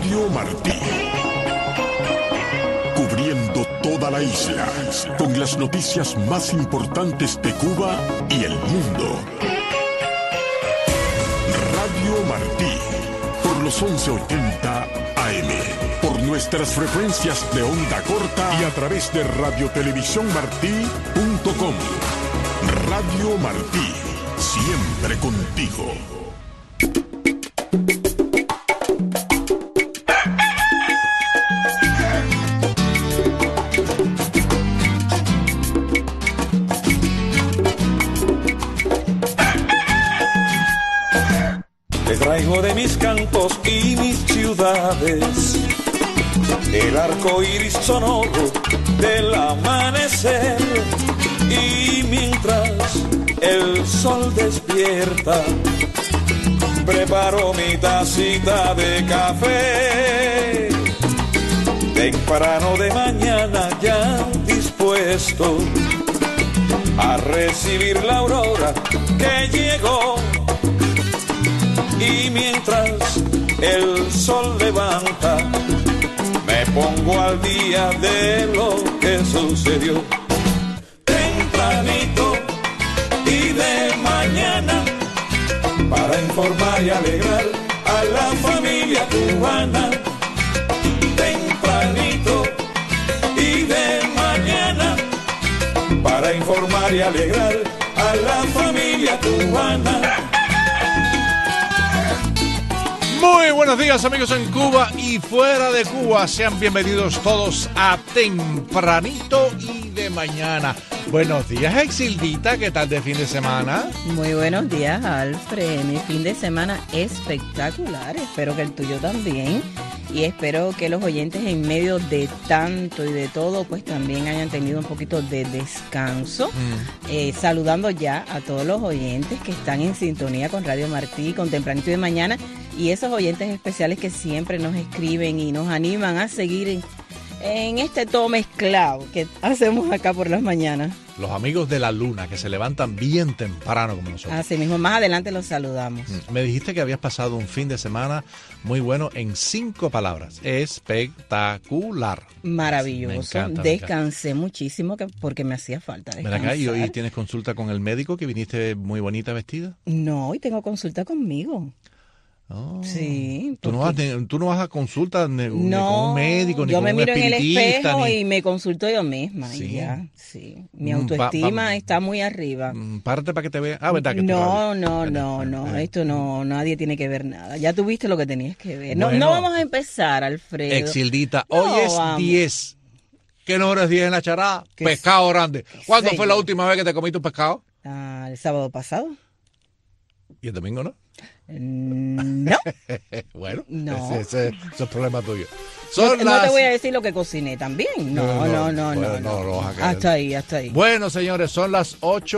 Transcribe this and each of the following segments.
Radio Martí. Cubriendo toda la isla con las noticias más importantes de Cuba y el mundo. Radio Martí, por los 1180 AM, por nuestras frecuencias de onda corta y a través de radiotelevisiónmartí.com. Radio Martí, siempre contigo. Traigo de mis campos y mis ciudades el arco iris sonoro del amanecer, y mientras el sol despierta preparo mi tacita de café temprano de mañana, ya dispuesto a recibir la aurora que llegó. Y mientras el sol levanta, me pongo al día de lo que sucedió. Tempranito y de mañana, para informar y alegrar a la familia cubana. Tempranito y de mañana, para informar y alegrar a la familia cubana. Muy buenos días, amigos en Cuba y fuera de Cuba. Sean bienvenidos todos a Tempranito y de Mañana. Buenos días, Exildita, ¿qué tal de fin de semana? Muy buenos días, Alfred. Mi fin de semana espectacular. Espero que el tuyo también. Y espero que los oyentes, en medio de tanto y de todo, pues también hayan tenido un poquito de descanso. Saludando ya a todos los oyentes que están en sintonía con Radio Martí, con Tempranito y de Mañana. Y esos oyentes especiales que siempre nos escriben y nos animan a seguir en este todo mezclado que hacemos acá por las mañanas. Los amigos de la luna que se levantan bien temprano como nosotros. Así mismo, más adelante los saludamos. Me dijiste que habías pasado un fin de semana muy bueno en 5 palabras. Espectacular. Maravilloso. Me encanta, Descansé muchísimo porque me hacía falta descansar. Ven acá, ¿y hoy tienes consulta con el médico que viniste muy bonita vestida? No, hoy tengo consulta conmigo. Oh. Sí. ¿Tú no vas a consulta ni con un médico ni yo con me un miro en el espiritista? espejo y me consulto yo misma. Sí. Y ya, sí. Mi autoestima está muy arriba. Párate para que te vea. Ah, ¿verdad? Que No. Esto no, nadie tiene que ver nada. Ya tuviste lo que tenías que ver. No vamos a empezar, Alfredo. Exildita, hoy es vamos. 10. ¿Qué número es 10 en la charada? Pescado grande. ¿Cuándo fue la última vez que te comiste un pescado? El sábado pasado. ¿Y el domingo no? No. Bueno, no. Ese es problema tuyo. No te voy a decir lo que cociné también. No. Hasta ahí. Bueno, señores, son las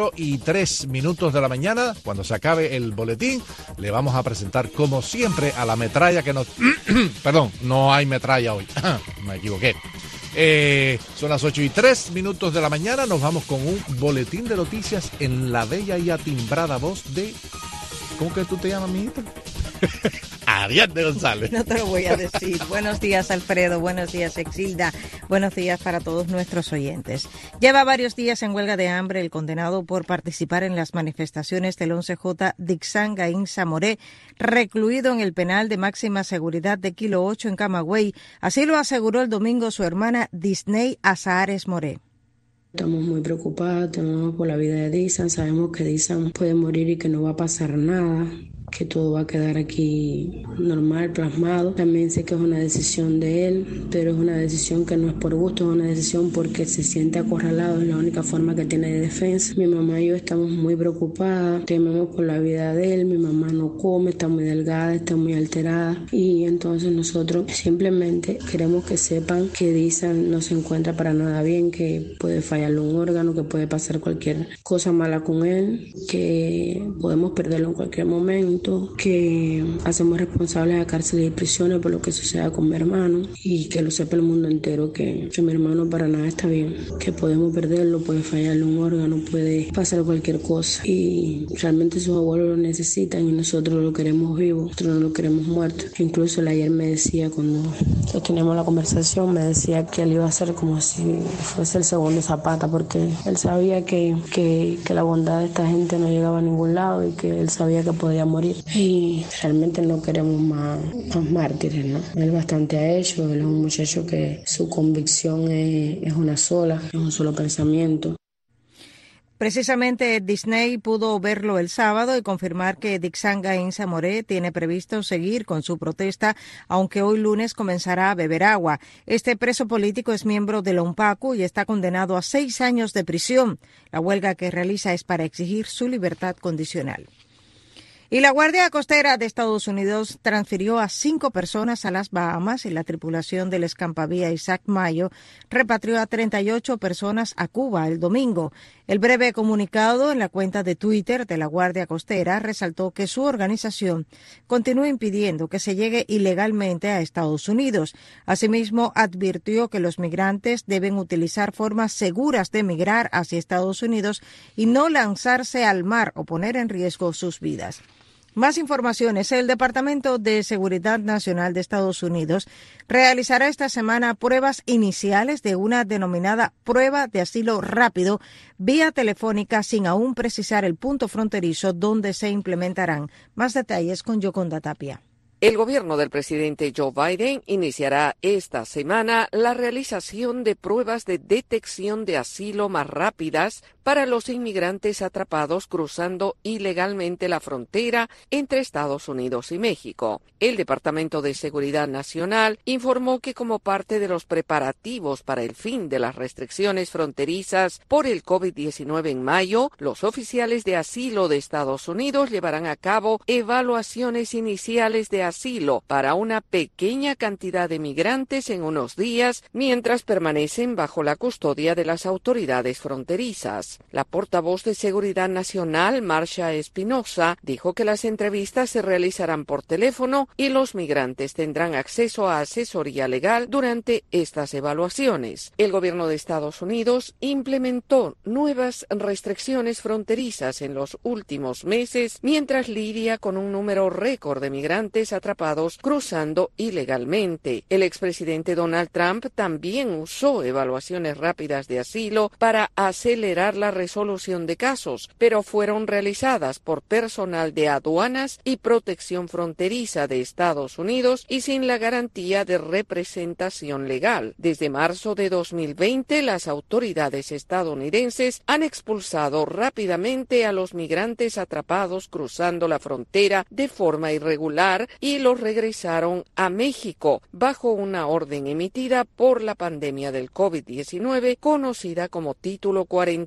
8:03 de la mañana. Cuando se acabe el boletín, le vamos a presentar, como siempre, a la metralla que nos... Perdón, no hay metralla hoy. Me equivoqué. Son las 8:03 de la mañana. Nos vamos con un boletín de noticias en la bella y atimbrada voz de... ¿Cómo que tú te llamas, mijita? Ariadne González. No te lo voy a decir. Buenos días, Alfredo. Buenos días, Exilda. Buenos días para todos nuestros oyentes. Lleva varios días en huelga de hambre el condenado por participar en las manifestaciones del 11J Dixan Gainza Moré, recluido en el penal de máxima seguridad de Kilo 8 en Camagüey. Así lo aseguró el domingo su hermana Disney Azahares Moré. Estamos muy preocupados, tememos por la vida de Dixan, sabemos que Dixan puede morir y que no va a pasar nada, que todo va a quedar aquí normal, plasmado. También sé que es una decisión de él, pero es una decisión que no es por gusto, es una decisión porque se siente acorralado, es la única forma que tiene de defensa. Mi mamá y yo estamos muy preocupadas, tememos por la vida de él, mi mamá no come, está muy delgada, está muy alterada, y entonces nosotros simplemente queremos que sepan que Dixan no se encuentra para nada bien, que puede fallarle un órgano, que puede pasar cualquier cosa mala con él, que podemos perderlo en cualquier momento. siento que hacemos responsables a cárceles y prisiones por lo que suceda con mi hermano, y que lo sepa el mundo entero que mi hermano para nada está bien, que podemos perderlo, puede fallarle un órgano, puede pasar cualquier cosa, y realmente sus abuelos lo necesitan y nosotros lo queremos vivo, nosotros no lo queremos muerto. Incluso él ayer me decía, cuando teníamos la conversación, me decía que él iba a ser como si fuese el segundo Zapata, porque él sabía que la bondad de esta gente no llegaba a ningún lado y que él sabía que podía morir, y realmente no queremos más mártires, ¿no? Él bastante ha hecho, él es un muchacho que su convicción es una sola, es un solo pensamiento. Precisamente Disney pudo verlo el sábado y confirmar que Dixanga Insa Moré tiene previsto seguir con su protesta, aunque hoy lunes comenzará a beber agua. Este preso político es miembro de la UNPACU y está condenado a 6 años de prisión. La huelga que realiza es para exigir su libertad condicional. Y la Guardia Costera de Estados Unidos transfirió a 5 personas a las Bahamas y la tripulación del escampavía Isaac Mayo repatrió a 38 personas a Cuba el domingo. El breve comunicado en la cuenta de Twitter de la Guardia Costera resaltó que su organización continúa impidiendo que se llegue ilegalmente a Estados Unidos. Asimismo, advirtió que los migrantes deben utilizar formas seguras de migrar hacia Estados Unidos y no lanzarse al mar o poner en riesgo sus vidas. Más informaciones. El Departamento de Seguridad Nacional de Estados Unidos realizará esta semana pruebas iniciales de una denominada prueba de asilo rápido vía telefónica sin aún precisar el punto fronterizo donde se implementarán. Más detalles con Yoconda Tapia. El gobierno del presidente Joe Biden iniciará esta semana la realización de pruebas de detección de asilo más rápidas para los inmigrantes atrapados cruzando ilegalmente la frontera entre Estados Unidos y México. El Departamento de Seguridad Nacional informó que como parte de los preparativos para el fin de las restricciones fronterizas por el COVID-19 en mayo, los oficiales de asilo de Estados Unidos llevarán a cabo evaluaciones iniciales de asilo para una pequeña cantidad de migrantes en unos días mientras permanecen bajo la custodia de las autoridades fronterizas. La portavoz de Seguridad Nacional, Marsha Espinosa, dijo que las entrevistas se realizarán por teléfono y los migrantes tendrán acceso a asesoría legal durante estas evaluaciones. El gobierno de Estados Unidos implementó nuevas restricciones fronterizas en los últimos meses mientras lidia con un número récord de migrantes atrapados cruzando ilegalmente. El expresidente Donald Trump también usó evaluaciones rápidas de asilo para acelerar la resolución de casos, pero fueron realizadas por personal de aduanas y protección fronteriza de Estados Unidos y sin la garantía de representación legal. Desde marzo de 2020, las autoridades estadounidenses han expulsado rápidamente a los migrantes atrapados cruzando la frontera de forma irregular y los regresaron a México bajo una orden emitida por la pandemia del COVID-19 conocida como Título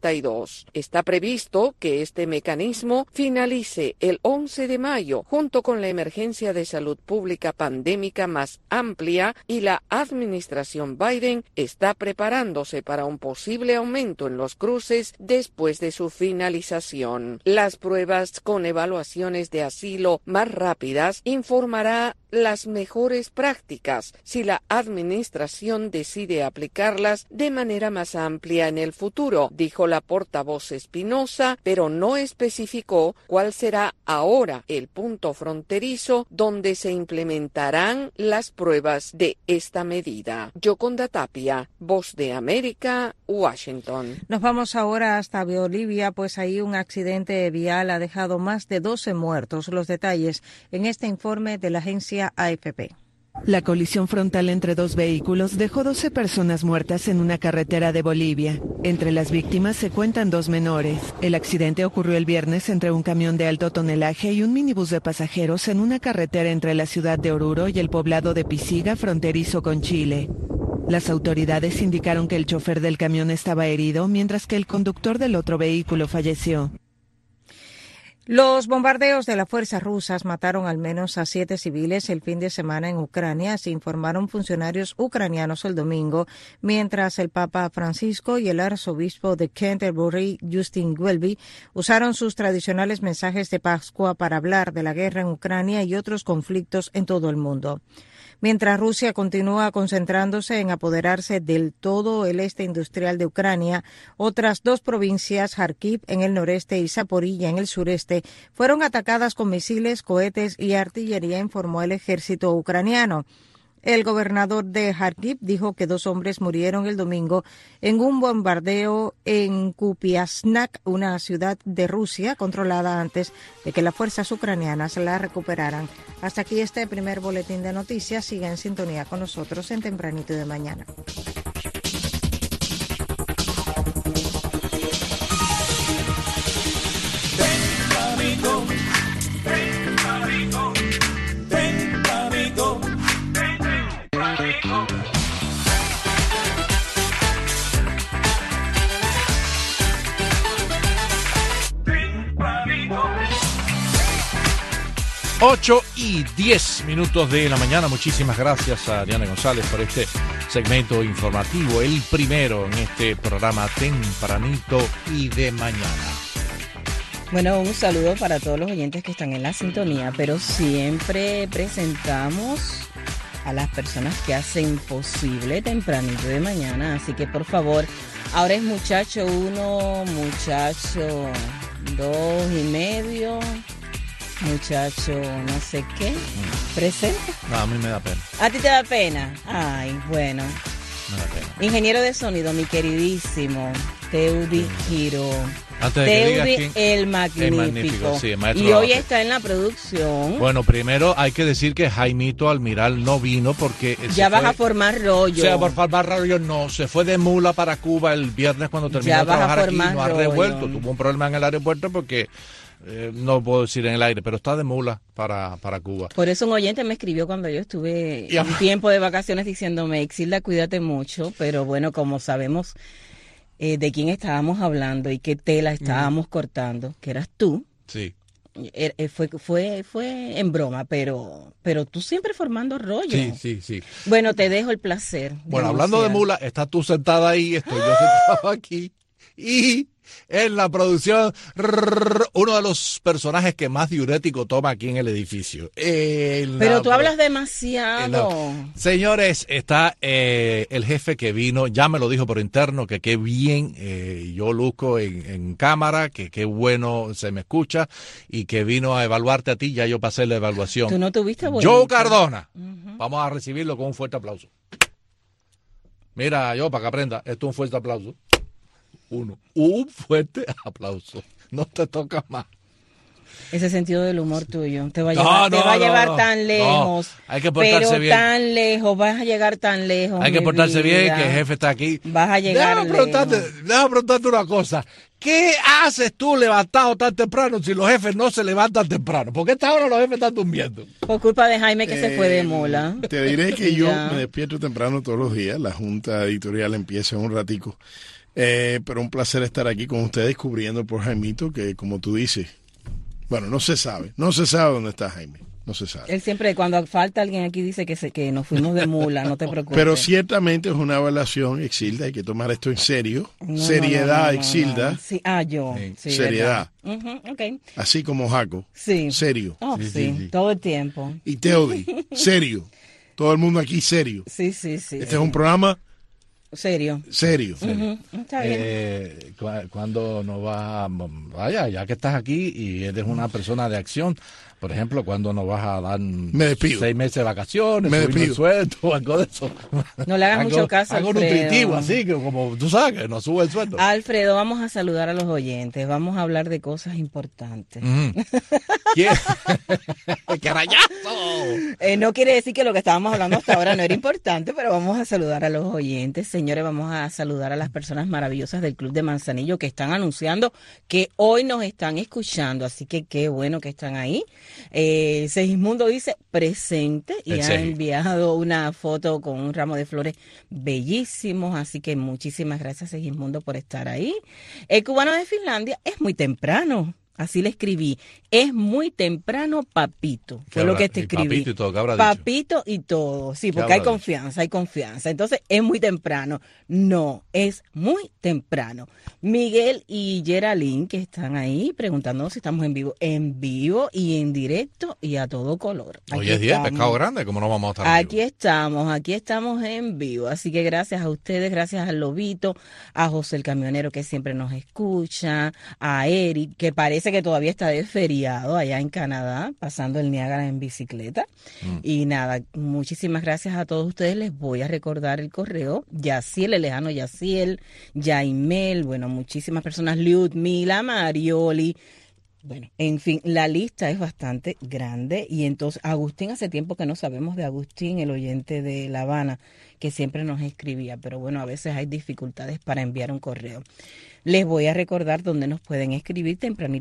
42. Está previsto que este mecanismo finalice el 11 de mayo junto con la emergencia de salud pública pandémica más amplia y la administración Biden está preparándose para un posible aumento en los cruces después de su finalización. Las pruebas con evaluaciones de asilo más rápidas informará las mejores prácticas si la administración decide aplicarlas de manera más amplia en el futuro, dijo la portavoz Espinosa, pero no especificó cuál será ahora el punto fronterizo donde se implementarán las pruebas de esta medida. Yoconda Tapia, Voz de América, Washington. Nos vamos ahora hasta Bolivia, pues ahí un accidente vial ha dejado más de 12 muertos. Los detalles en este informe de la agencia AFP. La colisión frontal entre 2 vehículos dejó 12 personas muertas en una carretera de Bolivia. Entre las víctimas se cuentan 2 menores. El accidente ocurrió el viernes entre un camión de alto tonelaje y un minibús de pasajeros en una carretera entre la ciudad de Oruro y el poblado de Pisiga, fronterizo con Chile. Las autoridades indicaron que el chofer del camión estaba herido, mientras que el conductor del otro vehículo falleció. Los bombardeos de las fuerzas rusas mataron al menos a 7 civiles el fin de semana en Ucrania, así informaron funcionarios ucranianos el domingo, mientras el Papa Francisco y el arzobispo de Canterbury, Justin Welby, usaron sus tradicionales mensajes de Pascua para hablar de la guerra en Ucrania y otros conflictos en todo el mundo. Mientras Rusia continúa concentrándose en apoderarse del todo el este industrial de Ucrania, otras 2 provincias, Kharkiv en el noreste y Zaporilla en el sureste, fueron atacadas con misiles, cohetes y artillería, informó el ejército ucraniano. El gobernador de Kharkiv dijo que 2 hombres murieron el domingo en un bombardeo en Kupiansk, una ciudad de Rusia controlada antes de que las fuerzas ucranianas la recuperaran. Hasta aquí este primer boletín de noticias. Siga en sintonía con nosotros en Tempranito de Mañana. Tempranito, tempranito, tempranito. Ocho y 10 minutos de la mañana. Muchísimas gracias a Diana González por este segmento informativo, el primero en este programa Tempranito y de Mañana. Bueno, un saludo para todos los oyentes que están en la sintonía, pero siempre presentamos a las personas que hacen posible Tempranito de Mañana, así que por favor, ahora es muchacho 1, muchacho 2.5, muchacho no sé qué, presenta. No, a mí me da pena. ¿A ti te da pena? Ay, bueno. Me da pena. Ingeniero de sonido, mi queridísimo Teudi Giro. Antes de que digas quién, el magnífico. Sí, el maestro y hoy Lavalle. está en la producción. Bueno, primero hay que decir que Jaimito Almiral no vino porque... Ya vas a formar rollo. O sea, por formar rollo no, se fue de mula para Cuba el viernes cuando terminó de trabajar aquí, no ha revuelto, tuvo un problema en el aeropuerto porque... no puedo decir en el aire, pero está de mula para Cuba. Por eso un oyente me escribió cuando yo estuve un tiempo de vacaciones diciéndome, Exilda, cuídate mucho, pero bueno, como sabemos de quién estábamos hablando y qué tela estábamos cortando, que eras tú. Sí. Fue en broma, pero tú siempre formando rollo. Sí. Bueno, te dejo el placer. Bueno, hablando de mula, estás tú sentada ahí, estoy yo sentado aquí y... en la producción, uno de los personajes que más diurético toma aquí en el edificio. Pero tú hablas demasiado. Señores, está el jefe que vino, ya me lo dijo por interno, que qué bien yo luzco en cámara, que qué bueno se me escucha, y que vino a evaluarte a ti, ya yo pasé la evaluación. Tú no tuviste bonito. Joe Cardona. Vamos a recibirlo con un fuerte aplauso. Mira, yo, para que aprenda, esto es un fuerte aplauso. Un fuerte aplauso. No te toca más. Ese sentido del humor tuyo te va a llevar tan lejos. Hay que portarse bien. Tan lejos, vas a llegar tan lejos. Hay que portarse bien, que el jefe está aquí. Vas a llegar Déjame preguntarte una cosa. ¿Qué haces tú levantado tan temprano si los jefes no se levantan temprano? ¿Por qué a esta hora los jefes están durmiendo? Por culpa de Jaime que se fue de mola. Te diré que yo me despierto temprano todos los días. La junta editorial empieza en un ratico. Pero un placer estar aquí con ustedes cubriendo por Jaimito, que como tú dices, bueno, no se sabe dónde está Jaime, no se sabe. Él siempre, cuando falta alguien aquí, dice que nos fuimos de mula, no te preocupes. Pero ciertamente es una evaluación, Exilda, hay que tomar esto en serio, seriedad, Exilda. Sí, sí, seriedad. Okay. Así como Jaco, serio. Sí, todo el tiempo. Y Teodi, serio, todo el mundo aquí serio. Sí. Este es un programa... Serio. Está bien. Cuando nos vas vaya, ya que estás aquí y eres una persona de acción, por ejemplo, cuando nos vas a dar 6 meses de vacaciones, subirme sueldo o algo de eso. No le hagas mucho caso, algo Alfredo. nutritivo, así que como tú sabes, que nos sube el sueldo. Alfredo, vamos a saludar a los oyentes, vamos a hablar de cosas importantes. ¡Qué rayazo! No quiere decir que lo que estábamos hablando hasta ahora no era importante, pero vamos a saludar a los oyentes. Señores, vamos a saludar a las personas maravillosas del Club de Manzanillo que están anunciando que hoy nos están escuchando, así que qué bueno que están ahí. Segismundo dice presente y ha enviado una foto con un ramo de flores bellísimos, así que muchísimas gracias, Segismundo, por estar ahí. El cubano de Finlandia es muy temprano. Así le escribí. Es muy temprano, papito. Fue lo que te escribí. Papito y todo, ¿qué habrá papito y todo. Sí, porque hay confianza. Entonces, es muy temprano. No, es muy temprano. Miguel y Geraldine, que están ahí preguntándonos si estamos en vivo y en directo y a todo color. Hoy es día de pescado grande, ¿cómo no vamos a estar en vivo? Aquí estamos en vivo. Así que gracias a ustedes, gracias al Lobito, a José el camionero que siempre nos escucha, a Eric, que parece que todavía está de feriado allá en Canadá, pasando el Niágara en bicicleta. Y nada, muchísimas gracias a todos ustedes. Les voy a recordar el correo. Yaciel, el lejano Yaciel, Yaimel, bueno, muchísimas personas, Liudmila, Marioli. Bueno, en fin, la lista es bastante grande. Y entonces, Agustín, hace tiempo que no sabemos de Agustín, el oyente de La Habana, que siempre nos escribía, pero bueno, a veces hay dificultades para enviar un correo. Les voy a recordar dónde nos pueden escribir,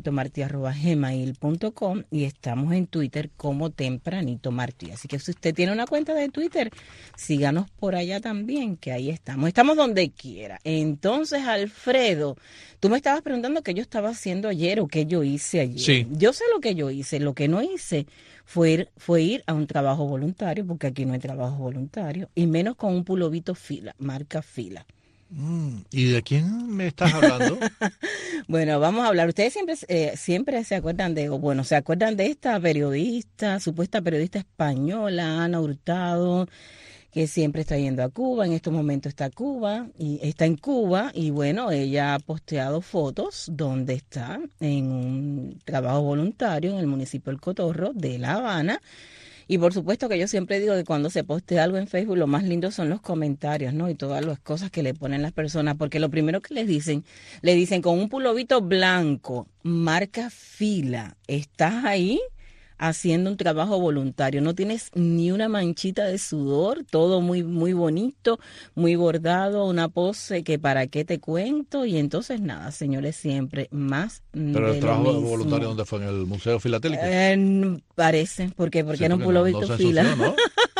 tempranitomarti@gmail.com, y estamos en Twitter como Tempranito Martí. Así que si usted tiene una cuenta de Twitter, síganos por allá también, que ahí estamos. Estamos donde quiera. Entonces, Alfredo, tú me estabas preguntando qué yo estaba haciendo ayer o qué yo hice ayer. Sí. Yo sé lo que yo hice. Lo que no hice fue ir a un trabajo voluntario, porque aquí no hay trabajo voluntario, y menos con un pulovito Fila, marca Fila. ¿Y de quién me estás hablando? Bueno, vamos a hablar. Ustedes siempre se acuerdan se acuerdan de esta periodista, supuesta periodista española, Ana Hurtado, que siempre está yendo a Cuba. En estos momentos está en Cuba y bueno, ella ha posteado fotos donde está en un trabajo voluntario en el municipio El Cotorro de La Habana. Y por supuesto que yo siempre digo que cuando se postea algo en Facebook, lo más lindo son los comentarios, ¿no? Y todas las cosas que le ponen las personas, porque lo primero que le dicen con un pulovito blanco, marca Fila, ¿estás ahí? Haciendo un trabajo voluntario, no tienes ni una manchita de sudor, todo muy muy bonito, muy bordado, una pose que para qué te cuento. Y entonces nada, señores, siempre más. Pero el trabajo voluntario, ¿dónde fue? ¿En el Museo Filatélico? Parece, porque sí, era un pulovito Fila. ¿No?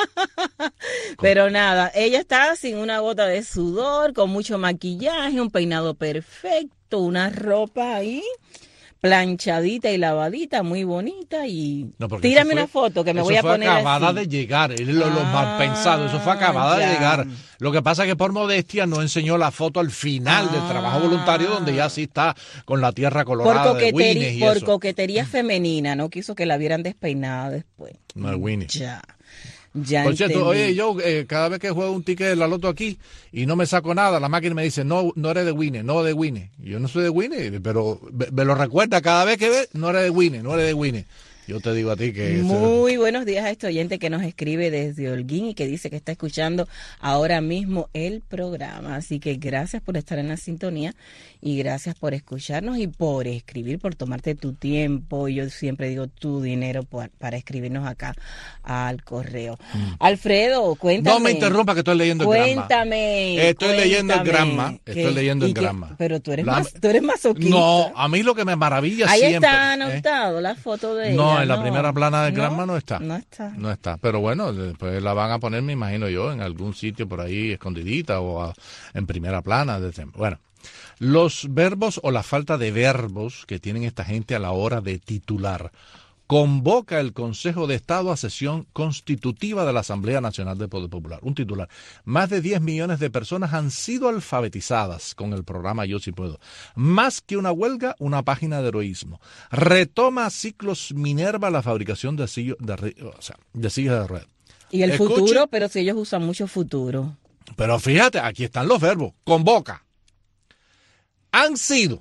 Pero nada, ella está sin una gota de sudor, con mucho maquillaje, un peinado perfecto, una ropa ahí planchadita y lavadita, muy bonita, y tírame una foto que me voy a poner así. Eso fue acabada de llegar, es lo mal pensado, eso fue acabada de llegar. Lo que pasa es que por modestia no enseñó la foto al final del trabajo voluntario, donde ya sí está con la tierra colorada de Winnie y por eso. Coquetería femenina, no quiso que la vieran despeinada después. No es Winnie. Ya por cierto, oye, yo cada vez que juego un ticket de la loto aquí y no me saco nada, la máquina me dice, no eres de Winnie, no de Winnie. Yo no soy de Winnie, pero me lo recuerda cada vez que ves, no eres de Winnie. Yo te digo a ti que... Muy buenos días a este oyente que nos escribe desde Holguín y que dice que está escuchando ahora mismo el programa. Así que gracias por estar en la sintonía y gracias por escucharnos y por escribir, por tomarte tu tiempo. Yo siempre digo tu dinero para escribirnos acá al correo. Alfredo, cuéntame. No me interrumpa que estoy leyendo el Granma. Estoy leyendo el Granma. Pero tú eres masoquista. No, a mí lo que me maravilla ahí siempre... Ahí está anotado la foto de ella. No, en la primera plana del Granma no está. No está. Pero bueno, después la van a poner, me imagino yo, en algún sitio por ahí escondidita o en primera plana. Bueno, los verbos o la falta de verbos que tienen esta gente a la hora de titular. Convoca el Consejo de Estado a sesión constitutiva de la Asamblea Nacional del Poder Popular. Un titular. Más de 10 millones de personas han sido alfabetizadas con el programa Yo Sí Puedo. Más que una huelga, una página de heroísmo. Retoma Ciclos Minerva la fabricación de sillas de red. Y el futuro, pero si ellos usan mucho futuro. Pero fíjate, aquí están los verbos. Convoca. Han sido.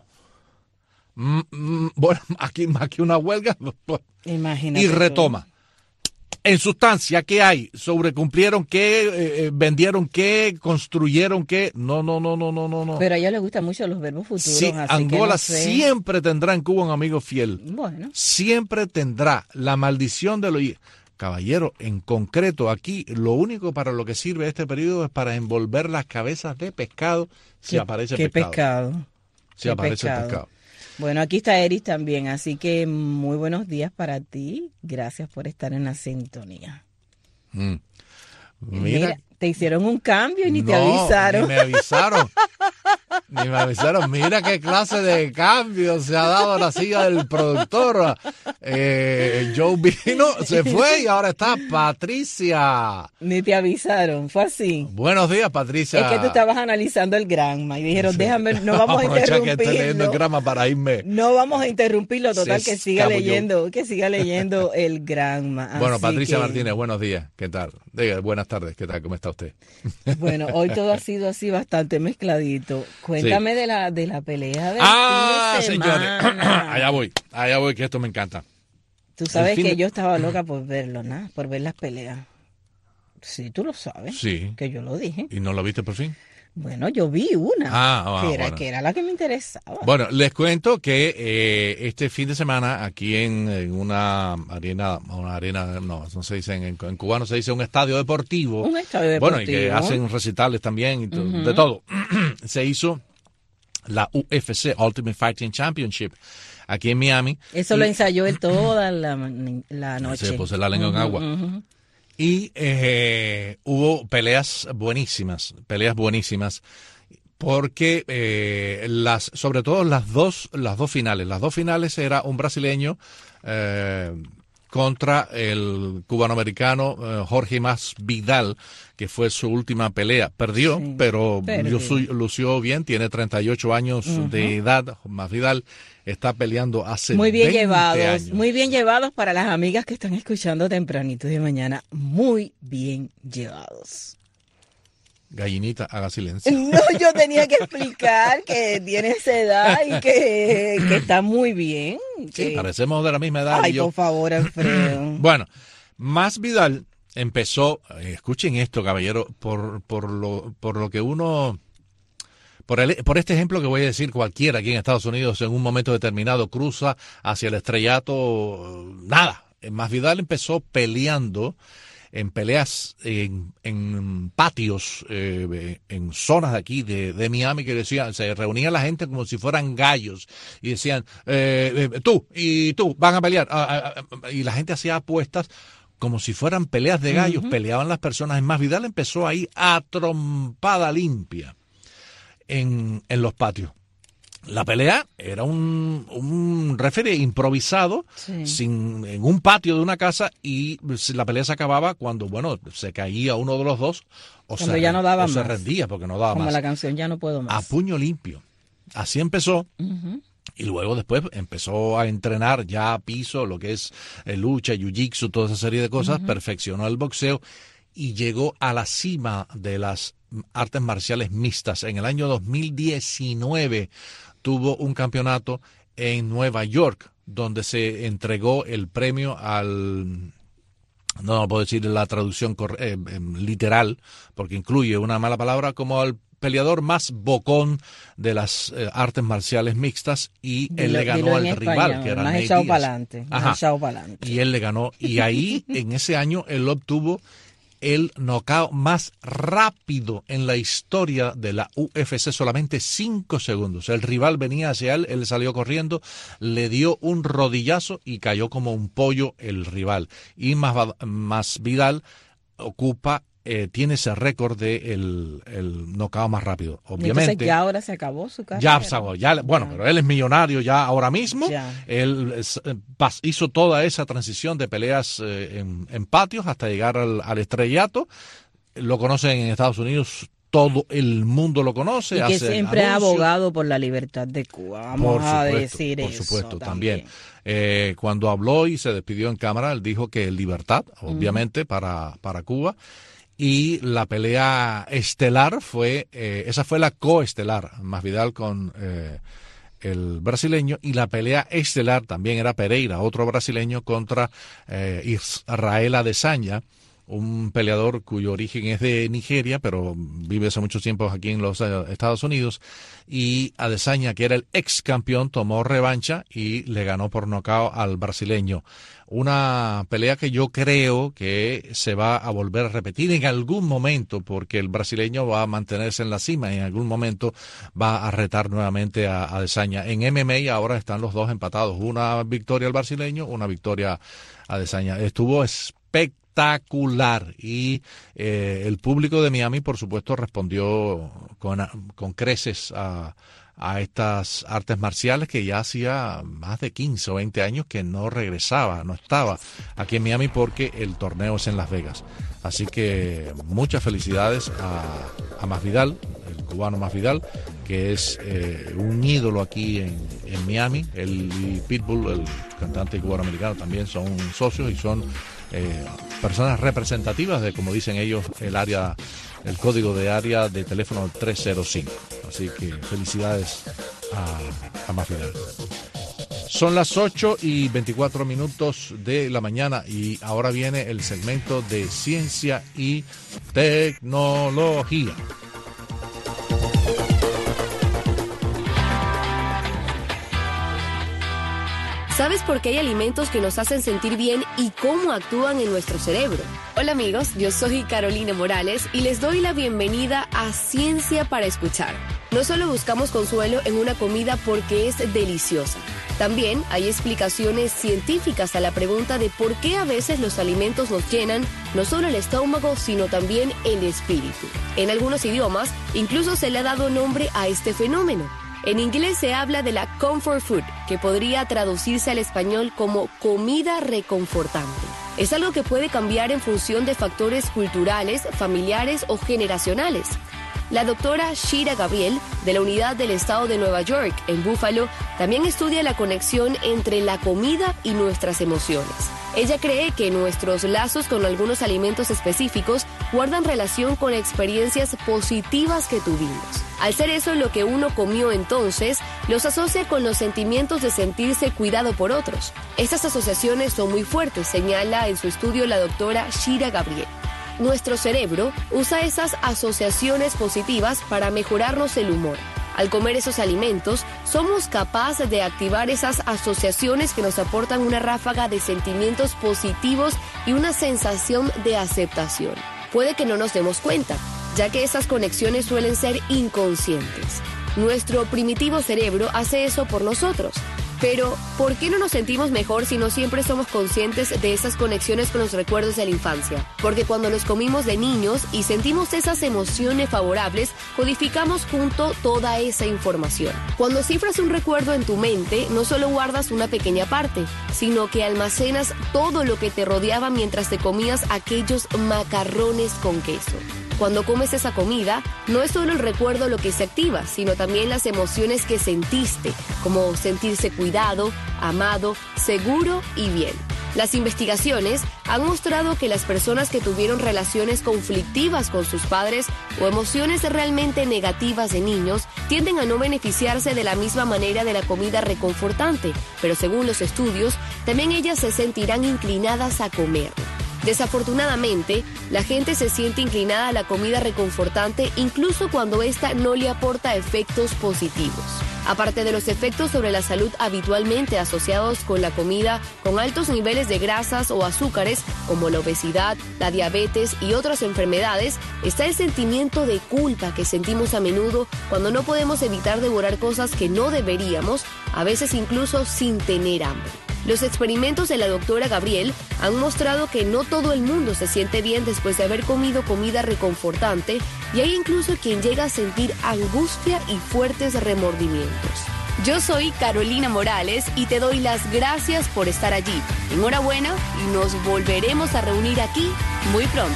Bueno, aquí más que una huelga. Imagínate. Y retoma. En sustancia, ¿qué hay? ¿Sobrecumplieron qué? ¿Vendieron qué? ¿Construyeron qué? No. Pero a ella le gustan mucho los verbos futuros. Sí, así Angola que no sé. siempre tendrá en Cuba un amigo fiel. Bueno. Siempre tendrá la maldición de lo... Caballero, en concreto, aquí lo único para lo que sirve este periodo es para envolver las cabezas de pescado si aparece pescado. ¿Qué pescado? Si aparece pescado. Bueno, aquí está Eris también, así que muy buenos días para ti. Gracias por estar en la sintonía. Mira, te hicieron un cambio y ni te avisaron. Ni me avisaron. Ni me avisaron. Mira qué clase de cambio se ha dado a la silla del productor. Joe vino, se fue y ahora está Patricia. Ni te avisaron, fue así. Buenos días, Patricia. Es que tú estabas analizando el Granma y dijeron, déjame, no vamos a interrumpirlo. Que estoy leyendo el Granma para irme. No vamos a interrumpirlo, total, Se que siga leyendo el Granma. Bueno, Patricia Martínez, buenos días, ¿qué tal? Buenas tardes, ¿qué tal? ¿Cómo está usted? Bueno, hoy todo ha sido así bastante mezcladito. Cuéntame Sí. de la pelea del fin de semana. Señores, allá voy, que esto me encanta. Tú sabes que yo estaba loca por verlo, ¿no? Por ver las peleas. Sí, tú lo sabes. Sí. Que yo lo dije. ¿Y no lo viste por fin? Bueno, yo vi una. Bueno. Que era la que me interesaba. Bueno, les cuento que este fin de semana aquí en una arena, no se dice, en cubano se dice un estadio deportivo. Un estadio deportivo. Bueno, y que hacen recitales también, y de todo. Se hizo la UFC, Ultimate Fighting Championship, aquí en Miami. Eso lo ensayó él toda la noche. Se puso la lengua en agua. Y hubo peleas buenísimas, porque sobre todo las dos finales. Las dos finales era un brasileño contra el cubanoamericano Jorge Masvidal, que fue su última pelea. Perdió, sí, pero lució bien, tiene 38 años de edad. Masvidal está peleando hace 20 años. Muy bien llevados para las amigas que están escuchando tempranito de mañana. Muy bien llevados. Gallinita, haga silencio. No, yo tenía que explicar que tiene esa edad y que está muy bien. Sí, parecemos de la misma edad. Ay, por favor, Alfredo. Bueno, Masvidal empezó, escuchen esto, caballero, por lo que uno... Por este ejemplo que voy a decir, cualquiera aquí en Estados Unidos en un momento determinado cruza hacia el estrellato, nada. Masvidal empezó peleando en peleas en patios, en zonas de aquí de Miami, que decían, se reunía la gente como si fueran gallos y decían, tú y tú van a pelear. Y la gente hacía apuestas como si fueran peleas de gallos, peleaban las personas. Masvidal empezó ahí a trompada limpia en los patios. La pelea era un referee improvisado, sí, en un patio de una casa, y la pelea se acababa cuando, bueno, se caía uno de los dos o se rendía porque no daba más. Como la canción Ya no puedo más. A puño limpio. Así empezó. Y luego después empezó a entrenar ya a piso, lo que es lucha, jiu-jitsu, toda esa serie de cosas, perfeccionó el boxeo y llegó a la cima de las artes marciales mixtas. En el año 2019 tuvo un campeonato en Nueva York, donde se entregó el premio no puedo decir la traducción literal, porque incluye una mala palabra, como al peleador más bocón de las artes marciales mixtas, y él le ganó al rival, que era Nate Diaz. Y él le ganó, y ahí en ese año él obtuvo el knockout más rápido en la historia de la UFC, solamente 5 segundos. El rival venía hacia él, él salió corriendo, le dio un rodillazo y cayó como un pollo el rival. Y Masvidal tiene ese récord de el knockout más rápido. Obviamente. Entonces ya ahora se acabó su carrera. Pero él es millonario ya ahora mismo. Él hizo toda esa transición de peleas en patios hasta llegar al estrellato. Lo conocen en Estados Unidos, todo el mundo lo conoce. Y que siempre ha abogado por la libertad de Cuba. Vamos a decir eso. Por supuesto, también. Cuando habló y se despidió en cámara, él dijo que libertad, obviamente, para Cuba. Y la pelea estelar esa fue la coestelar, Masvidal con el brasileño, y la pelea estelar también era Pereira, otro brasileño, contra Israel Adesanya, un peleador cuyo origen es de Nigeria, pero vive hace muchos tiempos aquí en los Estados Unidos. Y Adesanya, que era el ex campeón, tomó revancha y le ganó por nocaut al brasileño. Una pelea que yo creo que se va a volver a repetir en algún momento, porque el brasileño va a mantenerse en la cima y en algún momento va a retar nuevamente a Adesanya. En MMA ahora están los dos empatados, una victoria al brasileño, una victoria a Adesanya. Estuvo espectacular. Y el público de Miami, por supuesto, respondió con creces a estas artes marciales que ya hacía más de 15 o 20 años que no estaba aquí en Miami porque el torneo es en Las Vegas. Así que muchas felicidades a Masvidal, el cubano Masvidal, que es un ídolo aquí en Miami. Él y Pitbull, el cantante cubano-americano, también son socios y son personas representativas de, como dicen ellos, el código de área de teléfono 305. Así que felicidades a Masvidal. Son las 8:24 de la mañana y ahora viene el segmento de ciencia y tecnología. ¿Sabes por qué hay alimentos que nos hacen sentir bien y cómo actúan en nuestro cerebro? Hola amigos, yo soy Carolina Morales y les doy la bienvenida a Ciencia para Escuchar. No solo buscamos consuelo en una comida porque es deliciosa. También hay explicaciones científicas a la pregunta de por qué a veces los alimentos nos llenan no solo el estómago, sino también el espíritu. En algunos idiomas, incluso se le ha dado nombre a este fenómeno. En inglés se habla de la comfort food, que podría traducirse al español como comida reconfortante. Es algo que puede cambiar en función de factores culturales, familiares o generacionales. La doctora Shira Gabriel, de la Unidad del Estado de Nueva York, en Buffalo, también estudia la conexión entre la comida y nuestras emociones. Ella cree que nuestros lazos con algunos alimentos específicos guardan relación con experiencias positivas que tuvimos. Al ser eso lo que uno comió entonces, los asocia con los sentimientos de sentirse cuidado por otros. Estas asociaciones son muy fuertes, señala en su estudio la doctora Shira Gabriel. Nuestro cerebro usa esas asociaciones positivas para mejorarnos el humor. Al comer esos alimentos, somos capaces de activar esas asociaciones que nos aportan una ráfaga de sentimientos positivos y una sensación de aceptación. Puede que no nos demos cuenta, ya que esas conexiones suelen ser inconscientes. Nuestro primitivo cerebro hace eso por nosotros. Pero, ¿por qué no nos sentimos mejor si no siempre somos conscientes de esas conexiones con los recuerdos de la infancia? Porque cuando nos comimos de niños y sentimos esas emociones favorables, codificamos junto toda esa información. Cuando cifras un recuerdo en tu mente, no solo guardas una pequeña parte, sino que almacenas todo lo que te rodeaba mientras te comías aquellos macarrones con queso. Cuando comes esa comida, no es solo el recuerdo lo que se activa, sino también las emociones que sentiste, como sentirse cuidado, amado, seguro y bien. Las investigaciones han mostrado que las personas que tuvieron relaciones conflictivas con sus padres o emociones realmente negativas de niños tienden a no beneficiarse de la misma manera de la comida reconfortante, pero según los estudios, también ellas se sentirán inclinadas a comerla. Desafortunadamente, la gente se siente inclinada a la comida reconfortante incluso cuando ésta no le aporta efectos positivos. Aparte de los efectos sobre la salud habitualmente asociados con la comida con altos niveles de grasas o azúcares, como la obesidad, la diabetes y otras enfermedades, está el sentimiento de culpa que sentimos a menudo cuando no podemos evitar devorar cosas que no deberíamos, a veces incluso sin tener hambre. Los experimentos de la doctora Gabriel han mostrado que no todo el mundo se siente bien después de haber comido comida reconfortante y hay incluso quien llega a sentir angustia y fuertes remordimientos. Yo soy Carolina Morales y te doy las gracias por estar allí. Enhorabuena y nos volveremos a reunir aquí muy pronto.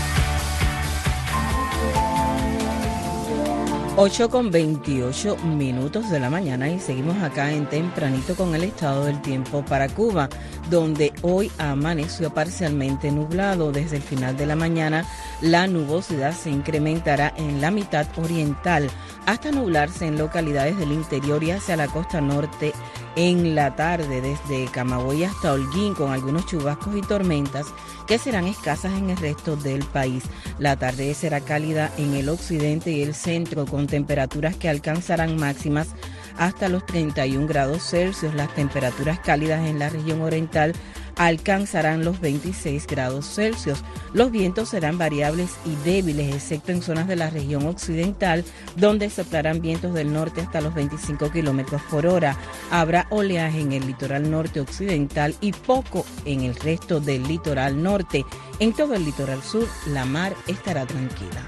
8:28 de la mañana y seguimos acá en Tempranito con el estado del tiempo para Cuba, donde hoy amaneció parcialmente nublado. Desde el final de la mañana, la nubosidad se incrementará en la mitad oriental hasta nublarse en localidades del interior y hacia la costa norte en la tarde, desde Camagüey hasta Holguín, con algunos chubascos y tormentas que serán escasas en el resto del país. La tarde será cálida en el occidente y el centro, con temperaturas que alcanzarán máximas hasta los 31 grados Celsius. Las temperaturas cálidas en la región oriental alcanzarán los 26 grados Celsius. Los vientos serán variables y débiles, excepto en zonas de la región occidental, donde soplarán vientos del norte hasta los 25 kilómetros por hora. Habrá oleaje en el litoral norte occidental y poco en el resto del litoral norte. En todo el litoral sur, la mar estará tranquila.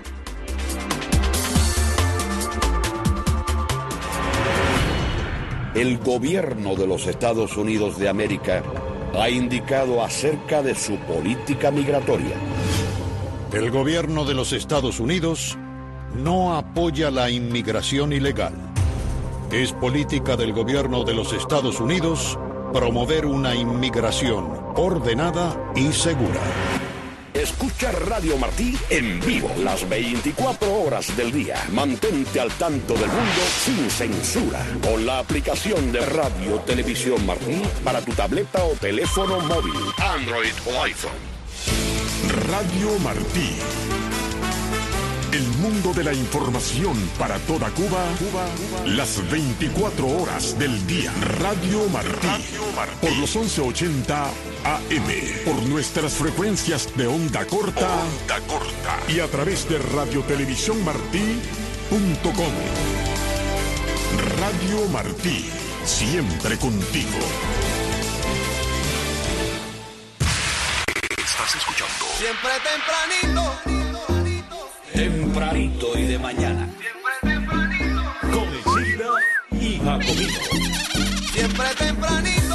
El gobierno de los Estados Unidos de América ha indicado acerca de su política migratoria. El gobierno de los Estados Unidos no apoya la inmigración ilegal. Es política del gobierno de los Estados Unidos promover una inmigración ordenada y segura. Escucha Radio Martí en vivo las 24 horas del día. Mantente al tanto del mundo sin censura con la aplicación de Radio Televisión Martí para tu tableta o teléfono móvil, Android o iPhone. Radio Martí. El mundo de la información para toda Cuba, las 24 horas del día. Radio Martí. Por los 1180 AM. Por nuestras frecuencias de onda corta. Y a través de radiotelevisiónmartí.com. Radio Martí. Siempre contigo. Estás escuchando. Siempre tempranito y de mañana. Con Exilda y Jacobino. Siempre tempranito.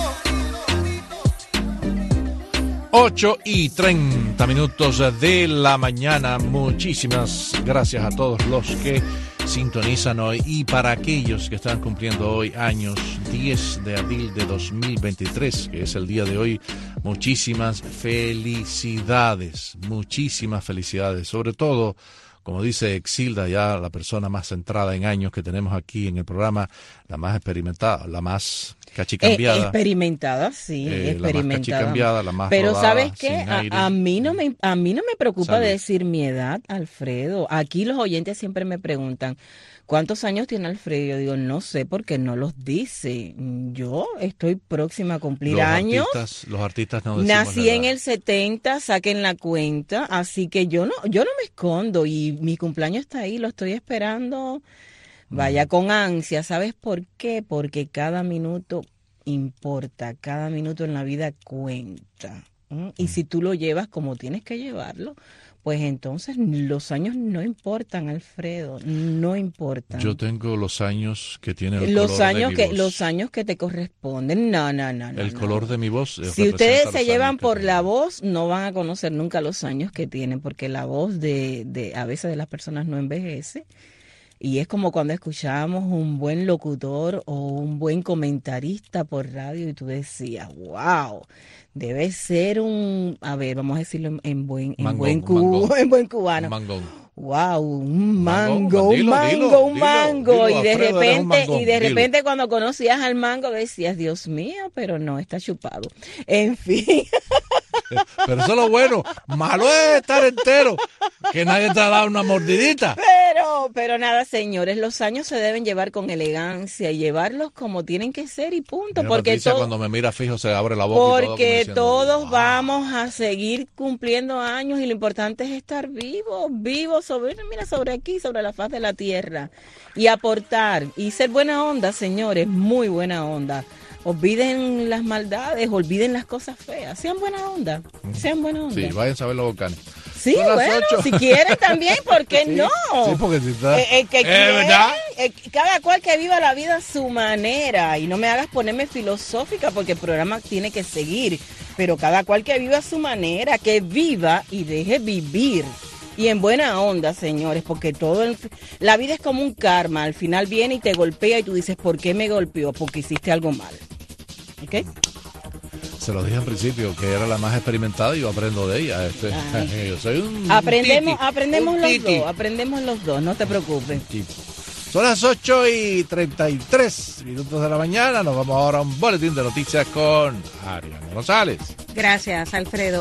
8:30 de la mañana. Muchísimas gracias a todos los que sintonizan hoy y para aquellos que están cumpliendo hoy años, 10 de abril de 2023, que es el día de hoy. Muchísimas felicidades, sobre todo, como dice Exilda, ya la persona más centrada en años que tenemos aquí en el programa, la más experimentada, la más cachicambiada. Experimentada, sí, experimentada. La más cachicambiada, la más Pero rodada, ¿sabes qué? A mí no me preocupa decir mi edad, Alfredo. Aquí los oyentes siempre me preguntan, ¿cuántos años tiene Alfredo? Yo digo, no sé, porque no los dice. Yo estoy próxima a cumplir años. Los artistas no decimos Nací en el 70, saquen la cuenta, así que yo no me escondo y mi cumpleaños está ahí, lo estoy esperando. Vaya con ansia, ¿sabes por qué? Porque cada minuto importa, cada minuto en la vida cuenta. Y si tú lo llevas como tienes que llevarlo, pues entonces los años no importan, Alfredo, no importan. Yo tengo los años que tiene el color de mi voz. Los años que te corresponden, no. El color de mi voz. Si ustedes se llevan por la voz, no van a conocer nunca los años que tienen, porque la voz de a veces de las personas no envejece. Y es como cuando escuchábamos un buen locutor o un buen comentarista por radio y tú decías, wow, debe ser vamos a decirlo en buen cubano. Wow, un mango. Y de repente cuando conocías al mango decías, Dios mío, pero no, está chupado. En fin. Pero eso es lo bueno. Malo es estar entero, que nadie te ha dado una mordidita. Pero nada, señores, los años se deben llevar con elegancia y llevarlos como tienen que ser y punto. Mira, porque Patricia, cuando me mira fijo se abre la boca. Porque todos vamos a seguir cumpliendo años y lo importante es estar vivos sobre aquí, sobre la faz de la tierra y aportar y ser buena onda, señores, muy buena onda. Olviden las maldades, olviden las cosas feas, sean buena onda. Sí, vayan a ver los volcanes. Sí, bueno, si quieren también, ¿por qué no? Sí, porque si está... ¿verdad? Cada cual que viva la vida a su manera. Y no me hagas ponerme filosófica porque el programa tiene que seguir. Pero cada cual que viva a su manera, que viva y deje vivir. Y en buena onda, señores, porque la vida es como un karma. Al final viene y te golpea y tú dices, ¿por qué me golpeó? Porque hiciste algo mal. ¿Ok? Se lo dije al principio, que era la más experimentada y yo aprendo de ella. Yo soy un aprendemos los dos, no te preocupes. Son las 8:33 de la mañana. Nos vamos ahora a un boletín de noticias con Ariana González. Gracias, Alfredo.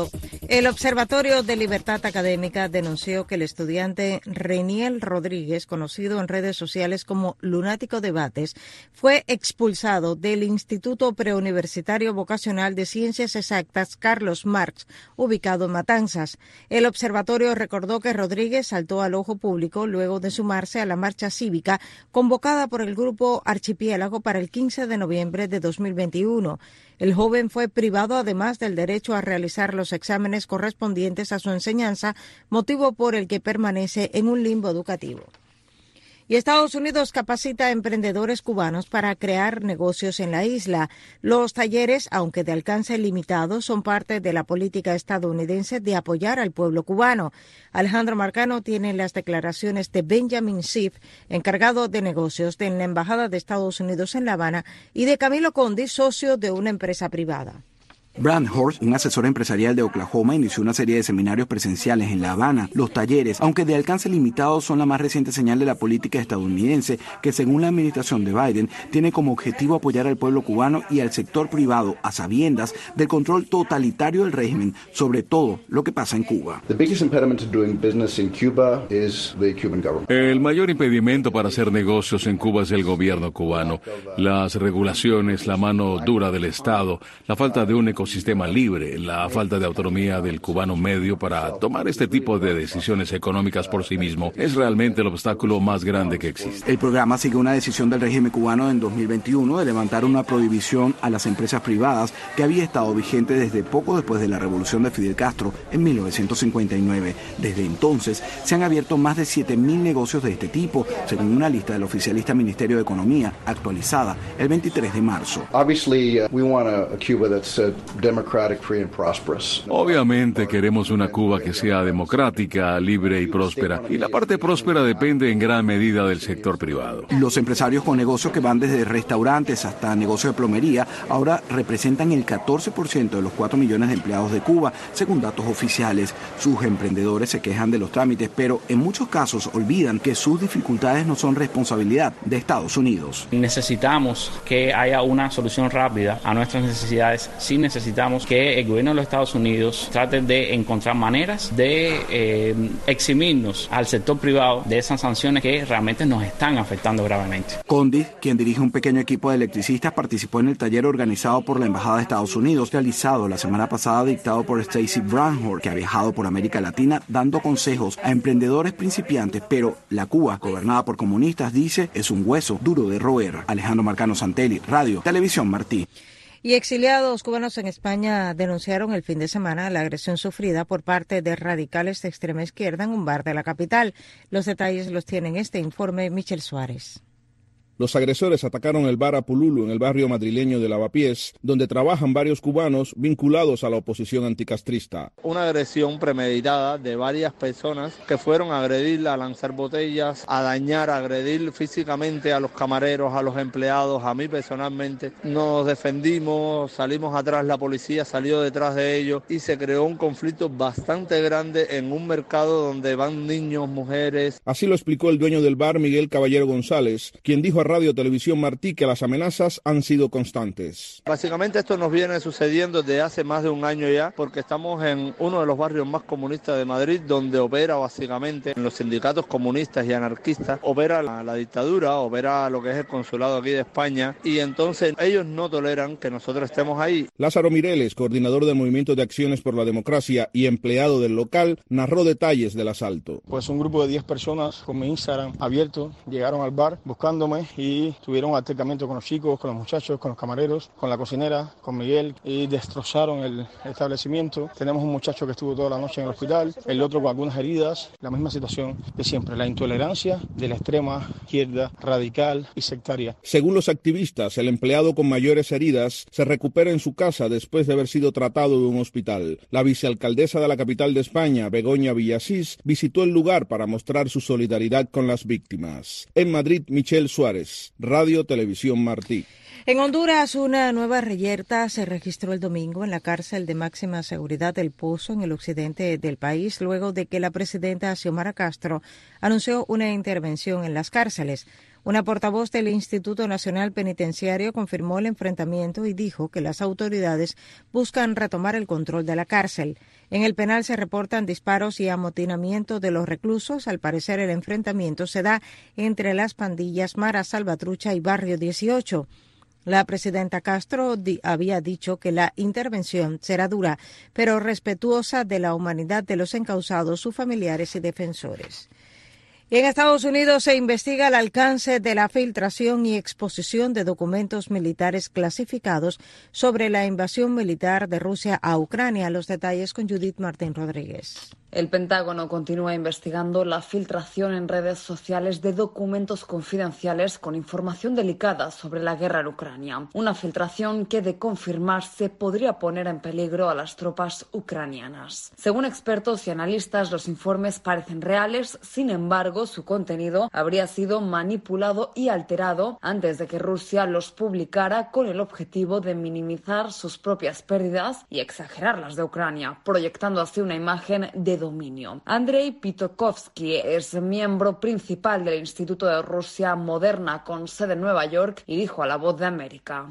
El Observatorio de Libertad Académica denunció que el estudiante Reniel Rodríguez, conocido en redes sociales como Lunático Debates, fue expulsado del Instituto Preuniversitario Vocacional de Ciencias Exactas Carlos Marx, ubicado en Matanzas. El observatorio recordó que Rodríguez saltó al ojo público luego de sumarse a la marcha cívica convocada por el Grupo Archipiélago para el 15 de noviembre de 2021. El joven fue privado además del derecho a realizar los exámenes correspondientes a su enseñanza, motivo por el que permanece en un limbo educativo. Y Estados Unidos capacita a emprendedores cubanos para crear negocios en la isla. Los talleres, aunque de alcance limitado, son parte de la política estadounidense de apoyar al pueblo cubano. Alejandro Marcano tiene las declaraciones de Benjamin Schiff, encargado de negocios de la Embajada de Estados Unidos en La Habana, y de Camilo Condi, socio de una empresa privada. Brand Horst, un asesor empresarial de Oklahoma, inició una serie de seminarios presenciales en La Habana. Los talleres, aunque de alcance limitado, son la más reciente señal de la política estadounidense que, según la administración de Biden, tiene como objetivo apoyar al pueblo cubano y al sector privado a sabiendas del control totalitario del régimen sobre todo lo que pasa en Cuba. El mayor impedimento para hacer negocios en Cuba es el gobierno cubano. Las regulaciones, la mano dura del Estado, la falta de un ecosistema libre, la falta de autonomía del cubano medio para tomar este tipo de decisiones económicas por sí mismo es realmente el obstáculo más grande que existe. El programa sigue una decisión del régimen cubano en 2021 de levantar una prohibición a las empresas privadas que había estado vigente desde poco después de la revolución de Fidel Castro en 1959. Desde entonces se han abierto más de 7.000 negocios de este tipo, según una lista del oficialista Ministerio de Economía actualizada el 23 de marzo. Obviamente queremos una Cuba que sea democrática, libre y próspera, y la parte próspera depende en gran medida del sector privado. Los empresarios con negocios que van desde restaurantes hasta negocios de plomería ahora representan el 14% de los 4 millones de empleados de Cuba, según datos oficiales. Sus emprendedores se quejan de los trámites, pero en muchos casos olvidan que sus dificultades no son responsabilidad de Estados Unidos. Necesitamos que haya una solución rápida a nuestras necesidades. Sí necesitamos que el gobierno de los Estados Unidos trate de encontrar maneras de eximirnos al sector privado de esas sanciones que realmente nos están afectando gravemente. Condi, quien dirige un pequeño equipo de electricistas, participó en el taller organizado por la Embajada de Estados Unidos, realizado la semana pasada, dictado por Stacey Branhorn, que ha viajado por América Latina dando consejos a emprendedores principiantes, pero la Cuba, gobernada por comunistas, dice, es un hueso duro de roer. Alejandro Marcano Santelli, Radio, Televisión Martí. Y exiliados cubanos en España denunciaron el fin de semana la agresión sufrida por parte de radicales de extrema izquierda en un bar de la capital. Los detalles los tiene en este informe Michel Suárez. Los agresores atacaron el bar Apululu en el barrio madrileño de Lavapiés, donde trabajan varios cubanos vinculados a la oposición anticastrista. Una agresión premeditada de varias personas que fueron a agredir, a lanzar botellas, a dañar, a agredir físicamente a los camareros, a los empleados, a mí personalmente. Nos defendimos, salimos atrás, la policía salió detrás de ellos y se creó un conflicto bastante grande en un mercado donde van niños, mujeres. Así lo explicó el dueño del bar, Miguel Caballero González, quien dijo a Radio Televisión Martí que las amenazas han sido constantes. Básicamente esto nos viene sucediendo desde hace más de un año ya, porque estamos en uno de los barrios más comunistas de Madrid, donde opera básicamente en los sindicatos comunistas y anarquistas, opera la dictadura, opera lo que es el consulado aquí de España, y entonces ellos no toleran que nosotros estemos ahí. Lázaro Mireles, coordinador del Movimiento de Acciones por la Democracia y empleado del local, narró detalles del asalto. Pues un grupo de 10 personas con mi Instagram abierto llegaron al bar buscándome y tuvieron un altercamiento con los chicos, con los muchachos, con los camareros, con la cocinera, con Miguel, y destrozaron el establecimiento. Tenemos un muchacho que estuvo toda la noche en el hospital, el otro con algunas heridas. La misma situación de siempre, la intolerancia de la extrema izquierda radical y sectaria. Según los activistas, el empleado con mayores heridas se recupera en su casa después de haber sido tratado en un hospital. La vicealcaldesa de la capital de España, Begoña Villasís, visitó el lugar para mostrar su solidaridad con las víctimas. En Madrid, Michel Suárez, Radio Televisión Martí. En Honduras, una nueva reyerta se registró el domingo en la cárcel de máxima seguridad del Pozo, en el occidente del país, luego de que la presidenta Xiomara Castro anunció una intervención en las cárceles. Una portavoz del Instituto Nacional Penitenciario confirmó el enfrentamiento y dijo que las autoridades buscan retomar el control de la cárcel. En el penal se reportan disparos y amotinamiento de los reclusos. Al parecer, el enfrentamiento se da entre las pandillas Mara Salvatrucha y Barrio 18. La presidenta Castro había dicho que la intervención será dura, pero respetuosa de la humanidad de los encausados, sus familiares y defensores. Y en Estados Unidos se investiga el alcance de la filtración y exposición de documentos militares clasificados sobre la invasión militar de Rusia a Ucrania. Los detalles con Judith Martín Rodríguez. El Pentágono continúa investigando la filtración en redes sociales de documentos confidenciales con información delicada sobre la guerra en Ucrania. Una filtración que, de confirmarse, podría poner en peligro a las tropas ucranianas. Según expertos y analistas, los informes parecen reales. Sin embargo, su contenido habría sido manipulado y alterado antes de que Rusia los publicara, con el objetivo de minimizar sus propias pérdidas y exagerar las de Ucrania, proyectando así una imagen de dominio. Andrei Pitokovsky es miembro principal del Instituto de Rusia Moderna con sede en Nueva York y dijo a La Voz de América: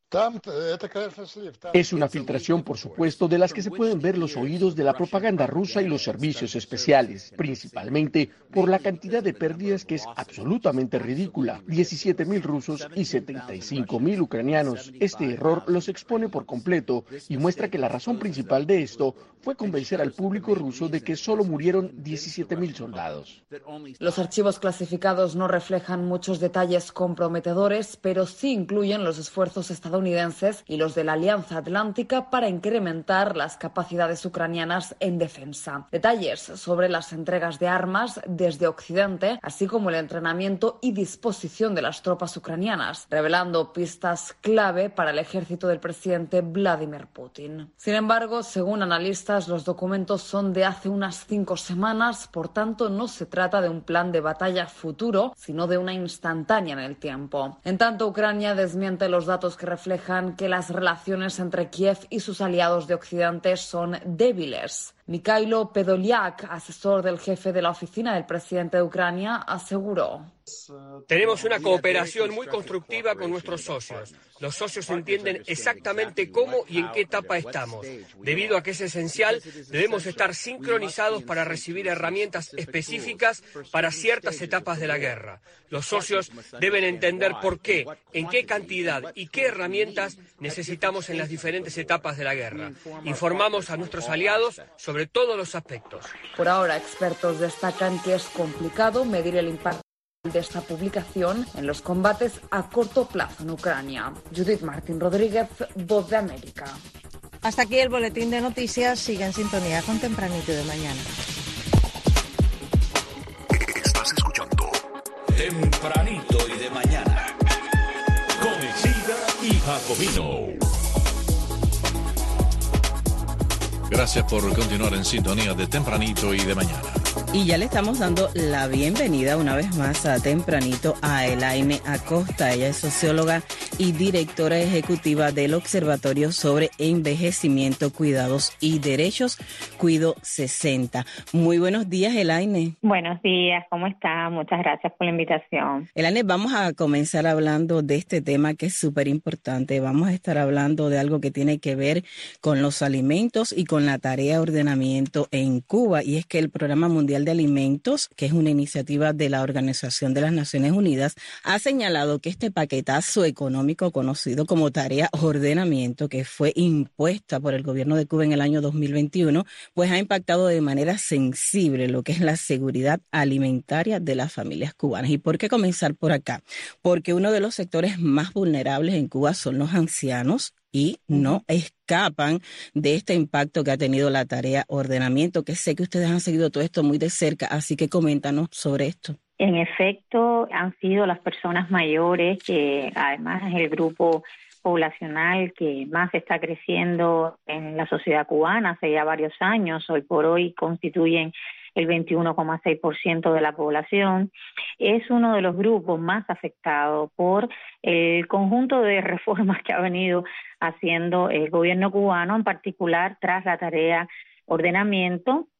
es una filtración, por supuesto, de las que se pueden ver los oídos de la propaganda rusa y los servicios especiales, principalmente por la cantidad de pérdidas que es absolutamente ridícula. 17.000 rusos y 75.000 ucranianos. Este error los expone por completo y muestra que la razón principal de esto fue convencer al público ruso de que solo murieron 17.000 soldados. Los archivos clasificados no reflejan muchos detalles comprometedores, pero sí incluyen los esfuerzos estadounidenses y los de la Alianza Atlántica para incrementar las capacidades ucranianas en defensa. Detalles sobre las entregas de armas desde Occidente, así como el entrenamiento y disposición de las tropas ucranianas, revelando pistas clave para el ejército del presidente Vladimir Putin. Sin embargo, según analistas, los documentos son de hace unas 5 semanas, por tanto no se trata de un plan de batalla futuro, sino de una instantánea en el tiempo. En tanto, Ucrania desmiente los datos que reflejan que las relaciones entre Kiev y sus aliados de Occidente son débiles. Mikhailo Podolyak, asesor del jefe de la oficina del presidente de Ucrania, aseguró: tenemos una cooperación muy constructiva con nuestros socios. Los socios entienden exactamente cómo y en qué etapa estamos. Debido a que es esencial, debemos estar sincronizados para recibir herramientas específicas para ciertas etapas de la guerra. Los socios deben entender por qué, en qué cantidad y qué herramientas necesitamos en las diferentes etapas de la guerra. Informamos a nuestros aliados sobre todos los aspectos. Por ahora, expertos destacan que es complicado medir el impacto de esta publicación en los combates a corto plazo en Ucrania. Judith Martín Rodríguez, Voz de América. Hasta aquí el boletín de noticias. Siga en sintonía con Tempranito de Mañana. Estás escuchando Tempranito y de Mañana con Exilda y Jacobino. Gracias por continuar en sintonía de Tempranito y de Mañana. Y ya le estamos dando la bienvenida una vez más a Tempranito a Elaine Acosta. Ella es socióloga y directora ejecutiva del Observatorio sobre Envejecimiento, Cuidados y Derechos, Cuido 60. Muy buenos días, Elaine. Buenos días, ¿cómo está? Muchas gracias por la invitación. Elaine, vamos a comenzar hablando de este tema que es súper importante. Vamos a estar hablando de algo que tiene que ver con los alimentos y con la tarea de ordenamiento en Cuba, y es que el Programa Mundial de Alimentos, que es una iniciativa de la Organización de las Naciones Unidas, ha señalado que este paquetazo económico conocido como Tarea Ordenamiento, que fue impuesta por el gobierno de Cuba en el año 2021, pues ha impactado de manera sensible lo que es la seguridad alimentaria de las familias cubanas. ¿Y por qué comenzar por acá? Porque uno de los sectores más vulnerables en Cuba son los ancianos, y no escapan de este impacto que ha tenido la Tarea Ordenamiento, que sé que ustedes han seguido todo esto muy de cerca, así que coméntanos sobre esto. En efecto, han sido las personas mayores, que además es el grupo poblacional que más está creciendo en la sociedad cubana hace ya varios años. Hoy por hoy constituyen el 21,6% de la población. Es uno de los grupos más afectados por el conjunto de reformas que ha venido haciendo el gobierno cubano, en particular tras la Tarea Ordenamiento,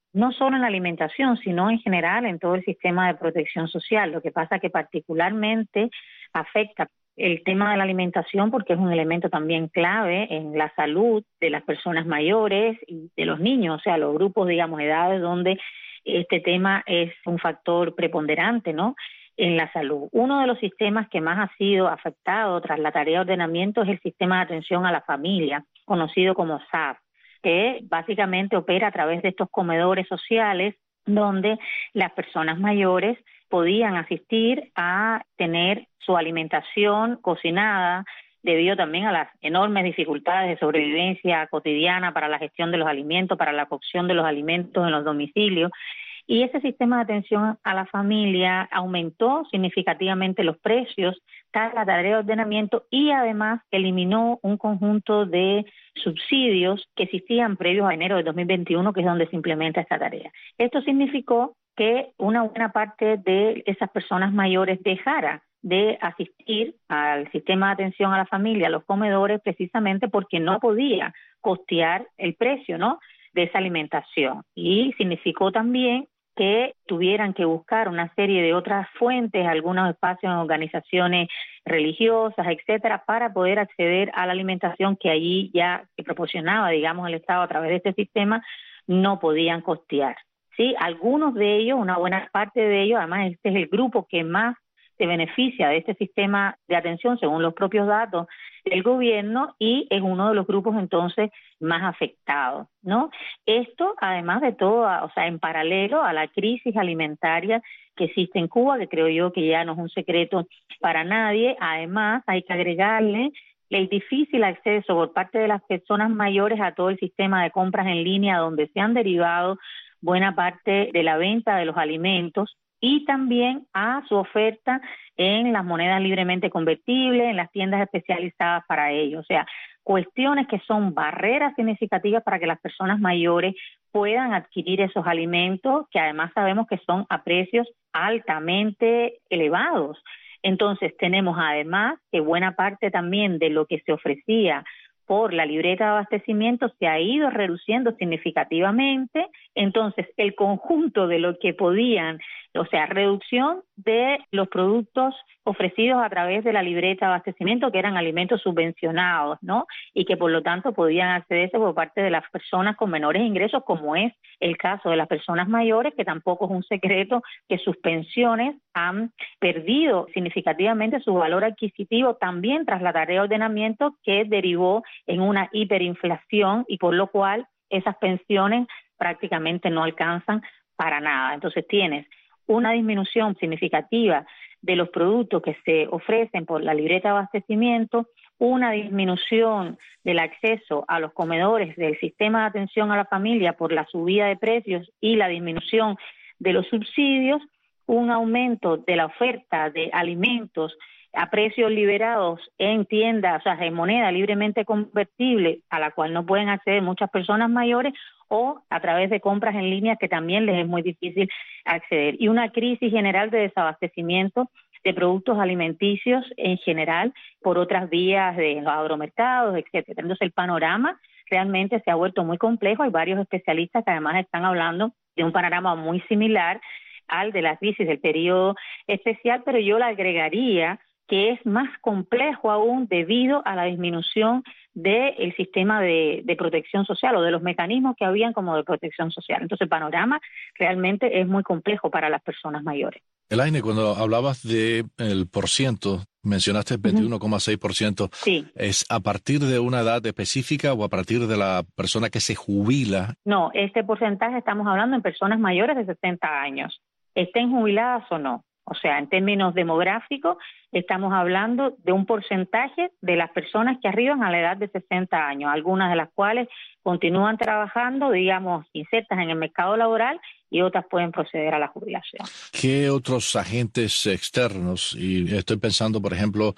no solo en la alimentación, sino en general en todo el sistema de protección social. Lo que pasa que particularmente afecta el tema de la alimentación porque es un elemento también clave en la salud de las personas mayores y de los niños, o sea, los grupos, digamos, edades donde este tema es un factor preponderante, ¿no?, en la salud. Uno de los sistemas que más ha sido afectado tras la tarea de ordenamiento es el sistema de atención a la familia, conocido como SAF, que básicamente opera a través de estos comedores sociales donde las personas mayores podían asistir a tener su alimentación cocinada debido también a las enormes dificultades de sobrevivencia cotidiana para la gestión de los alimentos, para la cocción de los alimentos en los domicilios. Y ese sistema de atención a la familia aumentó significativamente los precios tras la tarea de ordenamiento y además eliminó un conjunto de subsidios que existían previos a enero de 2021, que es donde se implementa esta tarea. Esto significó que una buena parte de esas personas mayores dejara de asistir al sistema de atención a la familia, a los comedores, precisamente porque no podía costear el precio, ¿no?, de esa alimentación. Y significó también que tuvieran que buscar una serie de otras fuentes, algunos espacios en organizaciones religiosas, etcétera, para poder acceder a la alimentación que allí ya que proporcionaba, digamos, el Estado a través de este sistema, no podían costear. Sí, algunos de ellos, una buena parte de ellos, además este es el grupo que más se beneficia de este sistema de atención según los propios datos del gobierno y es uno de los grupos entonces más afectados, ¿no? Esto además de todo, o sea, en paralelo a la crisis alimentaria que existe en Cuba, que creo yo que ya no es un secreto para nadie, además hay que agregarle el difícil acceso por parte de las personas mayores a todo el sistema de compras en línea donde se han derivado buena parte de la venta de los alimentos y también a su oferta en las monedas libremente convertibles, en las tiendas especializadas para ello. O sea, cuestiones que son barreras significativas para que las personas mayores puedan adquirir esos alimentos, que además sabemos que son a precios altamente elevados. Entonces, tenemos además que buena parte también de lo que se ofrecía por la libreta de abastecimiento se ha ido reduciendo significativamente, entonces el conjunto de lo que podían, o sea, reducción de los productos ofrecidos a través de la libreta de abastecimiento, que eran alimentos subvencionados, ¿no? Y que por lo tanto podían accederse por parte de las personas con menores ingresos, como es el caso de las personas mayores, que tampoco es un secreto que sus pensiones han perdido significativamente su valor adquisitivo también tras la tarea de ordenamiento que derivó en una hiperinflación y por lo cual esas pensiones prácticamente no alcanzan para nada. Entonces tienes una disminución significativa de los productos que se ofrecen por la libreta de abastecimiento, una disminución del acceso a los comedores del sistema de atención a la familia por la subida de precios y la disminución de los subsidios, un aumento de la oferta de alimentos a precios liberados en tiendas, o sea, en moneda libremente convertible, a la cual no pueden acceder muchas personas mayores, o a través de compras en línea que también les es muy difícil acceder. Y una crisis general de desabastecimiento de productos alimenticios en general por otras vías de los agromercados, etcétera. Entonces el panorama realmente se ha vuelto muy complejo. Hay varios especialistas que además están hablando de un panorama muy similar al de la crisis del periodo especial, pero yo le agregaría que es más complejo aún debido a la disminución del sistema de protección social o de los mecanismos que habían como de protección social. Entonces el panorama realmente es muy complejo para las personas mayores. Elaine, cuando hablabas del porciento, mencionaste el 21,6%. Sí. ¿Es a partir de una edad específica o a partir de la persona que se jubila? No, este porcentaje estamos hablando en personas mayores de 60 años, estén jubiladas o no. O sea, en términos demográficos, estamos hablando de un porcentaje de las personas que arriban a la edad de 60 años, algunas de las cuales continúan trabajando, digamos, insertas en el mercado laboral y otras pueden proceder a la jubilación. ¿Qué otros agentes externos? Y estoy pensando, por ejemplo,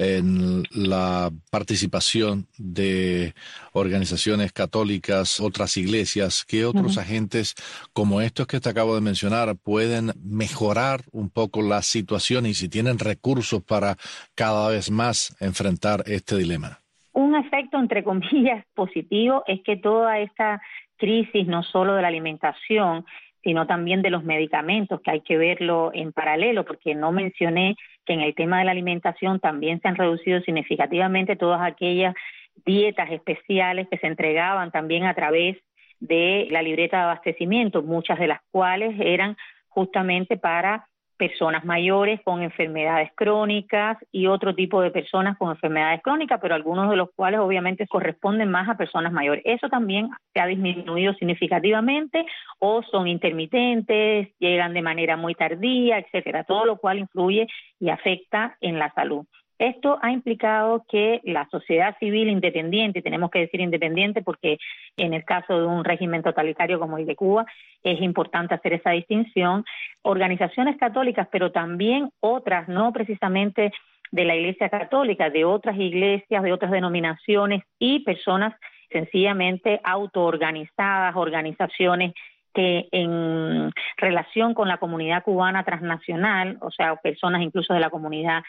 en la participación de organizaciones católicas, otras iglesias. ¿Qué otros agentes como estos que te acabo de mencionar pueden mejorar un poco la situación y si tienen recursos para cada vez más enfrentar este dilema? Un efecto, entre comillas, positivo es que toda esta crisis no solo de la alimentación, sino también de los medicamentos, que hay que verlo en paralelo, porque no mencioné que en el tema de la alimentación también se han reducido significativamente todas aquellas dietas especiales que se entregaban también a través de la libreta de abastecimiento, muchas de las cuales eran justamente para personas mayores con enfermedades crónicas y otro tipo de personas con enfermedades crónicas, pero algunos de los cuales obviamente corresponden más a personas mayores. Eso también se ha disminuido significativamente o son intermitentes, llegan de manera muy tardía, etcétera, todo lo cual influye y afecta en la salud. Esto ha implicado que la sociedad civil independiente, tenemos que decir independiente porque en el caso de un régimen totalitario como el de Cuba es importante hacer esa distinción, organizaciones católicas, pero también otras, no precisamente de la Iglesia Católica, de otras iglesias, de otras denominaciones y personas sencillamente autoorganizadas, organizaciones que en relación con la comunidad cubana transnacional, o sea, personas incluso de la comunidad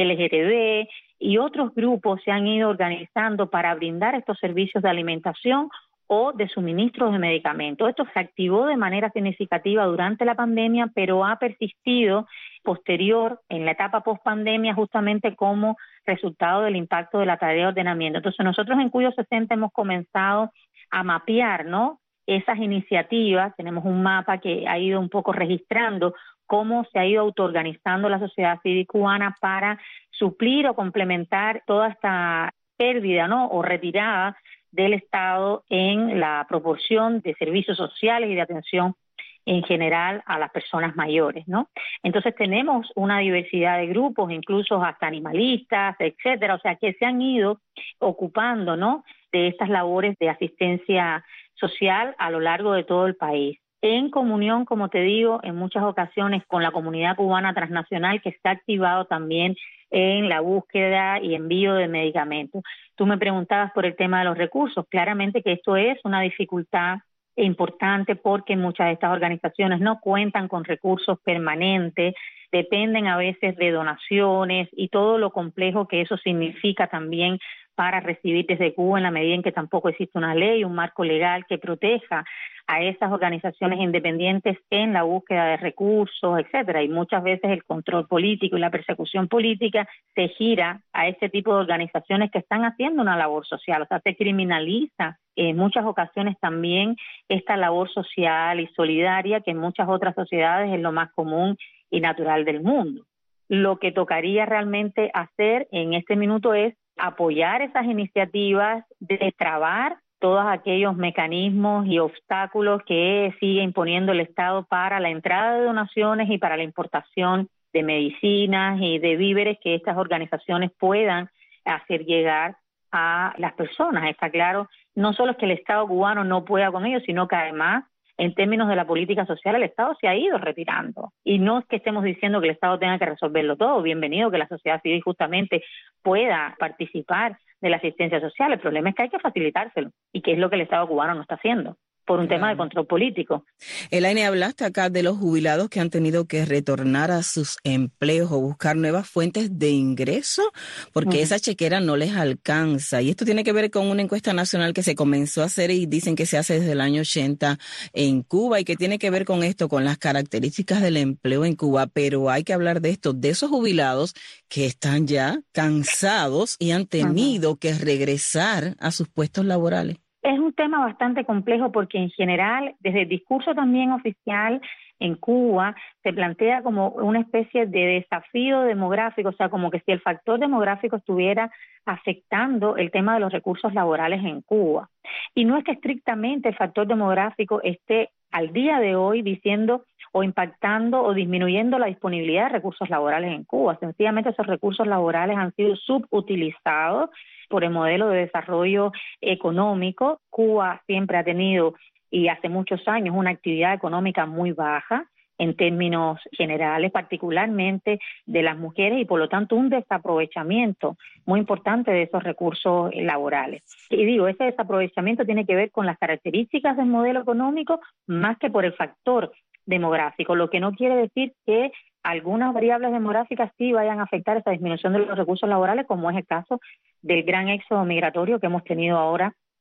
LGTB y otros grupos se han ido organizando para brindar estos servicios de alimentación o de suministros de medicamentos. Esto se activó de manera significativa durante la pandemia, pero ha persistido posterior en la etapa post-pandemia justamente como resultado del impacto de la tarea de ordenamiento. Entonces nosotros en Cuyo 60 hemos comenzado a mapear, ¿no?, esas iniciativas. Tenemos un mapa que ha ido un poco registrando cómo se ha ido autoorganizando la sociedad civil cubana para suplir o complementar toda esta pérdida, ¿no?, o retirada del Estado en la proporción de servicios sociales y de atención en general a las personas mayores, ¿no? Entonces tenemos una diversidad de grupos, incluso hasta animalistas, etcétera, o sea, que se han ido ocupando, ¿no?, de estas labores de asistencia social a lo largo de todo el país, en comunión, como te digo, en muchas ocasiones con la comunidad cubana transnacional que está activado también en la búsqueda y envío de medicamentos. Tú me preguntabas por el tema de los recursos. Claramente que esto es una dificultad importante porque muchas de estas organizaciones no cuentan con recursos permanentes, dependen a veces de donaciones y todo lo complejo que eso significa también para recibir desde Cuba, en la medida en que tampoco existe una ley, un marco legal que proteja a esas organizaciones independientes en la búsqueda de recursos, etcétera. Y muchas veces el control político y la persecución política se gira a ese tipo de organizaciones que están haciendo una labor social, o sea, se criminaliza en muchas ocasiones también esta labor social y solidaria que en muchas otras sociedades es lo más común y natural del mundo. Lo que tocaría realmente hacer en este minuto es apoyar esas iniciativas, destrabar todos aquellos mecanismos y obstáculos que sigue imponiendo el Estado para la entrada de donaciones y para la importación de medicinas y de víveres que estas organizaciones puedan hacer llegar a las personas. Está claro, no solo es que el Estado cubano no pueda con ellos, sino que además, en términos de la política social, el Estado se ha ido retirando. Y no es que estemos diciendo que el Estado tenga que resolverlo todo. Bienvenido que la sociedad civil justamente pueda participar de la asistencia social. El problema es que hay que facilitárselo. Y que es lo que el Estado cubano no está haciendo, por un tema de control político. Elaine, hablaste acá de los jubilados que han tenido que retornar a sus empleos o buscar nuevas fuentes de ingreso porque esa chequera no les alcanza. Y esto tiene que ver con una encuesta nacional que se comenzó a hacer y dicen que se hace desde el año 80 en Cuba y que tiene que ver con esto, con las características del empleo en Cuba. Pero hay que hablar de esto, de esos jubilados que están ya cansados y han tenido que regresar a sus puestos laborales. Es un tema bastante complejo porque en general, desde el discurso también oficial en Cuba, se plantea como una especie de desafío demográfico, o sea, como que si el factor demográfico estuviera afectando el tema de los recursos laborales en Cuba. Y no es que estrictamente el factor demográfico esté al día de hoy diciendo o impactando o disminuyendo la disponibilidad de recursos laborales en Cuba. Sencillamente esos recursos laborales han sido subutilizados por el modelo de desarrollo económico. Cuba siempre ha tenido, y hace muchos años, una actividad económica muy baja en términos generales, particularmente de las mujeres, y por lo tanto un desaprovechamiento muy importante de esos recursos laborales. Y digo, ese desaprovechamiento tiene que ver con las características del modelo económico más que por el factor demográfico, lo que no quiere decir que algunas variables demográficas sí vayan a afectar esa disminución de los recursos laborales, como es el caso del gran éxodo migratorio que hemos tenido ahora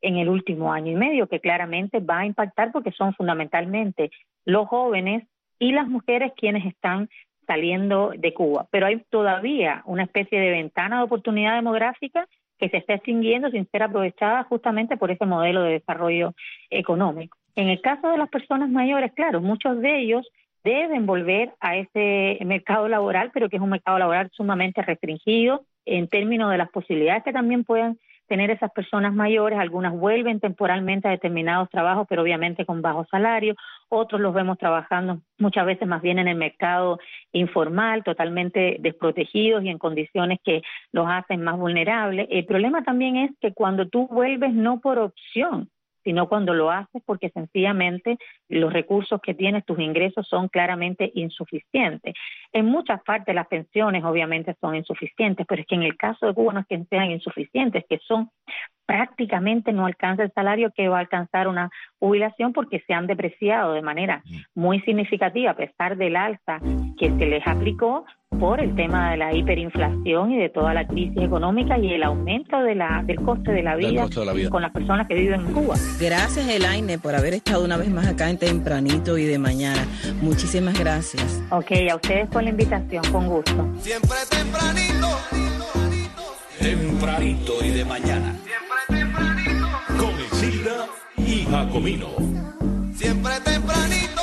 en el último año y medio, que claramente va a impactar porque son fundamentalmente los jóvenes y las mujeres quienes están saliendo de Cuba. Pero hay todavía una especie de ventana de oportunidad demográfica que se está extinguiendo sin ser aprovechada justamente por ese modelo de desarrollo económico. En el caso de las personas mayores, claro, muchos de ellos deben volver a ese mercado laboral, pero que es un mercado laboral sumamente restringido en términos de las posibilidades que también puedan tener esas personas mayores. Algunas vuelven temporalmente a determinados trabajos, pero obviamente con bajo salario. Otros los vemos trabajando muchas veces más bien en el mercado informal, totalmente desprotegidos y en condiciones que los hacen más vulnerables. El problema también es que cuando tú vuelves no por opción, sino cuando lo haces porque sencillamente los recursos que tienes, tus ingresos son claramente insuficientes. En muchas partes las pensiones obviamente son insuficientes, pero es que en el caso de Cuba no es que sean insuficientes, que son prácticamente no alcanza el salario que va a alcanzar una jubilación porque se han depreciado de manera muy significativa a pesar del alza que se les aplicó por el tema de la hiperinflación y de toda la crisis económica y el aumento del coste de la vida con las personas que viven en Cuba. Gracias, Elaine, por haber estado una vez más acá en Tempranito y de Mañana. Muchísimas gracias. Ok, a ustedes por la invitación, con gusto. Siempre tempranito. Tempranito y de mañana. Siempre tempranito. Con Isilda y Jacomino. Siempre tempranito.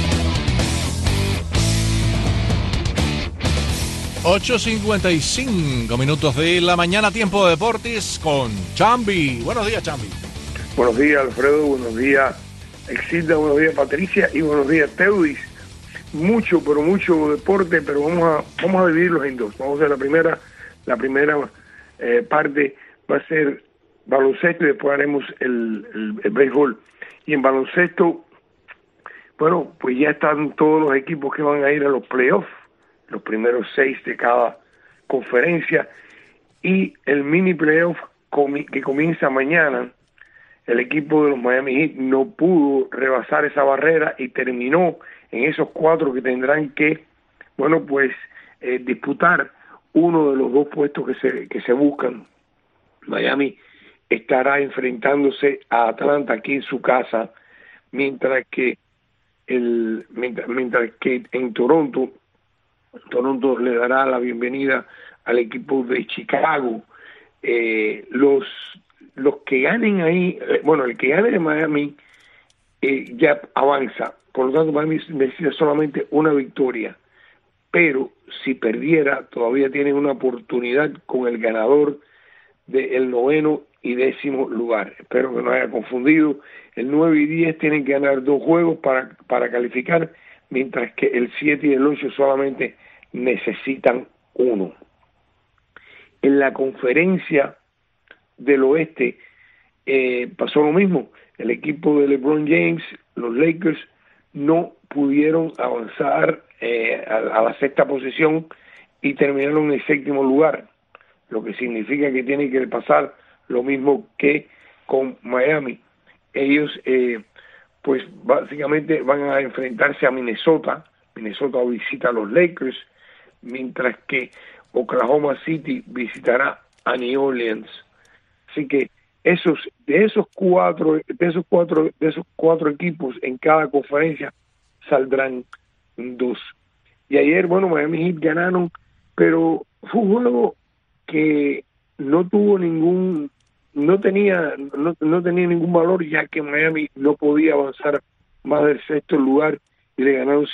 8:55 minutos de la mañana, tiempo de deportes con Chambi. Buenos días, Chambi. Buenos días, Alfredo. Buenos días, Exilda. Buenos días, Patricia. Y buenos días, Teudis. Mucho, pero mucho deporte, pero vamos a dividirlos en dos. Vamos a hacer la primera parte va a ser baloncesto y después haremos el béisbol. Y en baloncesto, bueno, pues ya están todos los equipos que van a ir a los playoffs, los primeros 6 de cada conferencia, y el mini playoff que comienza mañana. El equipo de los Miami Heat no pudo rebasar esa barrera y terminó en esos 4 que tendrán que, bueno, pues disputar uno de los 2 puestos que se buscan. Miami estará enfrentándose a Atlanta aquí en su casa, mientras que en Toronto le dará la bienvenida al equipo de Chicago. Los que ganen ahí, el que gane de Miami ya avanza. Por lo tanto, Miami necesita solamente una victoria. Pero si perdiera, todavía tiene una oportunidad con el ganador del 9º y 10º lugar. Espero que no haya confundido. El 9 y 10 tienen que ganar 2 juegos para calificar, mientras que el 7 y el 8 solamente necesitan 1. En la conferencia del oeste pasó lo mismo. El equipo de LeBron James, los Lakers, no pudieron avanzar a la 6ª posición y terminaron en el 7º lugar, lo que significa que tienen que pasar lo mismo que con Miami. Ellos pues básicamente van a enfrentarse a Minnesota. Minnesota visita a los Lakers, mientras que Oklahoma City visitará a New Orleans. Así que de esos cuatro equipos en cada conferencia saldrán 2. Y ayer, Miami Heat ganaron, pero fue un juego que no tenía ningún valor, ya que Miami no podía avanzar más del 6º lugar y le ganaron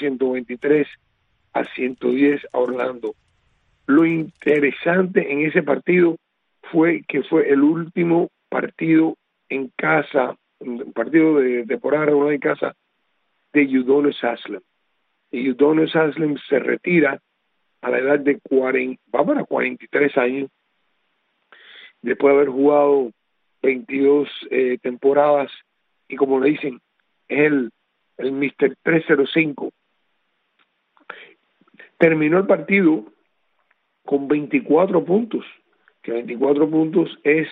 123-110 a Orlando. Lo interesante en ese partido fue que fue el último partido en casa, un partido de temporada regular en casa de Udonis Haslem. Y Udonis Haslem se retira a la edad de 43 años, después de haber jugado 22 temporadas, y como le dicen, es el Mr. 305. Terminó el partido con 24 puntos, que 24 puntos es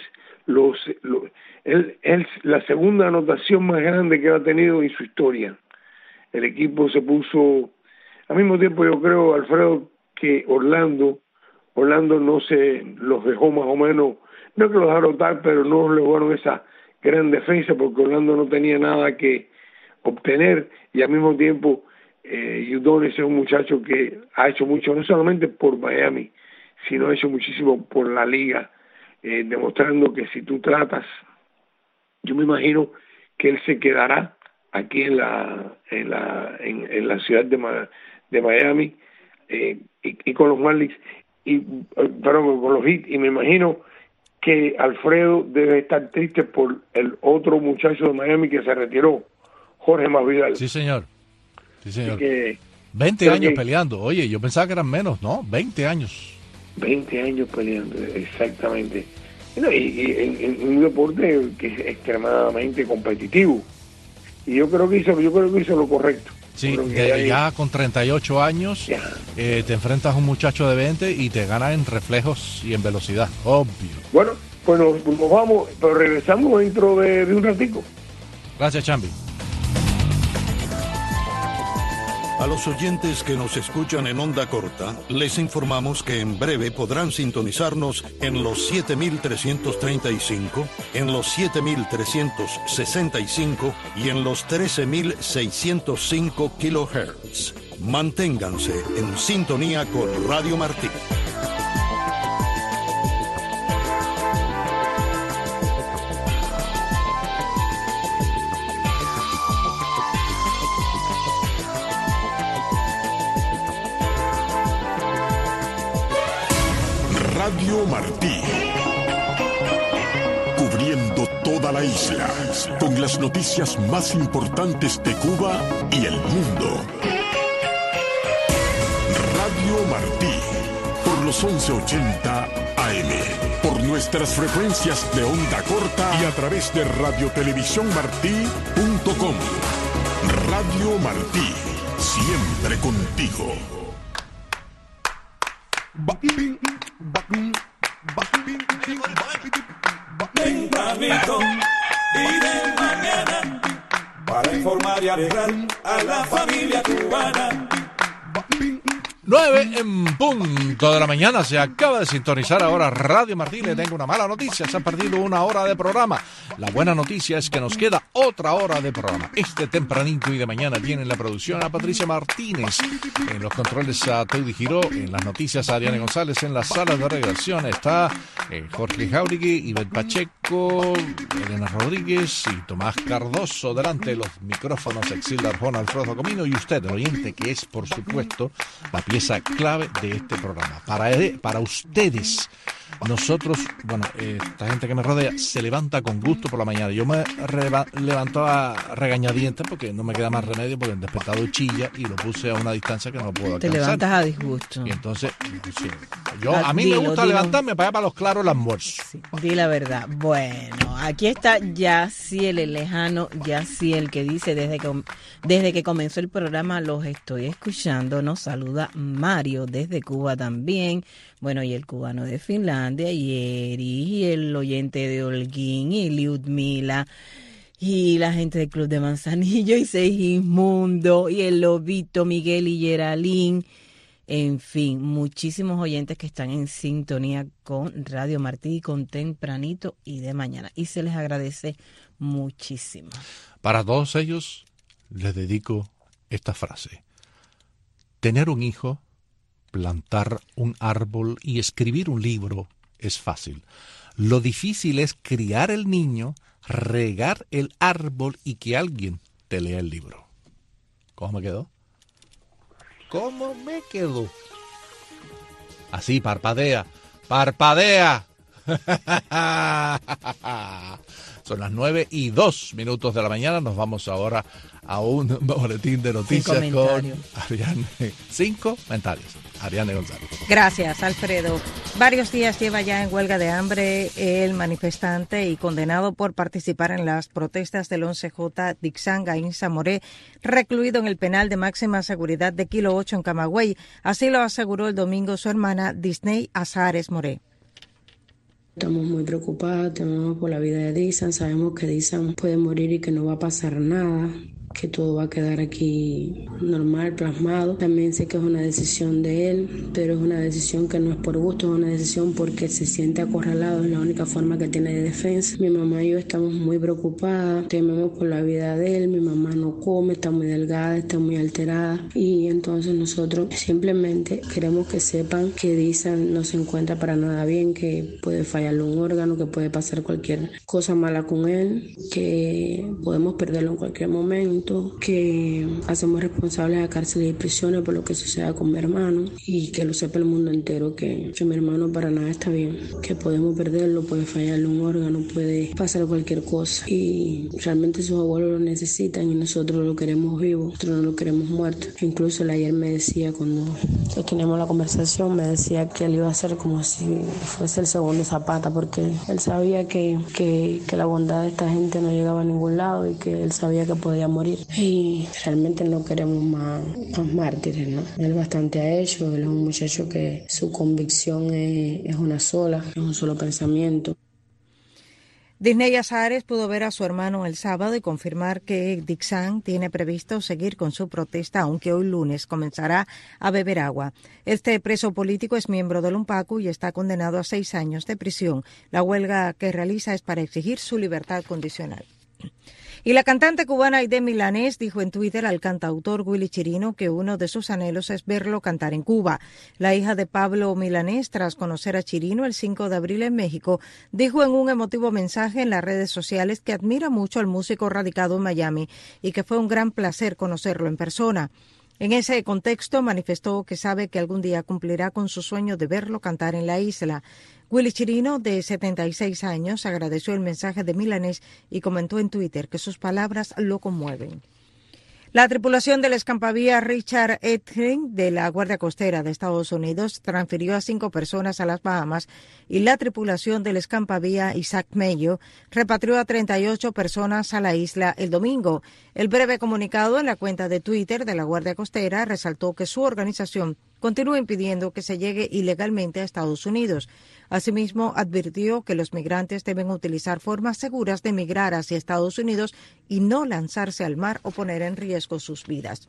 la segunda anotación más grande que ha tenido en su historia. El equipo se puso, al mismo tiempo yo creo, Alfredo, que Orlando no se los dejó más o menos, no que los dejaron tal, pero no le jugaron esa gran defensa porque Orlando no tenía nada que obtener y al mismo tiempo Udonis es un muchacho que ha hecho mucho, no solamente por Miami, sino ha hecho muchísimo por la liga, demostrando que si tú tratas, yo me imagino que él se quedará aquí en la ciudad de Miami y con los Marlins con los Heat, y me imagino que Alfredo debe estar triste por el otro muchacho de Miami que se retiró, Jorge Masvidal. Sí, señor. Sí, señor. Que, 20 años peleando. Oye, yo pensaba que eran menos, ¿no? 20 años. 20 años peleando, exactamente. Y en un deporte que es extremadamente competitivo. Y yo creo que hizo lo correcto. Sí, ya con 38 años te enfrentas a un muchacho de 20 y te gana en reflejos y en velocidad, obvio. Bueno, pues nos vamos, pero regresamos dentro de un ratico. Gracias, Chambi. A los oyentes que nos escuchan en onda corta, les informamos que en breve podrán sintonizarnos en los 7.335, en los 7.365 y en los 13.605 kilohertz. Manténganse en sintonía con Radio Martí. Radio Martí, cubriendo toda la isla, con las noticias más importantes de Cuba y el mundo. Radio Martí, por los 1180 AM, por nuestras frecuencias de onda corta y a través de radiotelevisiónmartí.com. Radio Martí, siempre contigo. Tempranito y de mañana para informar y alegrar a la familia cubana. 9 en punto de la mañana, se acaba de sintonizar ahora Radio Martí. Le tengo una mala noticia, se ha perdido una hora de programa. La buena noticia es que nos queda otra hora de programa. Tempranito y de mañana tienen la producción a Patricia Martínez, en los controles a Teudy Giró, en las noticias a Ariane González, en las salas de redacción está Jorge Jauregui, Ivette Pacheco, Elena Rodríguez y Tomás Cardoso. Delante de los micrófonos Exilda Arjona, Alfredo Comino y usted, el oyente, que es por supuesto la pieza clave de este programa. Para ustedes, nosotros, esta gente que me rodea se levanta con gusto por la mañana. Yo me levanto a regañadientes porque no me queda más remedio, porque el despertador chilla y lo puse a una distancia que no puedo alcanzar. Te levantas a disgusto. Y entonces, a mí me gusta levantarme para allá para los claros el almuerzo. Sí, di la verdad. Bueno, aquí está Yaciel, el lejano Yaciel, que dice, desde que comenzó el programa los estoy escuchando. Nos saluda Mario desde Cuba también. Bueno, y el cubano de Finlandia, y Eri, y el oyente de Holguín, y Liudmila, y la gente del Club de Manzanillo, y Segismundo, y el Lobito, Miguel y Geraldine. En fin, muchísimos oyentes que están en sintonía con Radio Martí, con Tempranito y de mañana. Y se les agradece muchísimo. Para todos ellos, les dedico esta frase. Tener un hijo, plantar un árbol y escribir un libro es fácil. Lo difícil es criar el niño, regar el árbol y que alguien te lea el libro. ¿Cómo me quedó? ¿Cómo me quedó? Así, parpadea. ¡Parpadea! Son las 9:02 de la mañana. Nos vamos ahora a un boletín de noticias con Ariane. 5 comentarios. Ariane González. Gracias, Alfredo. Varios días lleva ya en huelga de hambre el manifestante y condenado por participar en las protestas del 11J Dixan Gainza Moré, recluido en el penal de máxima seguridad de Kilo 8 en Camagüey. Así lo aseguró el domingo su hermana Disney Azares Moré. Estamos muy preocupados, tememos por la vida de Dixan, sabemos que Dixan puede morir y que no va a pasar nada. que todo va a quedar aquí normal, plasmado. También sé que es una decisión de él, pero es una decisión que no es por gusto, es una decisión porque se siente acorralado, es la única forma que tiene de defensa. Mi mamá y yo estamos muy preocupadas, tememos por la vida de él, mi mamá no come, está muy delgada, está muy alterada y entonces nosotros simplemente queremos que sepan que Disa no se encuentra para nada bien, que puede fallarle un órgano, que puede pasar cualquier cosa mala con él, que podemos perderlo en cualquier momento, que hacemos responsables a cárceles y prisiones por lo que suceda con mi hermano y que lo sepa el mundo entero que mi hermano para nada está bien, que podemos perderlo, puede fallarle un órgano, puede pasar cualquier cosa y realmente sus abuelos lo necesitan y nosotros lo queremos vivo, nosotros no lo queremos muerto. Incluso él ayer me decía, cuando teníamos la conversación, me decía que él iba a ser como si fuese el segundo Zapata, porque él sabía que la bondad de esta gente no llegaba a ningún lado y que él sabía que podía morir y realmente no queremos más mártires, ¿no? Él bastante ha hecho, él es un muchacho que su convicción es una sola, es un solo pensamiento. Disney Azares pudo ver a su hermano el sábado y confirmar que Dixon tiene previsto seguir con su protesta, aunque hoy lunes comenzará a beber agua. Este preso político es miembro del UNPACU y está condenado a 6 años de prisión. La huelga que realiza es para exigir su libertad condicional. Y la cantante cubana Aide Milanés dijo en Twitter al cantautor Willy Chirino que uno de sus anhelos es verlo cantar en Cuba. La hija de Pablo Milanés, tras conocer a Chirino el 5 de abril en México, dijo en un emotivo mensaje en las redes sociales que admira mucho al músico radicado en Miami y que fue un gran placer conocerlo en persona. En ese contexto manifestó que sabe que algún día cumplirá con su sueño de verlo cantar en la isla. Willy Chirino, de 76 años, agradeció el mensaje de Milanés y comentó en Twitter que sus palabras lo conmueven. La tripulación del escampavía Richard Etling de la Guardia Costera de Estados Unidos transfirió a 5 personas a las Bahamas y la tripulación del escampavía Isaac Mayo repatrió a 38 personas a la isla el domingo. El breve comunicado en la cuenta de Twitter de la Guardia Costera resaltó que su organización continúa impidiendo que se llegue ilegalmente a Estados Unidos. Asimismo, advirtió que los migrantes deben utilizar formas seguras de migrar hacia Estados Unidos y no lanzarse al mar o poner en riesgo sus vidas.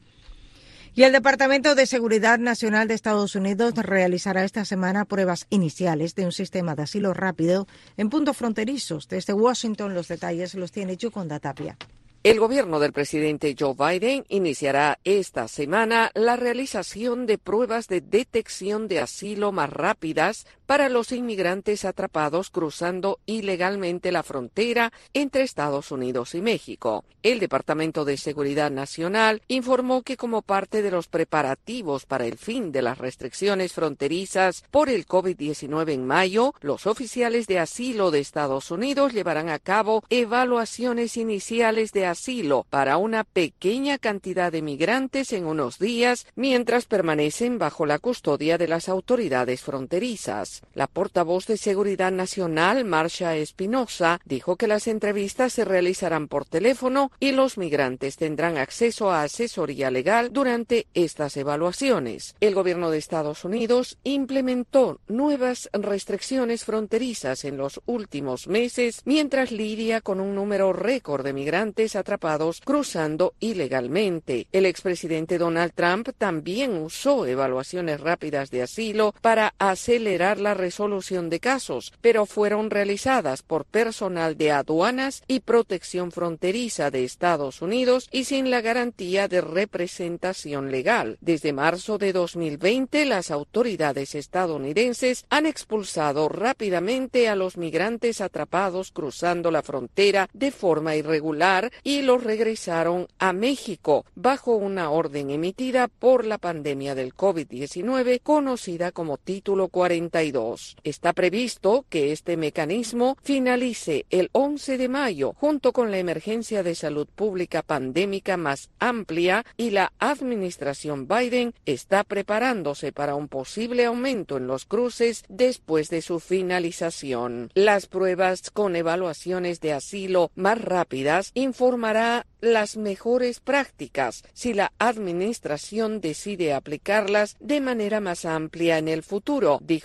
Y el Departamento de Seguridad Nacional de Estados Unidos realizará esta semana pruebas iniciales de un sistema de asilo rápido en puntos fronterizos. Desde Washington, los detalles los tiene Yoconda Tapia. El gobierno del presidente Joe Biden iniciará esta semana la realización de pruebas de detección de asilo más rápidas para los inmigrantes atrapados cruzando ilegalmente la frontera entre Estados Unidos y México. El Departamento de Seguridad Nacional informó que como parte de los preparativos para el fin de las restricciones fronterizas por el COVID-19 en mayo, los oficiales de asilo de Estados Unidos llevarán a cabo evaluaciones iniciales de asilo para una pequeña cantidad de migrantes en unos días mientras permanecen bajo la custodia de las autoridades fronterizas. La portavoz de Seguridad Nacional, Marsha Espinosa, dijo que las entrevistas se realizarán por teléfono y los migrantes tendrán acceso a asesoría legal durante estas evaluaciones. El gobierno de Estados Unidos implementó nuevas restricciones fronterizas en los últimos meses mientras lidia con un número récord de migrantes atrapados cruzando ilegalmente. El expresidente Donald Trump también usó evaluaciones rápidas de asilo para acelerar la resolución de casos, pero fueron realizadas por personal de aduanas y protección fronteriza de Estados Unidos y sin la garantía de representación legal. Desde marzo de 2020, las autoridades estadounidenses han expulsado rápidamente a los migrantes atrapados cruzando la frontera de forma irregular y los regresaron a México bajo una orden emitida por la pandemia del COVID-19 conocida como Título 42. Está previsto que este mecanismo finalice el 11 de mayo junto con la emergencia de salud pública pandémica más amplia y la administración Biden está preparándose para un posible aumento en los cruces después de su finalización. Las pruebas con evaluaciones de asilo más rápidas informará las mejores prácticas si la administración decide aplicarlas de manera más amplia en el futuro, dijo la portavoz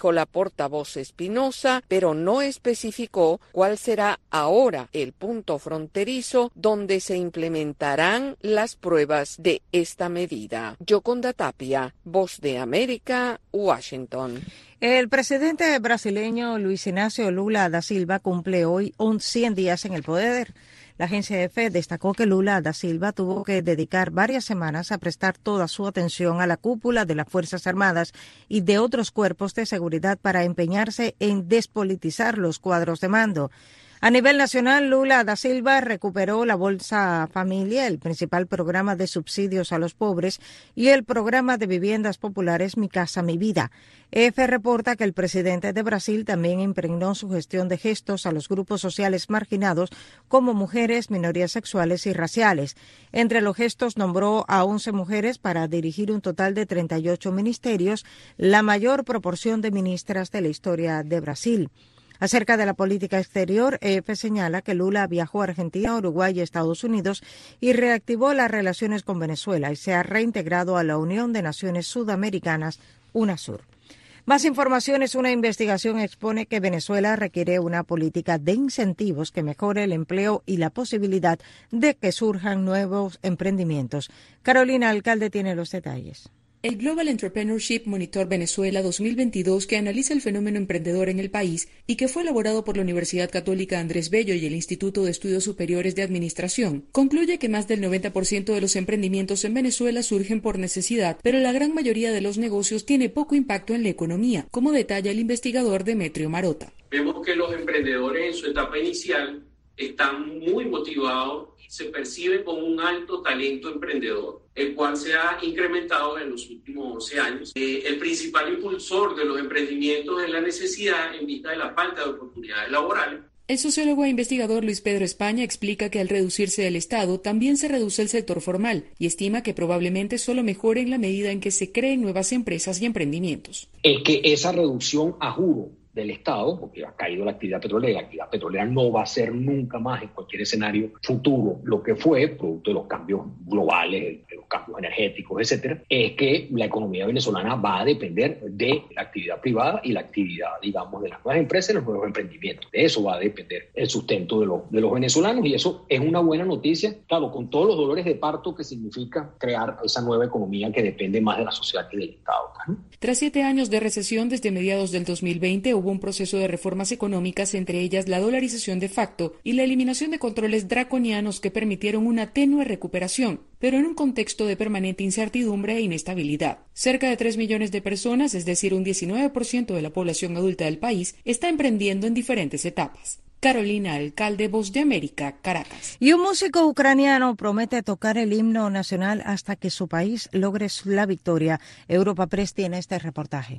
portavoz Espinosa, pero no especificó cuál será ahora el punto fronterizo donde se implementarán las pruebas de esta medida. Yoconda Tapia, Voz de América, Washington. El presidente brasileño Luis Inácio Lula da Silva cumple hoy 100 días en el poder. La agencia EFE destacó que Lula da Silva tuvo que dedicar varias semanas a prestar toda su atención a la cúpula de las Fuerzas Armadas y de otros cuerpos de seguridad para empeñarse en despolitizar los cuadros de mando. A nivel nacional, Lula da Silva recuperó la Bolsa Familia, el principal programa de subsidios a los pobres, y el programa de viviendas populares Mi Casa, Mi Vida. EFE reporta que el presidente de Brasil también impregnó su gestión de gestos a los grupos sociales marginados como mujeres, minorías sexuales y raciales. Entre los gestos nombró a 11 mujeres para dirigir un total de 38 ministerios, la mayor proporción de ministras de la historia de Brasil. Acerca de la política exterior, EFE señala que Lula viajó a Argentina, Uruguay y Estados Unidos y reactivó las relaciones con Venezuela y se ha reintegrado a la Unión de Naciones Sudamericanas, UNASUR. Más informaciones. Una investigación expone que Venezuela requiere una política de incentivos que mejore el empleo y la posibilidad de que surjan nuevos emprendimientos. Carolina Alcalde tiene los detalles. El Global Entrepreneurship Monitor Venezuela 2022, que analiza el fenómeno emprendedor en el país y que fue elaborado por la Universidad Católica Andrés Bello y el Instituto de Estudios Superiores de Administración, concluye que más del 90% de los emprendimientos en Venezuela surgen por necesidad, pero la gran mayoría de los negocios tiene poco impacto en la economía, como detalla el investigador Demetrio Marota. Vemos que los emprendedores en su etapa inicial están muy motivados y se perciben con un alto talento emprendedor, el cual se ha incrementado en los últimos 11 años. El principal impulsor de los emprendimientos es la necesidad en vista de la falta de oportunidades laborales. El sociólogo e investigador Luis Pedro España explica que al reducirse el Estado también se reduce el sector formal y estima que probablemente solo mejore en la medida en que se creen nuevas empresas y emprendimientos. Es que esa reducción a juro del Estado, porque ha caído la actividad petrolera, la actividad petrolera no va a ser nunca más en cualquier escenario futuro lo que fue, producto de los cambios globales, de los cambios energéticos, etcétera, es que la economía venezolana va a depender de la actividad privada y la actividad, digamos, de las nuevas empresas y los nuevos emprendimientos. De eso va a depender el sustento de los venezolanos, y eso es una buena noticia, claro, con todos los dolores de parto que significa crear esa nueva economía que depende más de la sociedad que del Estado, ¿no? Tras 7 años de recesión desde mediados del 2020, hubo un proceso de reformas económicas, entre ellas la dolarización de facto y la eliminación de controles draconianos que permitieron una tenue recuperación, pero en un contexto de permanente incertidumbre e inestabilidad. Cerca de 3 millones de personas, es decir, un 19% de la población adulta del país, está emprendiendo en diferentes etapas. Carolina Alcalde, Voz de América, Caracas. Y un músico ucraniano promete tocar el himno nacional hasta que su país logre la victoria. Europa Press tiene este reportaje.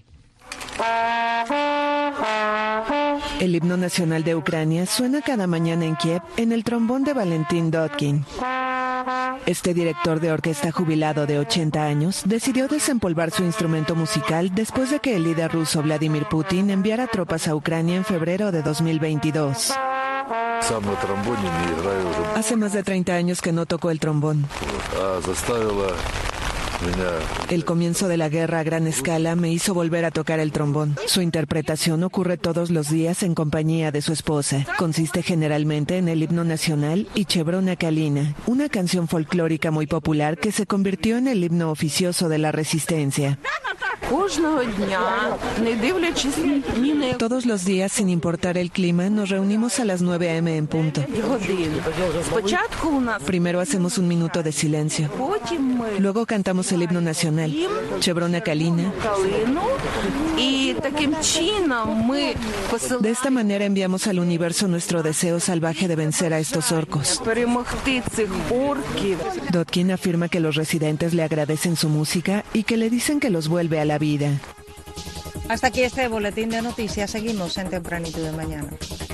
El himno nacional de Ucrania suena cada mañana en Kiev en el trombón de Valentín Dotkin. Este director de orquesta jubilado de 80 años decidió desempolvar su instrumento musical después de que el líder ruso Vladimir Putin enviara tropas a Ucrania en febrero de 2022. Hace más de 30 años que no tocó el trombón. El comienzo de la guerra a gran escala me hizo volver a tocar el trombón. Su interpretación ocurre todos los días en compañía de su esposa. Consiste generalmente en el himno nacional y Chevrona Kalina, una canción folclórica muy popular que se convirtió en el himno oficioso de la resistencia. Todos los días, sin importar el clima, nos reunimos a las 9 a.m. en punto. Primero hacemos un minuto de silencio. Luego cantamos el himno nacional, Chevrona Kalina. De esta manera enviamos al universo nuestro deseo salvaje de vencer a estos orcos. Dotkin afirma que los residentes le agradecen su música y que le dicen que los vuelve a la vida. Hasta aquí este boletín de noticias. Seguimos en Tempranito de Mañana.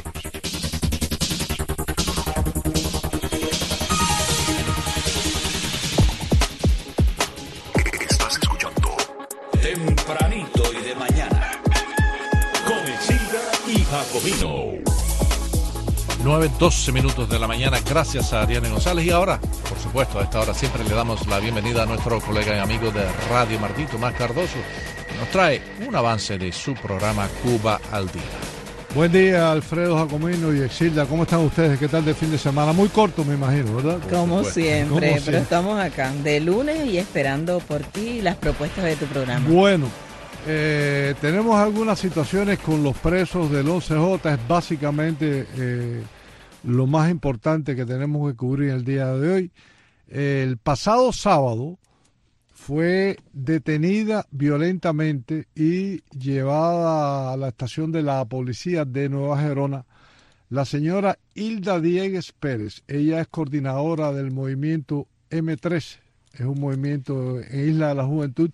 Estás escuchando Tempranito y de Mañana con Exilda y Jacobino. 9:12 de la mañana. Gracias a Ariane González. Y ahora por supuesto, a esta hora siempre le damos la bienvenida a nuestro colega y amigo de Radio Martí, Tomás Cardoso, que nos trae un avance de su programa Cuba al Día. Buen día, Alfredo Jacomino y Exilda. ¿Cómo están ustedes? ¿Qué tal de fin de semana? Muy corto, me imagino, ¿verdad? Como siempre, pero estamos acá de lunes y esperando por ti las propuestas de tu programa. Bueno, tenemos algunas situaciones con los presos del 11J. Es básicamente lo más importante que tenemos que cubrir el día de hoy. El pasado sábado fue detenida violentamente y llevada a la estación de la policía de Nueva Gerona la señora Hilda Diegues Pérez. Ella es coordinadora del movimiento M13. Es un movimiento en Isla de la Juventud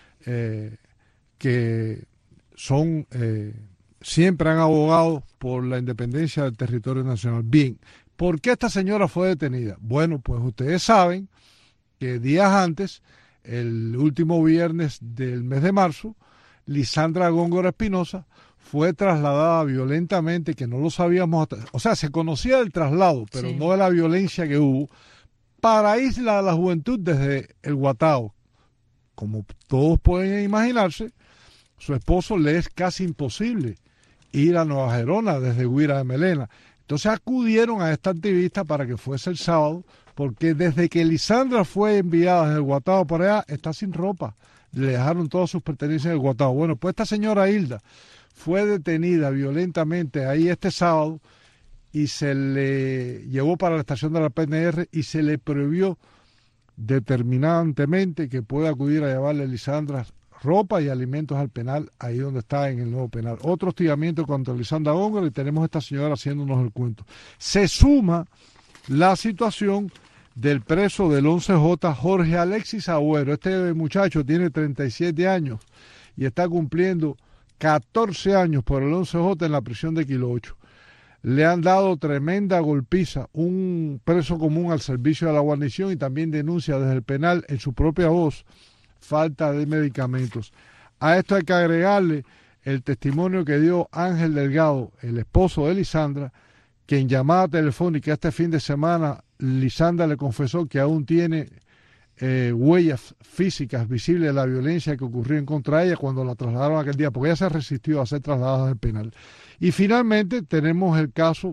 que son siempre han abogado por la independencia del territorio nacional. Bien, ¿por qué esta señora fue detenida? Bueno, pues ustedes saben que días antes, el último viernes del mes de marzo, Lisandra Góngora Espinosa fue trasladada violentamente, que no lo sabíamos, o sea, se conocía del traslado, pero no de la violencia que hubo, para Isla de la Juventud desde el Guatao. Como todos pueden imaginarse, su esposo le es casi imposible ir a Nueva Gerona desde Guira de Melena. Entonces acudieron a esta activista para que fuese el sábado, porque desde que Lisandra fue enviada desde el Guatao para allá, está sin ropa. Le dejaron todas sus pertenencias en el Guatao. Bueno, pues esta señora Hilda fue detenida violentamente ahí este sábado y se le llevó para la estación de la PNR y se le prohibió determinantemente que pueda acudir a llevarle a Lisandra ropa y alimentos al penal, ahí donde está en el nuevo penal. Otro hostigamiento contra Lisandra Góngora y tenemos a esta señora haciéndonos el cuento. Se suma la situación del preso del 11J, Jorge Alexis Agüero. Este muchacho tiene 37 años y está cumpliendo 14 años por el 11J en la prisión de Kilo 8. Le han dado tremenda golpiza, un preso común al servicio de la guarnición, y también denuncia desde el penal en su propia voz falta de medicamentos. A esto hay que agregarle el testimonio que dio Ángel Delgado, el esposo de Lisandra, que en llamada telefónica este fin de semana Lisandra le confesó que aún tiene huellas físicas visibles de la violencia que ocurrió en contra de ella cuando la trasladaron aquel día, porque ella se resistió a ser trasladada del penal. Y finalmente tenemos el caso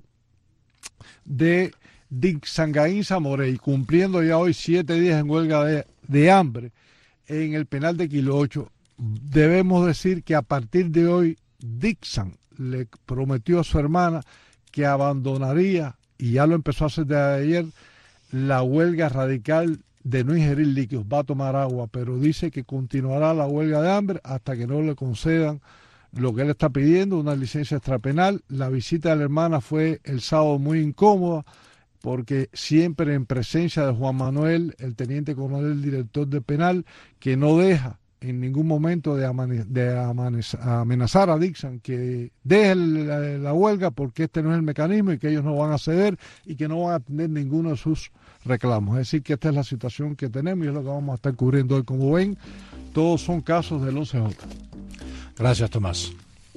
de Dixangaín Zamorey, cumpliendo ya hoy 7 días en huelga de hambre en el penal de Kilo 8. Debemos decir que a partir de hoy Dixan le prometió a su hermana que abandonaría, y ya lo empezó a hacer desde ayer, la huelga radical de no ingerir líquidos. Va a tomar agua, pero dice que continuará la huelga de hambre hasta que no le concedan lo que él está pidiendo, una licencia extrapenal. La visita de la hermana fue el sábado muy incómoda, porque siempre en presencia de Juan Manuel, el teniente coronel, director de penal, que no deja en ningún momento de amenazar a Dixon que deje la huelga, porque este no es el mecanismo y que ellos no van a ceder y que no van a atender ninguno de sus reclamos. Es decir, que esta es la situación que tenemos y es lo que vamos a estar cubriendo hoy. Como ven, todos son casos del 11J. Gracias, Tomás.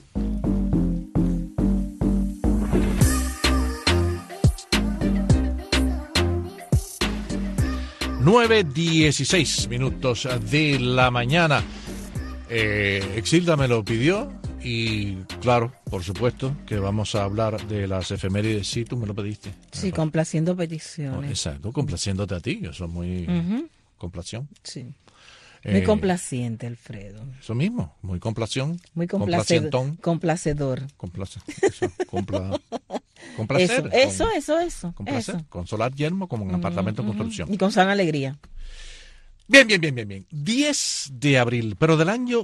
Nueve 16 minutos de la mañana. Exilda me lo pidió y claro, por supuesto que vamos a hablar de las efemérides. Sí, tú me lo pediste. Sí, complaciendo peticiones. Exacto, complaciéndote a ti. Yo soy muy complación. Sí. Muy complaciente, Alfredo. Eso mismo, muy complación. Muy complacedor. Complacedor. Complacer. Eso. Complacer. Con solar yermo como en apartamento de construcción. Y con sana alegría. Bien. 10 de abril, pero del año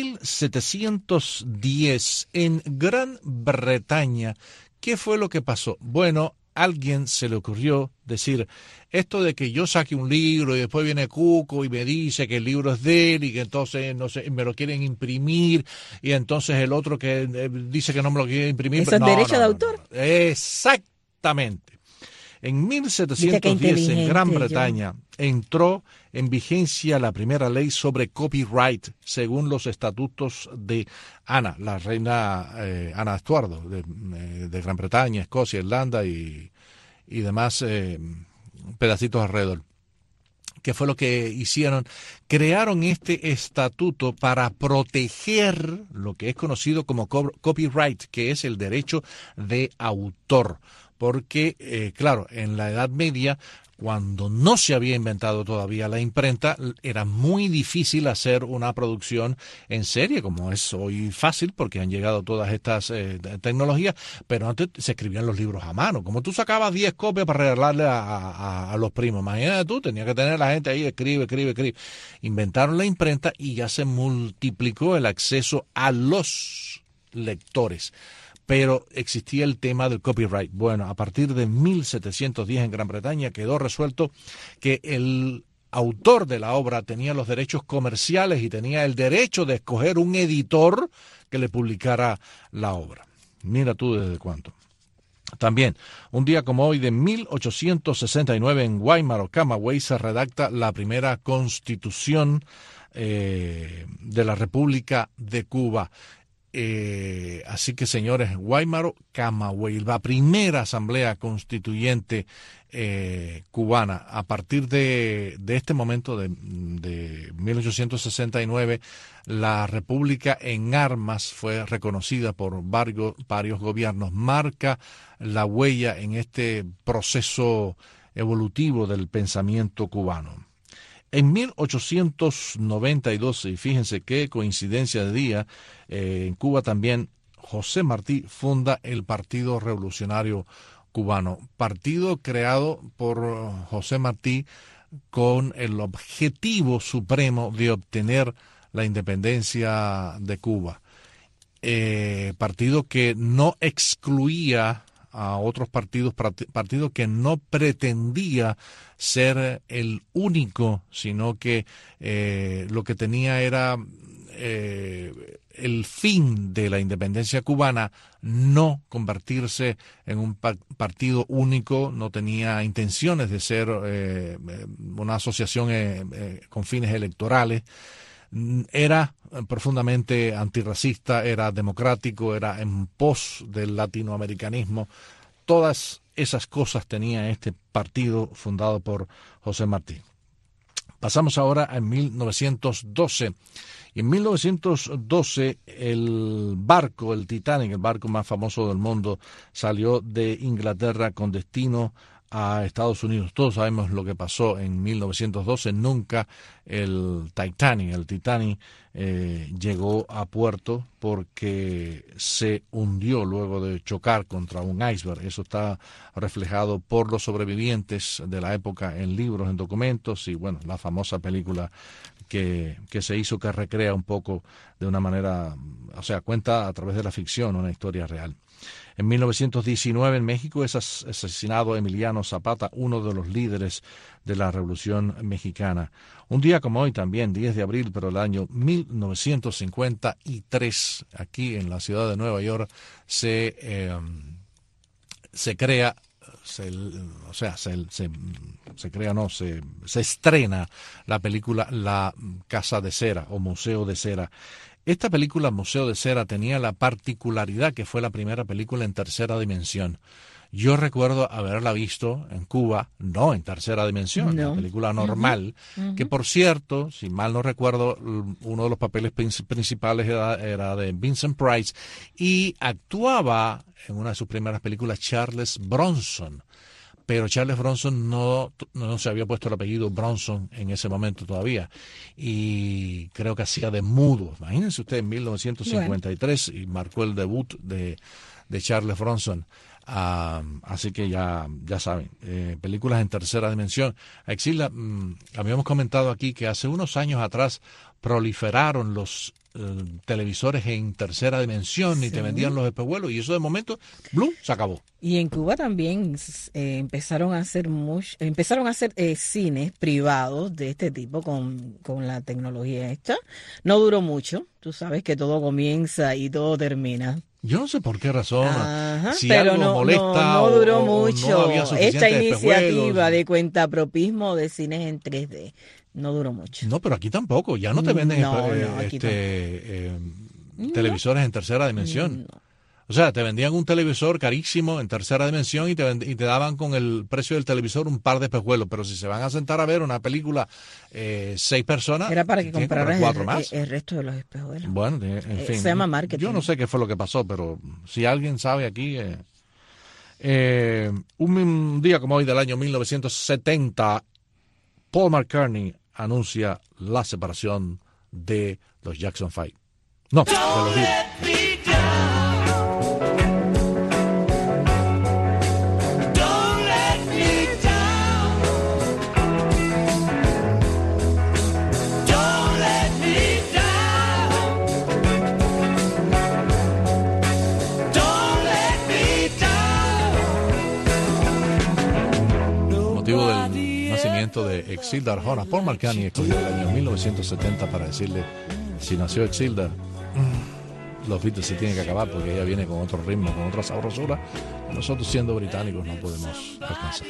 1710, en Gran Bretaña, ¿qué fue lo que pasó? Bueno, a alguien se le ocurrió decir esto de que yo saque un libro y después viene Cuco y me dice que el libro es de él y que entonces no sé, me lo quieren imprimir, y entonces el otro que dice que no me lo quiere imprimir. ¿Eso es derecho de autor? Exactamente. En 1710 en Gran Bretaña entró en vigencia la primera ley sobre copyright según los estatutos de Ana, la reina Ana Estuardo de Gran Bretaña, Escocia, Irlanda y demás pedacitos alrededor. ¿Qué fue lo que hicieron? Crearon este estatuto para proteger lo que es conocido como copyright, que es el derecho de autor. Porque, claro, en la Edad Media, cuando no se había inventado todavía la imprenta, era muy difícil hacer una producción en serie, como es hoy fácil, porque han llegado todas estas tecnologías, pero antes se escribían los libros a mano. Como tú sacabas 10 copias para regalarle a los primos, imagínate tú, tenías que tener la gente ahí, escribe. Inventaron la imprenta y ya se multiplicó el acceso a los lectores. Pero existía el tema del copyright. Bueno, a partir de 1710 en Gran Bretaña quedó resuelto que el autor de la obra tenía los derechos comerciales y tenía el derecho de escoger un editor que le publicara la obra. Mira tú desde cuánto. También, un día como hoy de 1869 en Guaymaro, Camagüey, se redacta la primera constitución de la República de Cuba. Así que, señores, Guaymaro, Camagüey, la primera asamblea constituyente cubana. A partir de este momento, de 1869, la República en armas fue reconocida por varios gobiernos. Marca la huella en este proceso evolutivo del pensamiento cubano. En 1892, y fíjense qué coincidencia de día, en Cuba también José Martí funda el Partido Revolucionario Cubano, partido creado por José Martí con el objetivo supremo de obtener la independencia de Cuba. Partido que no excluía a otros partidos, partido que no pretendía ser el único, sino que lo que tenía era el fin de la independencia cubana, no convertirse en un partido único, no tenía intenciones de ser una asociación con fines electorales. Era profundamente antirracista, era democrático, era en pos del latinoamericanismo. Todas esas cosas tenía este partido fundado por José Martí. Pasamos ahora a 1912. Y en 1912 el barco, el Titanic, el barco más famoso del mundo, salió de Inglaterra con destino a Estados Unidos. Todos sabemos lo que pasó en 1912. Nunca el Titanic llegó a puerto porque se hundió luego de chocar contra un iceberg. Eso está reflejado por los sobrevivientes de la época en libros, en documentos y, bueno, la famosa película que se hizo, que recrea un poco de una manera, o sea, cuenta a través de la ficción una historia real. En 1919 en México es asesinado Emiliano Zapata, uno de los líderes de la Revolución Mexicana. Un día como hoy también, 10 de abril, pero el año 1953, aquí en la ciudad de Nueva York, se estrena la película La Casa de Cera o Museo de Cera. Esta película, Museo de Cera, tenía la particularidad que fue la primera película en tercera dimensión. Yo recuerdo haberla visto en Cuba, no en tercera dimensión, la película normal, que por cierto, si mal no recuerdo, uno de los papeles principales era de Vincent Price y actuaba en una de sus primeras películas Charles Bronson. Pero Charles Bronson no se había puesto el apellido Bronson en ese momento todavía. Y creo que hacía de mudo. Imagínense usted, en 1953, y marcó el debut de Charles Bronson. Así que ya saben, películas en tercera dimensión. Exilda, habíamos comentado aquí que hace unos años atrás proliferaron los televisores en tercera dimensión y te vendían los espejuelos y eso de momento, ¡blum!, se acabó. Y en Cuba también empezaron a hacer cines privados de este tipo con la tecnología esta. No duró mucho, tú sabes que todo comienza y todo termina. Yo no sé por qué razón. Si pero algo molesta no duró o mucho. No había esta iniciativa espejuelos. de cuentapropismo de cines en 3D no duró mucho. No, pero aquí tampoco. Ya no te venden No, aquí televisores en tercera dimensión. No. O sea, te vendían un televisor carísimo en tercera dimensión y te daban con el precio del televisor un par de espejuelos. Pero si se van a sentar a ver una película 6 personas, era para que compraras 4 más. El resto de los espejuelos. Bueno, en fin. Se llama marketing. Yo no sé qué fue lo que pasó, pero si alguien sabe aquí... un día como hoy del año 1970, Paul McCartney anuncia la separación de los Jackson 5. No, de los Beatles. Motivo del nacimiento de Exilda Arjona, Paul McCartney escogió el año 1970 para decirle: si nació Exilda, los Beatles se tienen que acabar porque ella viene con otro ritmo, con otra sabrosura. Nosotros, siendo británicos, no podemos alcanzar.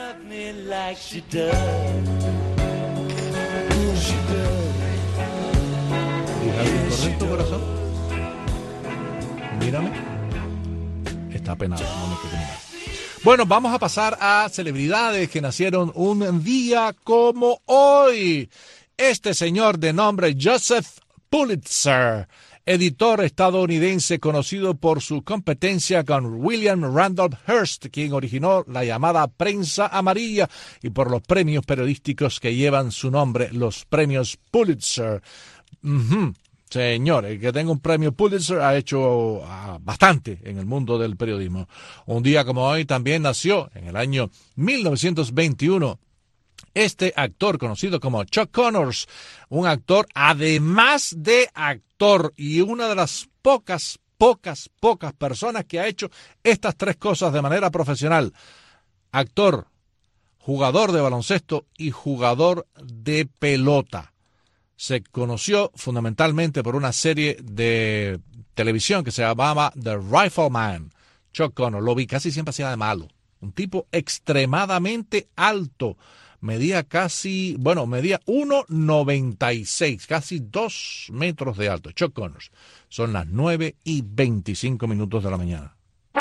¿Dije algo incorrecto, corazón? Mírame. Está penado, no me quiero mirar. Bueno, vamos a pasar a celebridades que nacieron un día como hoy. Este señor de nombre Joseph Pulitzer, editor estadounidense conocido por su competencia con William Randolph Hearst, quien originó la llamada prensa amarilla, y por los premios periodísticos que llevan su nombre, los premios Pulitzer. Señor, el que tenga un premio Pulitzer ha hecho bastante en el mundo del periodismo. Un día como hoy también nació, en el año 1921, este actor conocido como Chuck Connors, un actor además de actor y una de las pocas personas que ha hecho estas 3 cosas de manera profesional: actor, jugador de baloncesto y jugador de pelota. Se conoció fundamentalmente por una serie de televisión que se llamaba The Rifleman. Chuck Connors, lo vi, casi siempre hacía de malo. Un tipo extremadamente alto. Medía 1,96, casi 2 metros de alto. Chuck Connors. Son las 9:25 de la mañana.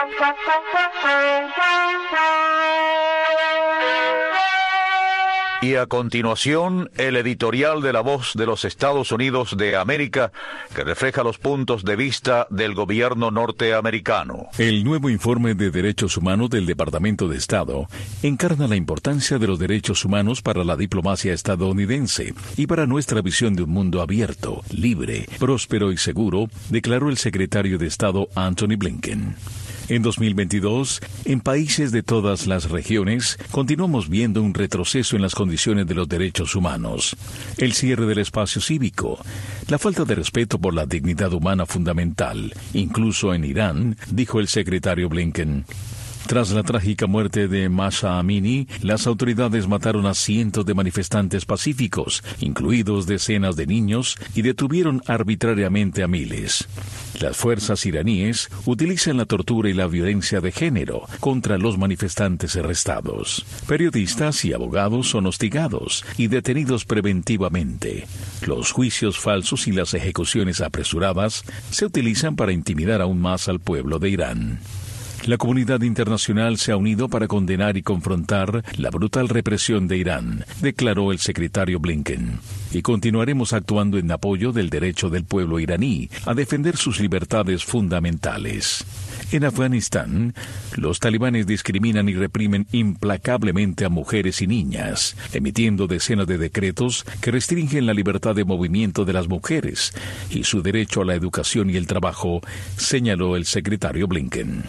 Y a continuación, el editorial de La Voz de los Estados Unidos de América, que refleja los puntos de vista del gobierno norteamericano. El nuevo informe de derechos humanos del Departamento de Estado encarna la importancia de los derechos humanos para la diplomacia estadounidense y para nuestra visión de un mundo abierto, libre, próspero y seguro, declaró el secretario de Estado Antony Blinken. En 2022, en países de todas las regiones, continuamos viendo un retroceso en las condiciones de los derechos humanos, el cierre del espacio cívico, la falta de respeto por la dignidad humana fundamental, incluso en Irán, dijo el secretario Blinken. Tras la trágica muerte de Mahsa Amini, las autoridades mataron a cientos de manifestantes pacíficos, incluidos decenas de niños, y detuvieron arbitrariamente a miles. Las fuerzas iraníes utilizan la tortura y la violencia de género contra los manifestantes arrestados. Periodistas y abogados son hostigados y detenidos preventivamente. Los juicios falsos y las ejecuciones apresuradas se utilizan para intimidar aún más al pueblo de Irán. La comunidad internacional se ha unido para condenar y confrontar la brutal represión de Irán, declaró el secretario Blinken. Y continuaremos actuando en apoyo del derecho del pueblo iraní a defender sus libertades fundamentales. En Afganistán, los talibanes discriminan y reprimen implacablemente a mujeres y niñas, emitiendo decenas de decretos que restringen la libertad de movimiento de las mujeres y su derecho a la educación y el trabajo, señaló el secretario Blinken.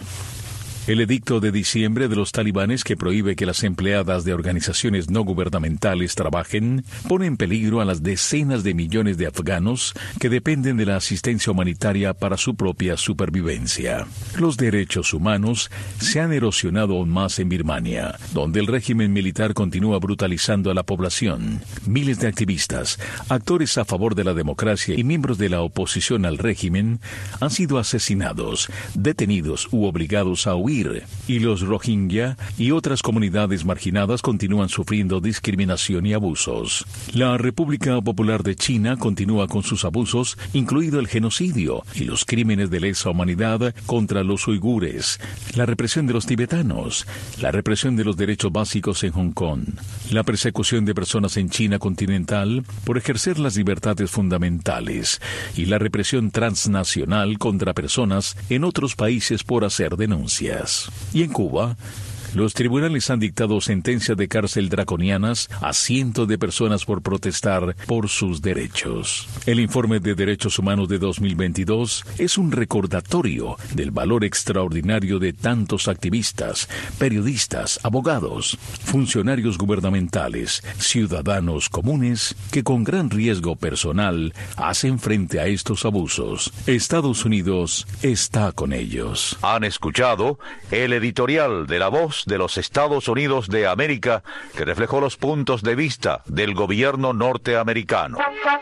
El edicto de diciembre de los talibanes que prohíbe que las empleadas de organizaciones no gubernamentales trabajen pone en peligro a las decenas de millones de afganos que dependen de la asistencia humanitaria para su propia supervivencia. Los derechos humanos se han erosionado aún más en Birmania, donde el régimen militar continúa brutalizando a la población. Miles de activistas, actores a favor de la democracia y miembros de la oposición al régimen han sido asesinados, detenidos u obligados a huir huir, y los Rohingya y otras comunidades marginadas continúan sufriendo discriminación y abusos. La República Popular de China continúa con sus abusos, incluido el genocidio y los crímenes de lesa humanidad contra los uigures, la represión de los tibetanos, la represión de los derechos básicos en Hong Kong, la persecución de personas en China continental por ejercer las libertades fundamentales y la represión transnacional contra personas en otros países por hacer denuncias. Y en Cuba, los tribunales han dictado sentencias de cárcel draconianas a cientos de personas por protestar por sus derechos. El informe de Derechos Humanos de 2022 es un recordatorio del valor extraordinario de tantos activistas, periodistas, abogados, funcionarios gubernamentales, ciudadanos comunes que con gran riesgo personal hacen frente a estos abusos. Estados Unidos está con ellos. Han escuchado el editorial de La Voz de los Estados Unidos de América, que reflejó los puntos de vista del gobierno norteamericano.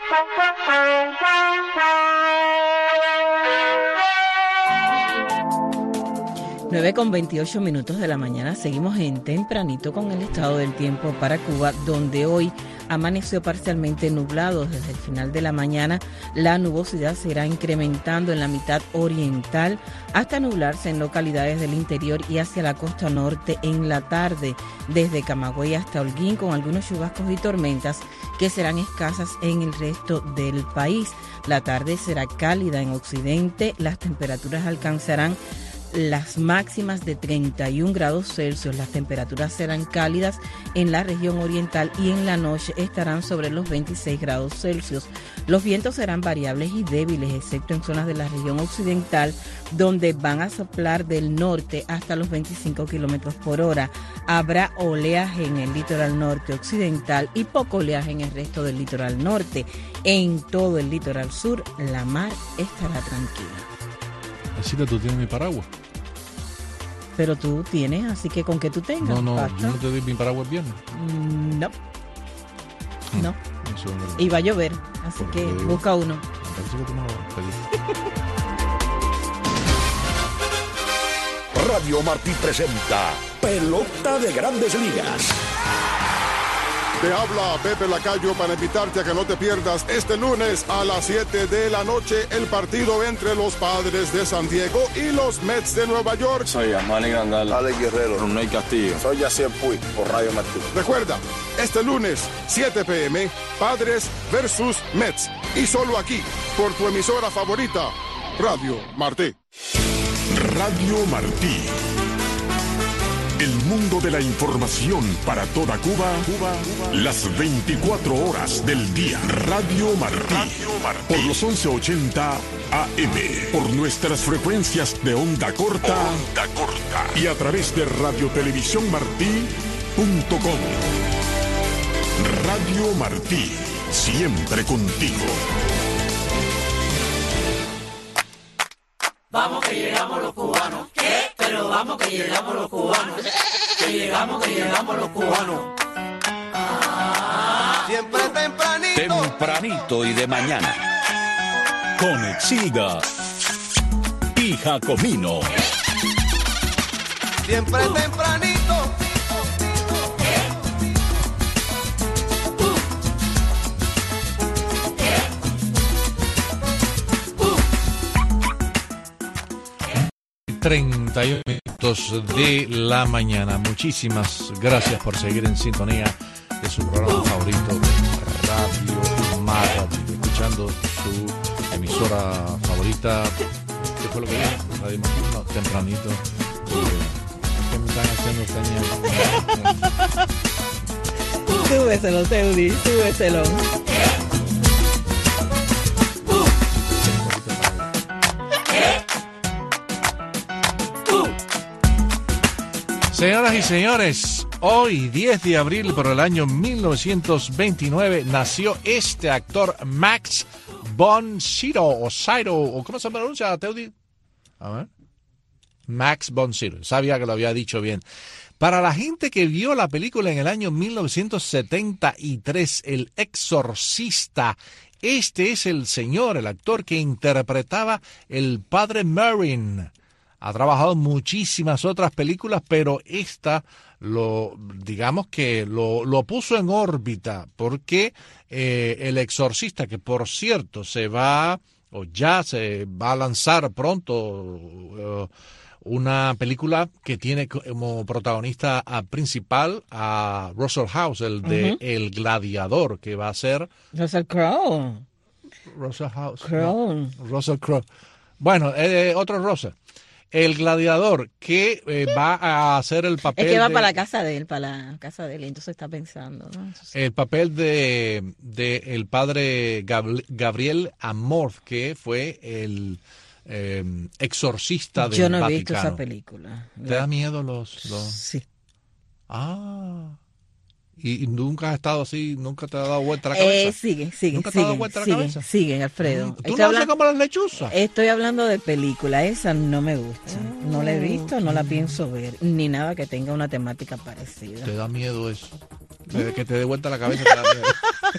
9:28 de la mañana, seguimos en tempranito con el estado del tiempo para Cuba, donde hoy amaneció parcialmente nublado. Desde el final de la mañana la nubosidad se irá incrementando en la mitad oriental hasta nublarse en localidades del interior y hacia la costa norte en la tarde, desde Camagüey hasta Holguín, con algunos chubascos y tormentas que serán escasas en el resto del país. La tarde será cálida en occidente, las temperaturas alcanzarán las máximas de 31 grados Celsius. Las temperaturas serán cálidas en la región oriental y en la noche estarán sobre los 26 grados Celsius. Los vientos serán variables y débiles, excepto en zonas de la región occidental, donde van a soplar del norte hasta los 25 kilómetros por hora. Habrá oleaje en el litoral norte occidental y poco oleaje en el resto del litoral norte. En todo el litoral sur, la mar estará tranquila. Necesita, tú tienes mi paraguas. Pero tú tienes, así que con que tú tengas. No, basta. yo no te di mi paraguas el viernes. No. Y va a llover, así que busca uno. Parece que tú me lo pediste. Radio Martí presenta Pelota de Grandes Ligas. Te habla Pepe Lacayo para invitarte a que no te pierdas este lunes a las 7 de la noche el partido entre los Padres de San Diego y los Mets de Nueva York. Soy Amani Grandal, Alex Guerrero, Roney Castillo. Soy Yacier Puig por Radio Martí. Recuerda, este lunes 7 p.m. Padres versus Mets, y solo aquí por tu emisora favorita, Radio Martí. Radio Martí. El mundo de la información para toda Cuba, las 24 horas del día. Radio Martí. Por los 1180 AM. Por nuestras frecuencias de onda corta. Y a través de radiotelevisiónmartí.com. Radio Martí. Siempre contigo. Vamos que llegamos los cubanos. ¿Qué? Pero vamos que llegamos los cubanos. Que llegamos los cubanos. Siempre tempranito. Tempranito y de mañana. Con Exilda y Jacomino. Siempre tempranito. 31 minutos de la mañana. Muchísimas gracias por seguir en sintonía de su programa favorito, Radio Martí, escuchando su emisora favorita. ¿Qué fue lo que dije? Radio Martí, no, tempranito. ¿Qué me están haciendo señas? Súbeselo, Teudi, súbeselo. Señoras y señores, hoy 10 de abril por el año 1929 nació este actor Max von Sydow, o ¿cómo se pronuncia, Teudi? A ver. Max von Sydow, sabía que lo había dicho bien. Para la gente que vio la película en el año 1973, El Exorcista, este es el actor que interpretaba el padre Merrin. ha trabajado en muchísimas otras películas, pero esta digamos que lo puso en órbita, porque El Exorcista, que por cierto ya se va a lanzar pronto, una película que tiene como protagonista principal a Russell House, el de El Gladiador, que va a ser Russell Crowe. Russell House. Crowe. No, Russell Crowe. Bueno, otro Russell. El Gladiador, que va a hacer el papel. Es que va para la casa de él, entonces está pensando, ¿no? Entonces, el papel de el padre Gabriel Amorth, que fue el exorcista del Vaticano. Yo no he visto esa película. ¿Te da miedo los...? Sí. Ah. ¿Y nunca has estado así? ¿Nunca te ha dado vuelta la cabeza? Sigue. ¿Nunca te ha dado vuelta la cabeza? Sigue, Alfredo. ¿Tú no haces como las lechuzas? Estoy hablando de película. Esa no me gusta. No la he visto, no la pienso ver. Ni nada que tenga una temática parecida. ¿Te da miedo eso? Que te dé vuelta la cabeza te da miedo.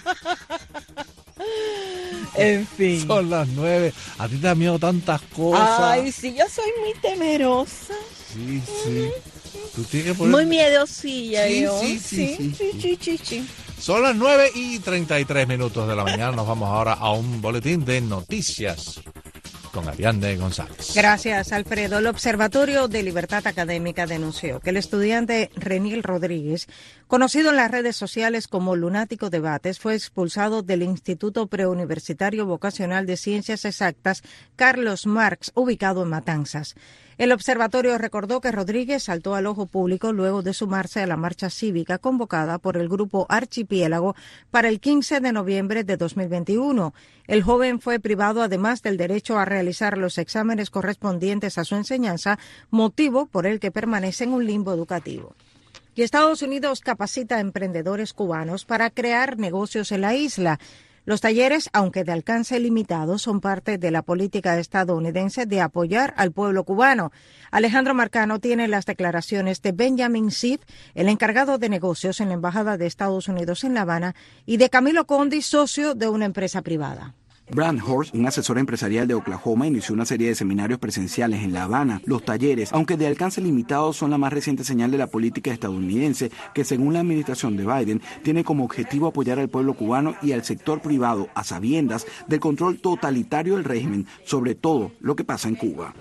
En fin. Son las 9. A ti te da miedo tantas cosas. Ay, sí, yo soy muy temerosa. Sí. Tú tienes que poner... Muy miedosilla yo. Sí. Son las 9:33 de la mañana. Nos vamos ahora a un boletín de noticias con Ariadne González. Gracias, Alfredo. El Observatorio de Libertad Académica denunció que el estudiante Reniel Rodríguez, conocido en las redes sociales como Lunático Debates, fue expulsado del Instituto Preuniversitario Vocacional de Ciencias Exactas Carlos Marx, ubicado en Matanzas. El observatorio recordó que Rodríguez saltó al ojo público luego de sumarse a la marcha cívica convocada por el grupo Archipiélago para el 15 de noviembre de 2021. El joven fue privado además del derecho a realizar los exámenes correspondientes a su enseñanza, motivo por el que permanece en un limbo educativo. Y Estados Unidos capacita a emprendedores cubanos para crear negocios en la isla. Los talleres, aunque de alcance limitado, son parte de la política estadounidense de apoyar al pueblo cubano. Alejandro Marcano tiene las declaraciones de Benjamin Sif, el encargado de negocios en la Embajada de Estados Unidos en La Habana, y de Camilo Condi, socio de una empresa privada. Brand Horst, un asesor empresarial de Oklahoma, inició una serie de seminarios presenciales en La Habana. Los talleres, aunque de alcance limitado, son la más reciente señal de la política estadounidense que, según la administración de Biden, tiene como objetivo apoyar al pueblo cubano y al sector privado a sabiendas del control totalitario del régimen sobre todo lo que pasa en Cuba.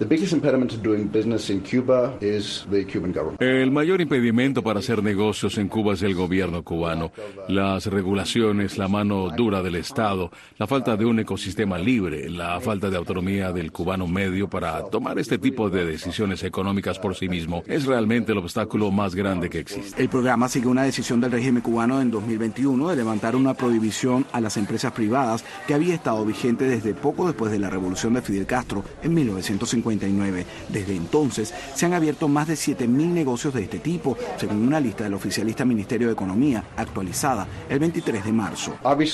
El mayor impedimento para hacer negocios en Cuba es el gobierno cubano. Las regulaciones, la mano dura del Estado, la falta de un ecosistema libre, la falta de autonomía del cubano medio para tomar este tipo de decisiones económicas por sí mismo es realmente el obstáculo más grande que existe. El programa sigue una decisión del régimen cubano en 2021 de levantar una prohibición a las empresas privadas que había estado vigente desde poco después de la revolución de Fidel Castro en 1959. Desde entonces se han abierto más de 7.000 negocios de este tipo, según una lista del oficialista Ministerio de Economía actualizada el 23 de marzo.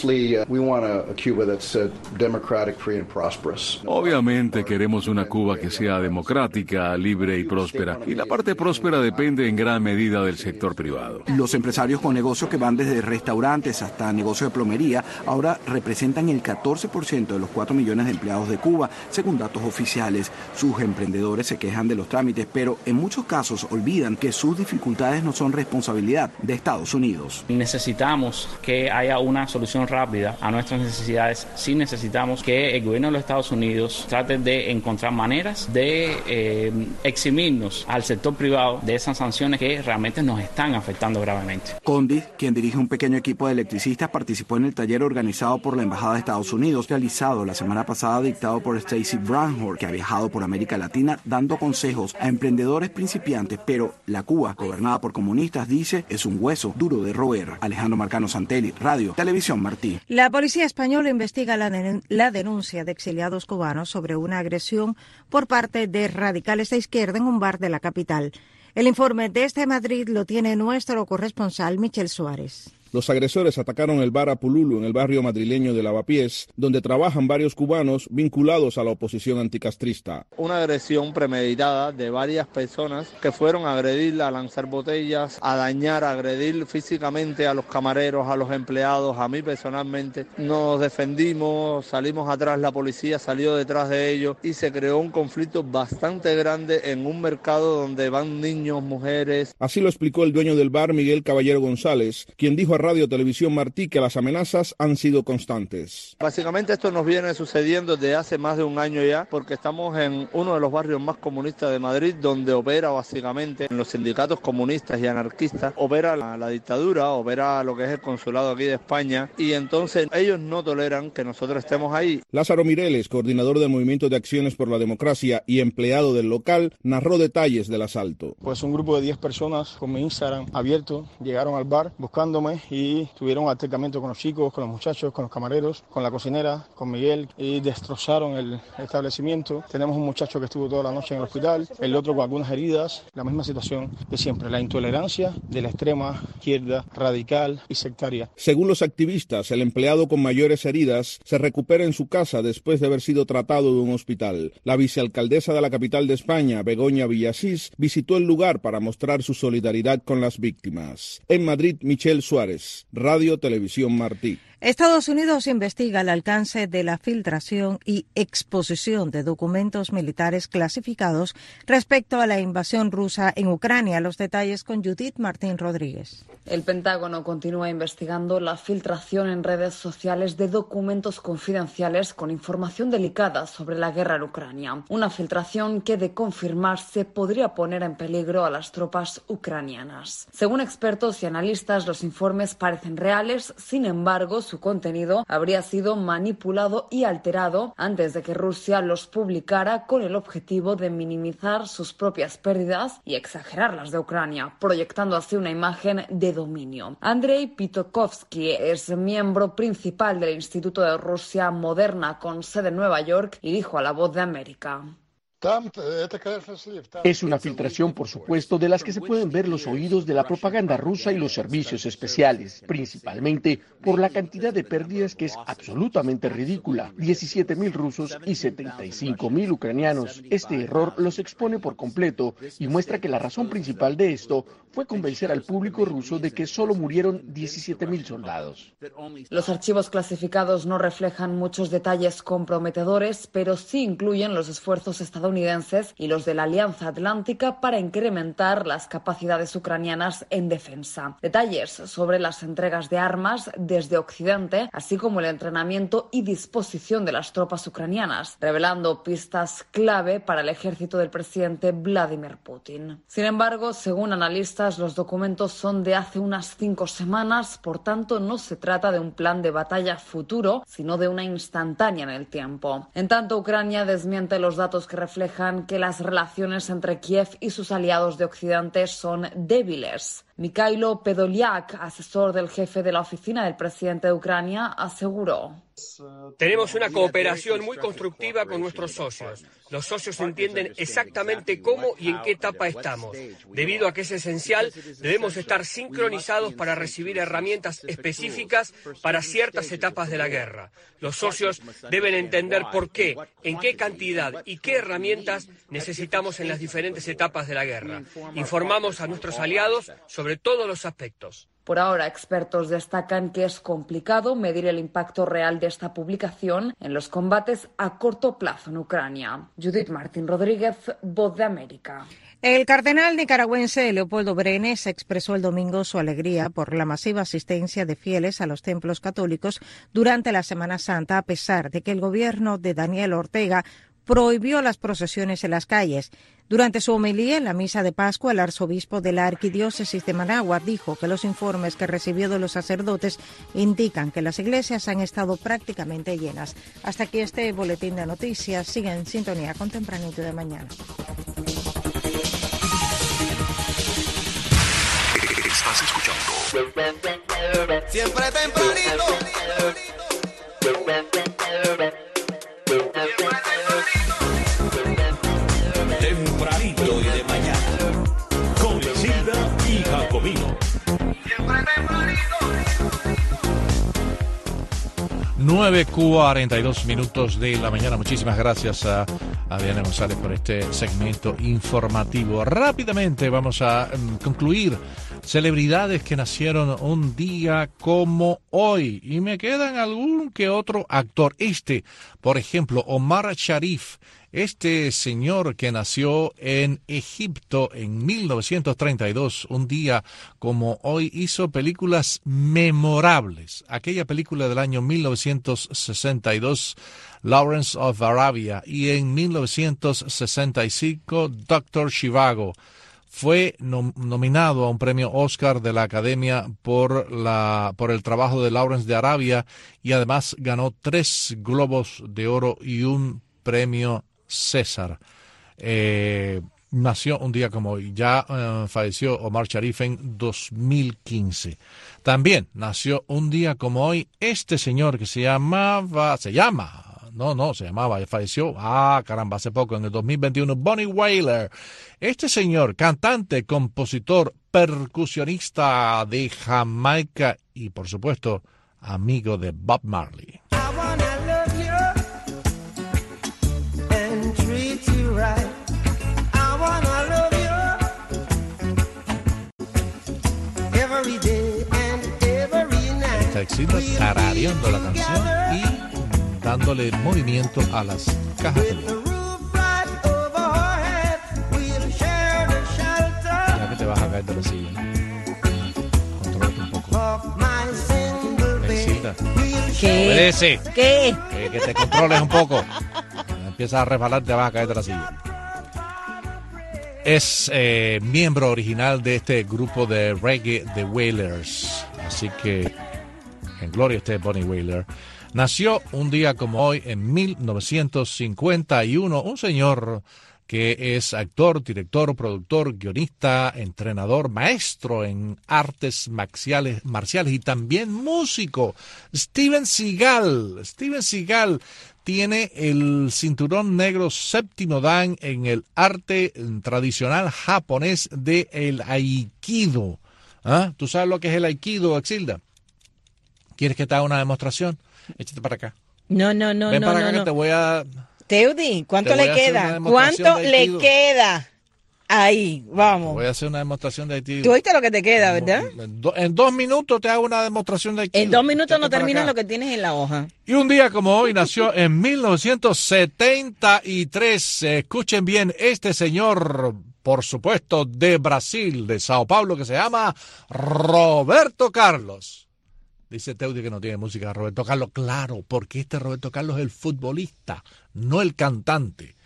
Obviamente queremos una Cuba que sea democrática, libre y próspera, y la parte próspera depende en gran medida del sector privado. Los empresarios con negocios que van desde restaurantes hasta negocios de plomería ahora representan el 14% de los 4 millones de empleados de Cuba, según datos oficiales. Sus emprendedores se quejan de los trámites, pero en muchos casos olvidan que sus dificultades no son responsabilidad de Estados Unidos. Necesitamos que haya una solución rápida a nuestras necesidades. Sí necesitamos que el gobierno de los Estados Unidos trate de encontrar maneras de eximirnos al sector privado de esas sanciones que realmente nos están afectando gravemente. Condi, quien dirige un pequeño equipo de electricistas, participó en el taller organizado por la Embajada de Estados Unidos, realizado la semana pasada, dictado por Stacey Branhorst, que ha viajado por América Latina dando consejos a emprendedores principiantes, pero la Cuba, gobernada por comunistas, dice, es un hueso duro de roer. Alejandro Marcano Santelli, Radio Televisión Martí. La policía española investiga la denuncia de exiliados cubanos sobre una agresión por parte de radicales de izquierda en un bar de la capital. El informe desde Madrid lo tiene nuestro corresponsal Michel Suárez. Los agresores atacaron el bar Apululu en el barrio madrileño de Lavapiés, donde trabajan varios cubanos vinculados a la oposición anticastrista. Una agresión premeditada de varias personas que fueron a agredir, a lanzar botellas, a dañar, a agredir físicamente a los camareros, a los empleados, a mí personalmente. Nos defendimos, salimos atrás, la policía salió detrás de ellos y se creó un conflicto bastante grande en un mercado donde van niños, mujeres. Así lo explicó el dueño del bar, Miguel Caballero González, quien dijo a Radio Televisión Martí que las amenazas han sido constantes. Básicamente esto nos viene sucediendo desde hace más de un año ya, porque estamos en uno de los barrios más comunistas de Madrid, donde opera básicamente en los sindicatos comunistas y anarquistas, opera la dictadura, opera lo que es el consulado aquí de España, y entonces ellos no toleran que nosotros estemos ahí. Lázaro Mireles, coordinador del Movimiento de Acciones por la Democracia y empleado del local, narró detalles del asalto. Pues un grupo de 10 personas con mi Instagram abierto llegaron al bar buscándome y tuvieron altercamiento con los chicos, con los muchachos, con los camareros, con la cocinera, con Miguel, y destrozaron el establecimiento. Tenemos un muchacho que estuvo toda la noche en el hospital, el otro con algunas heridas. La misma situación de siempre, la intolerancia de la extrema izquierda radical y sectaria. Según los activistas, el empleado con mayores heridas se recupera en su casa después de haber sido tratado de un hospital. La vicealcaldesa de la capital de España, Begoña Villasís, visitó el lugar para mostrar su solidaridad con las víctimas. En Madrid, Michelle Suárez, Radio Televisión Martí. Estados Unidos investiga el alcance de la filtración y exposición de documentos militares clasificados respecto a la invasión rusa en Ucrania. Los detalles con Judith Martín Rodríguez. El Pentágono continúa investigando la filtración en redes sociales de documentos confidenciales con información delicada sobre la guerra en Ucrania. Una filtración que, de confirmarse, podría poner en peligro a las tropas ucranianas. Según expertos y analistas, los informes parecen reales. Sin embargo, su contenido habría sido manipulado y alterado antes de que Rusia los publicara, con el objetivo de minimizar sus propias pérdidas y exagerar las de Ucrania, proyectando así una imagen de dominio. Andrei Pitokovsky es miembro principal del Instituto de Rusia Moderna con sede en Nueva York y dijo a La Voz de América: Es una filtración, por supuesto, de las que se pueden ver los oídos de la propaganda rusa y los servicios especiales, principalmente por la cantidad de pérdidas que es absolutamente ridícula. 17.000 rusos y 75.000 ucranianos. Este error los expone por completo y muestra que la razón principal de esto fue convencer al público ruso de que solo murieron 17.000 soldados. Los archivos clasificados no reflejan muchos detalles comprometedores, pero sí incluyen los esfuerzos estadounidenses y los de la Alianza Atlántica para incrementar las capacidades ucranianas en defensa. Detalles sobre las entregas de armas desde Occidente, así como el entrenamiento y disposición de las tropas ucranianas, revelando pistas clave para el ejército del presidente Vladimir Putin. Sin embargo, según analistas, los documentos son de hace unas 5 semanas, por tanto no se trata de un plan de batalla futuro, sino de una instantánea en el tiempo. En tanto, Ucrania desmiente los datos que reflejan que las relaciones entre Kiev y sus aliados de Occidente son débiles. Mikhailo Podolyak, asesor del jefe de la oficina del presidente de Ucrania, aseguró: Tenemos una cooperación muy constructiva con nuestros socios. Los socios entienden exactamente cómo y en qué etapa estamos. Debido a que es esencial, debemos estar sincronizados para recibir herramientas específicas para ciertas etapas de la guerra. Los socios deben entender por qué, en qué cantidad y qué herramientas necesitamos en las diferentes etapas de la guerra. Informamos a nuestros aliados sobre todos los aspectos. Por ahora, expertos destacan que es complicado medir el impacto real de esta publicación en los combates a corto plazo en Ucrania. Judith Martín Rodríguez, Voz de América. El cardenal nicaragüense Leopoldo Brenes expresó el domingo su alegría por la masiva asistencia de fieles a los templos católicos durante la Semana Santa, a pesar de que el gobierno de Daniel Ortega prohibió las procesiones en las calles. Durante su homilía en la misa de Pascua, el arzobispo de la arquidiócesis de Managua dijo que los informes que recibió de los sacerdotes indican que las iglesias han estado prácticamente llenas. Hasta aquí este boletín de noticias. Sigue en sintonía con Tempranito de Mañana. Estás escuchando Siempre tempranito. Tempranito y de mañana con Isilda y Jacomino. Siempre tempranito. 9:42 de la mañana. Muchísimas gracias a Diana González por este segmento informativo. Rápidamente vamos a concluir celebridades que nacieron un día como hoy. Y me quedan algún que otro actor. Por ejemplo, Omar Sharif. Este señor que nació en Egipto en 1932, un día como hoy, hizo películas memorables. Aquella película del año 1962, Lawrence of Arabia, y en 1965, Dr. Zhivago. Fue nominado a un premio Oscar de la Academia por el trabajo de Lawrence de Arabia, y además ganó 3 Globos de Oro y un premio César. Nació un día como hoy. Ya falleció Omar Sharif en 2015. También nació un día como hoy este señor que falleció, hace poco, en el 2021, Bunny Wailer. Este señor, cantante, compositor, percusionista de Jamaica y, por supuesto, amigo de Bob Marley. Right. I wanna love you every day and every night. Está Exilda tarareando la canción y dándole movimiento a las cajas de voz. Ya que te vas a caer de la silla. Contrólate un poco. Exilda. ¿Qué? Obedece. ¿Qué? Que te controles un poco. Empiezas a resbalar, te vas a caer de la silla. Es miembro original de este grupo de reggae, The Wailers. Así que en gloria esté Bunny Wailer. Nació un día como hoy, en 1951, un señor que es actor, director, productor, guionista, entrenador, maestro en artes marciales y también músico. Steven Seagal. Steven Seagal tiene el cinturón negro séptimo dan en el arte tradicional japonés de el Aikido. ¿Ah? ¿Tú sabes lo que es el Aikido, Exilda? ¿Quieres que te haga una demostración? Échate para acá. No. Ven para acá que te voy a... Teudi, ¿cuánto le queda? ¿Cuánto le queda? Ahí, vamos. Voy a hacer una demostración de Aikido. Tú oíste lo que te queda, ¿verdad? En 2 minutos te hago una demostración de Aikido. En 2 minutos no terminas lo que tienes en la hoja. Y un día como hoy nació en 1973. Escuchen bien, este señor, por supuesto, de Brasil, de Sao Paulo, que se llama Roberto Carlos. Dice Teudi que no tiene música de Roberto Carlos. Claro, porque este Roberto Carlos es el futbolista, no el cantante.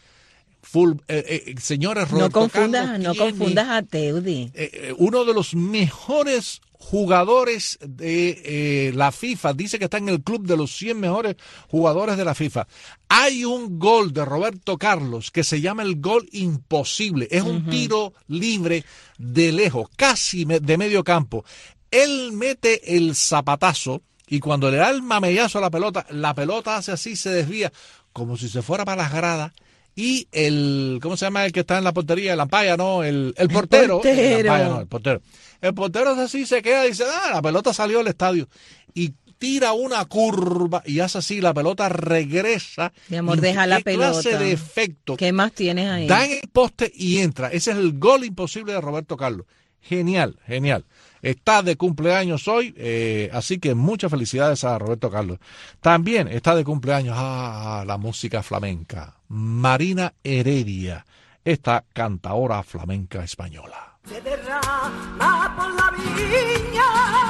Señores, Roberto Carlos no confundas a Teudi. Uno de los mejores jugadores de la FIFA. Dice que está en el club de los 100 mejores jugadores de la FIFA. Hay un gol de Roberto Carlos que se llama el gol imposible. Es un tiro libre de lejos, casi de medio campo. Él mete el zapatazo y cuando le da el mamellazo a la pelota hace así, se desvía como si se fuera para las gradas. Y ¿cómo se llama el que está en la portería? El umpire, ¿no? El portero. El portero. El portero es así, se queda y dice, la pelota salió del estadio. Y tira una curva y hace así, la pelota regresa. Mi amor, deja la pelota. ¿Qué clase de efecto? ¿Qué más tienes ahí? Da en el poste y entra. Ese es el gol imposible de Roberto Carlos. Genial. Está de cumpleaños hoy, así que muchas felicidades a Roberto Carlos. También está de cumpleaños la música flamenca, Marina Heredia, esta cantadora flamenca española. Se derrama por la viña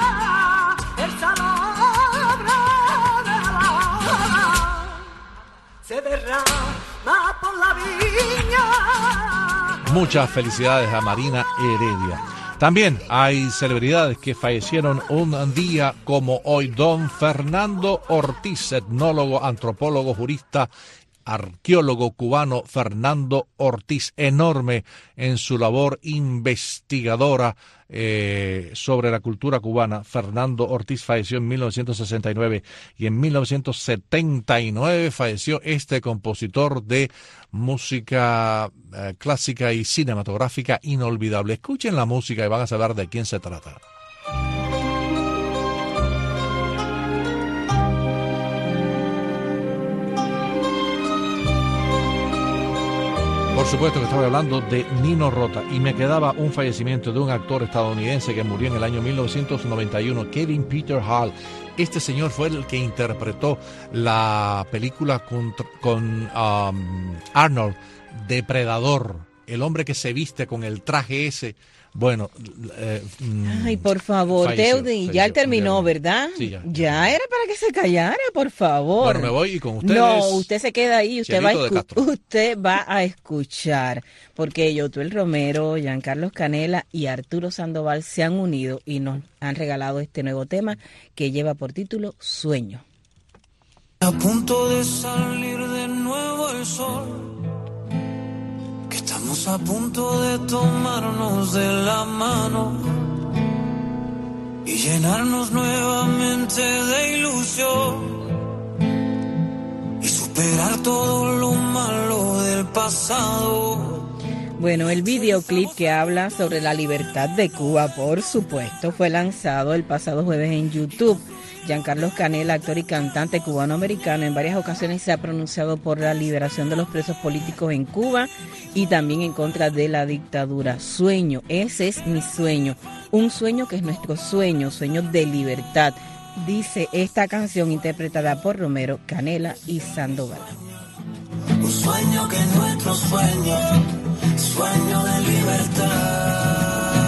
el salobro de la se derrama por la viña. Muchas felicidades a Marina Heredia. También hay celebridades que fallecieron un día como hoy. Don Fernando Ortiz, etnólogo, antropólogo, jurista, arqueólogo cubano. Fernando Ortiz, enorme en su labor investigadora sobre la cultura cubana. Fernando Ortiz falleció en 1969 y en 1979 falleció este compositor de música clásica y cinematográfica inolvidable. Escuchen la música y van a saber de quién se trata. Por supuesto que estaba hablando de Nino Rota y me quedaba un fallecimiento de un actor estadounidense que murió en el año 1991, Kevin Peter Hall. Este señor fue el que interpretó la película con Arnold, Depredador, el hombre que se viste con el traje ese. Bueno, ay, por favor, Teudi, ya él terminó, ¿verdad? Sí, ya. Ya era para que se callara, por favor. Bueno, me voy y con ustedes. No, usted se queda ahí, usted va a escuchar, porque Yotuel Romero, Giancarlos Canela y Arturo Sandoval se han unido y nos han regalado este nuevo tema que lleva por título Sueño. A punto de salir de nuevo el sol, estamos a punto de tomarnos de la mano y llenarnos nuevamente de ilusión y superar todo lo malo del pasado. Bueno, el videoclip que habla sobre la libertad de Cuba, por supuesto, fue lanzado el pasado jueves en YouTube. Giancarlos Canela, actor y cantante cubano-americano, en varias ocasiones se ha pronunciado por la liberación de los presos políticos en Cuba y también en contra de la dictadura. Sueño, ese es mi sueño, un sueño que es nuestro sueño, sueño de libertad, dice esta canción interpretada por Romero, Canela y Sandoval. Un sueño que es nuestro sueño, sueño de libertad.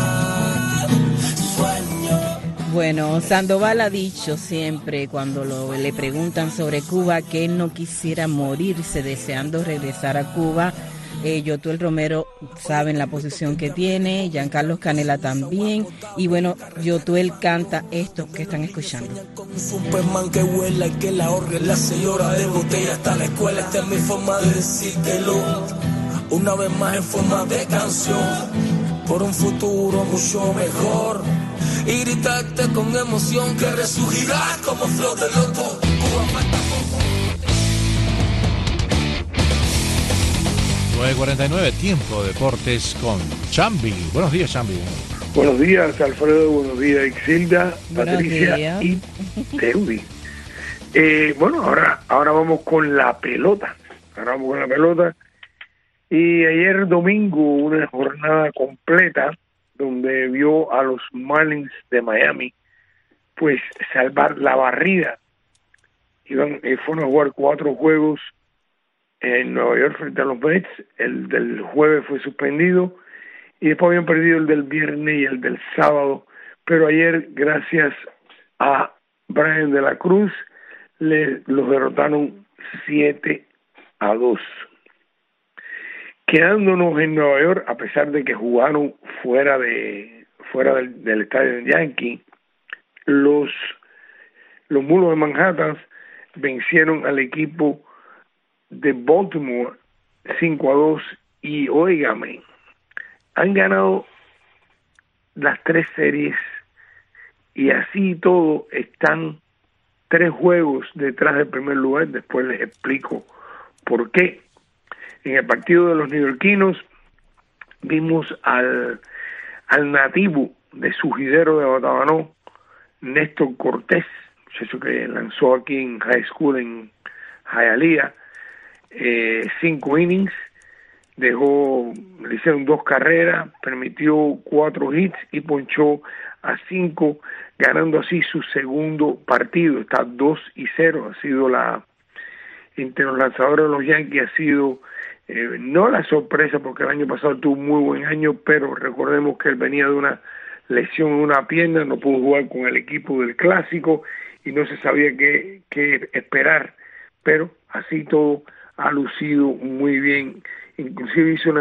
Bueno, Sandoval ha dicho siempre cuando le preguntan sobre Cuba que él no quisiera morirse deseando regresar a Cuba. Yotuel Romero saben la posición que tiene, Giancarlos Canela también, y bueno, Yotuel canta esto que están escuchando. Con un Superman que vuela y que la ahorre la señora de botella hasta la escuela. Esta es mi forma de decírtelo, una vez más en forma de canción, por un futuro mucho mejor. Y gritarte con emoción que resurgirás como flor de loto. 9:49, tiempo de deportes con Chambi. Buenos días, Chambi. Buenos días, Alfredo. Buenos días, Exilda, Patricia y Teudi. Bueno, ahora vamos con la pelota. Y ayer domingo, una jornada completa donde vio a los Marlins de Miami pues salvar la barrida. Fueron a jugar 4 juegos en Nueva York frente a los Mets. El del jueves fue suspendido y después habían perdido el del viernes y el del sábado, pero ayer, gracias a Brian de la Cruz, los derrotaron 7-2. Quedándonos en Nueva York, a pesar de que jugaron fuera del estadio de Yankee, los Mulos de Manhattan vencieron al equipo de Baltimore 5-2 y óigame, han ganado las 3 series y así todo están 3 juegos detrás del primer lugar. Después les explico por qué. En el partido de los neoyorquinos vimos al nativo de Surgidero de Batabanó, Néstor Cortés, muchacho que lanzó aquí en high school en Hialeah, 5 innings, le hicieron 2 carreras, permitió 4 hits y ponchó a 5, ganando así su segundo partido. Está 2-0, ha sido entre los lanzadores de los Yankees ha sido no la sorpresa, porque el año pasado tuvo un muy buen año, pero recordemos que él venía de una lesión en una pierna, no pudo jugar con el equipo del Clásico y no se sabía qué esperar, pero así todo ha lucido muy bien. Inclusive hizo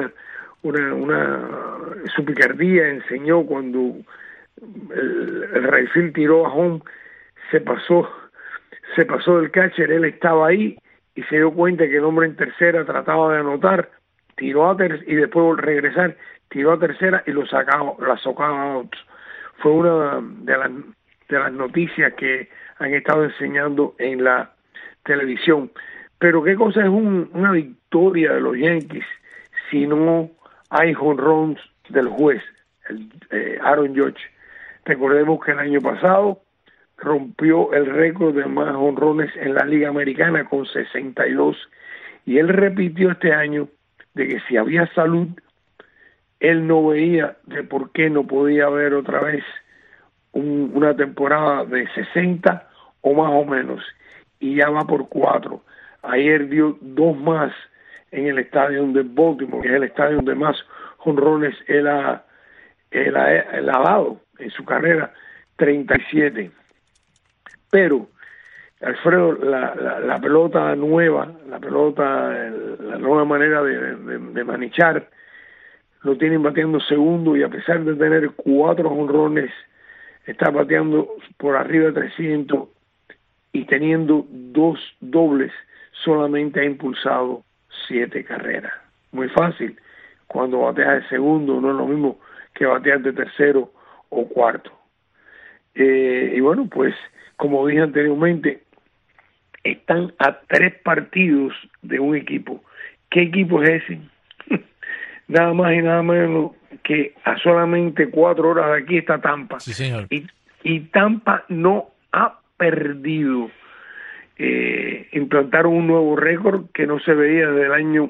su picardía, enseñó cuando el right field tiró a home, se pasó del catcher, él estaba ahí y se dio cuenta que el hombre en tercera trataba de anotar, tiró a tercera y después regresar, tiró a tercera y la socaba out. Fue una de las noticias que han estado enseñando en la televisión. Pero qué cosa es una victoria de los Yankees si no hay jonrones del juez, Aaron Judge. Recordemos que el año pasado rompió el récord de más jonrones en la Liga Americana con 62 y él repitió este año de que si había salud, él no veía de por qué no podía haber otra vez una temporada de 60 o más o menos, y ya va por 4. Ayer dio 2 más en el estadio de Baltimore, que es el estadio donde más jonrones él ha dado en su carrera, 37. Pero, Alfredo, la pelota nueva, la nueva manera de manichar, lo tienen bateando segundo, y a pesar de tener 4 jonrones, está bateando por arriba de 300 y teniendo 2 dobles, solamente ha impulsado 7 carreras. Muy fácil. Cuando bateas de segundo no es lo mismo que batear de tercero o cuarto. Y bueno, pues como dije anteriormente, están a 3 partidos de un equipo. ¿Qué equipo es ese? Nada más y nada menos que a solamente 4 horas de aquí está Tampa. Sí, señor. Y Tampa no ha perdido. Implantaron un nuevo récord que no se veía desde el año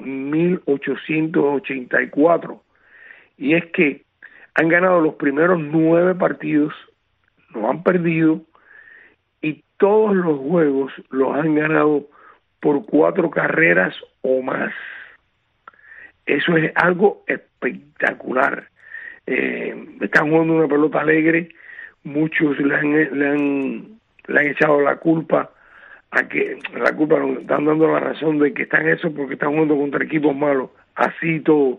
1884. Y es que han ganado los primeros 9 partidos, no han perdido, y todos los juegos los han ganado por 4 carreras o más. Eso es algo espectacular. Están jugando una pelota alegre. Muchos le han echado la culpa no, están dando la razón de que están eso porque están jugando contra equipos malos. Así todo,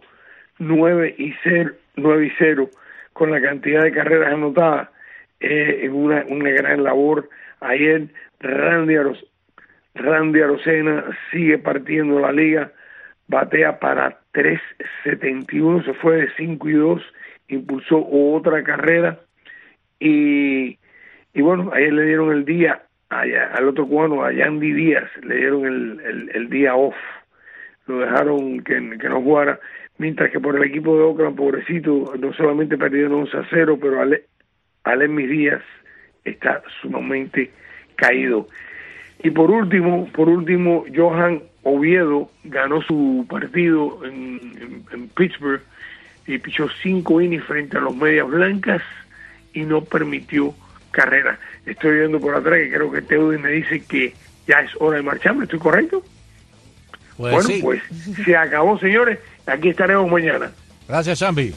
9-0 con la cantidad de carreras anotadas, es una gran labor. Ayer Randy Arozena sigue partiendo la liga, batea para 3.71, se fue de 5-2, impulsó otra carrera, y bueno, ayer le dieron el día al otro cubano, a Yandy Díaz, le dieron el día off, lo dejaron que no jugara, mientras que por el equipo de Oakland, pobrecito, no solamente perdieron 11-0, pero Aledmys Díaz está sumamente caído. Y por último, Johan Oviedo ganó su partido en Pittsburgh y pichó 5 innings frente a los Medias Blancas y no permitió carrera. Estoy viendo por atrás que creo que Teudi me dice que ya es hora de marcharme. ¿Estoy correcto? Pues bueno, sí. Pues se acabó, señores. Aquí estaremos mañana. Gracias, Chambi.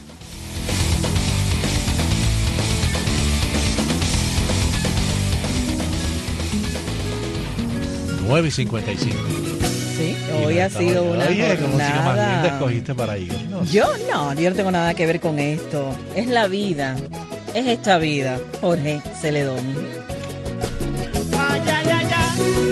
...9:55. Sí, hoy ha sido una Oye, ¿qué música más linda jornada... escogiste para irnos? Yo no tengo nada que ver con esto. Es la vida. Es esta vida. Jorge Celedón. Ay, ay, ay, ay.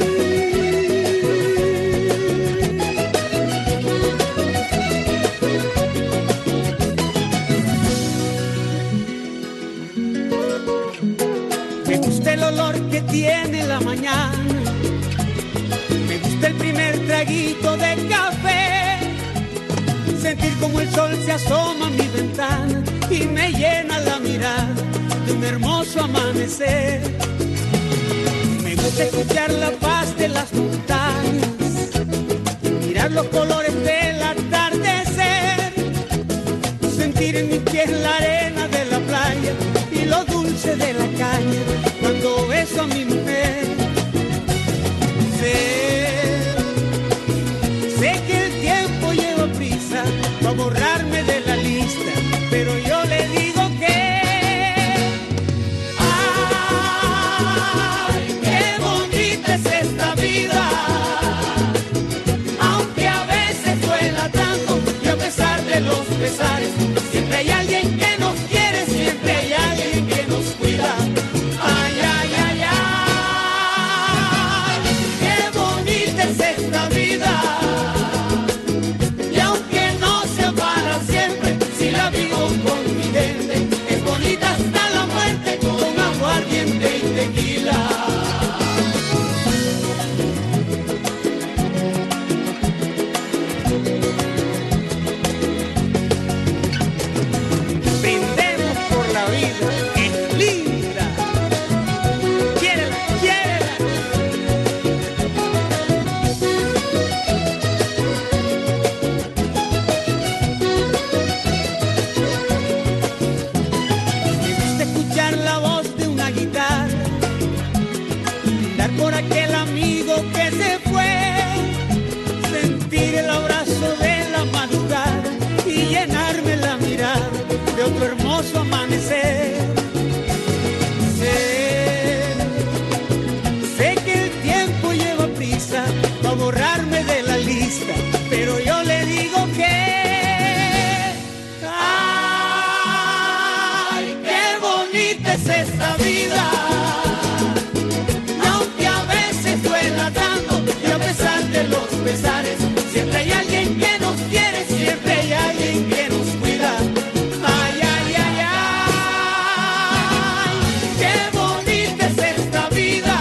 Me gusta el olor que tiene la mañana. Me gusta el primer traguito de café. Sentir como el sol se asoma a mi ventana y me llena la mirada de un hermoso amanecer. Me gusta escuchar la paz de las montañas, mirar los colores del atardecer, sentir en mis pies la arena de la playa y lo dulce de la caña cuando beso a mi mujer. Sé que el tiempo lleva prisa para borrarme de la lista, pero yo le digo que ¡ay, qué bonita es esta vida! Aunque a veces duela tanto y a pesar de los pesares, siempre hay alguien que nos quiere, siempre hay alguien que nos cuida. ¡Ay, ay, ay, ay! pero yo le digo que ay, qué bonita es esta vida. Y aunque a veces duela tanto, y a pesar de los pesares, siempre hay alguien que nos quiere, siempre hay alguien que nos cuida. Ay, ay, ay, ay, qué bonita es esta vida.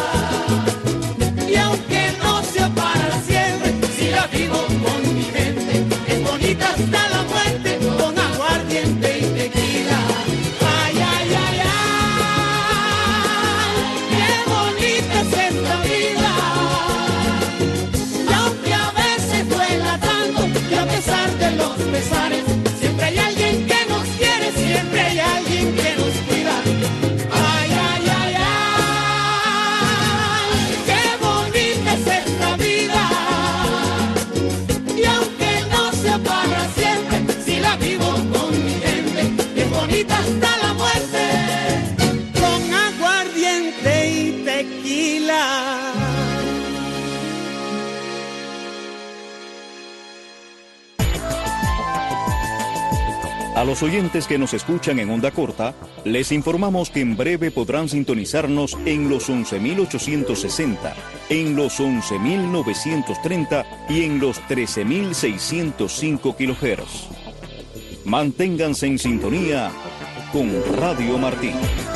Y aunque no sea para siempre, si la vivo con mi gente, es bonita hasta la muerte, con aguardiente y tequila. Ay, ay, ay, ay, qué bonita es esta vida. Y aunque a veces duela tanto, y a pesar de los pesares, siempre hay alguien que nos quiere, siempre hay alguien que nos cuida. Ay, ay, ay, ay, qué bonita es esta vida. Y aunque no sea para siempre, si la vivo con mi gente, es bonita hasta la muerte, con aguardiente y tequila. A los oyentes que nos escuchan en onda corta, les informamos que en breve podrán sintonizarnos en los 11.860, en los 11.930 y en los 13.605 kHz. Manténganse en sintonía con Radio Martí.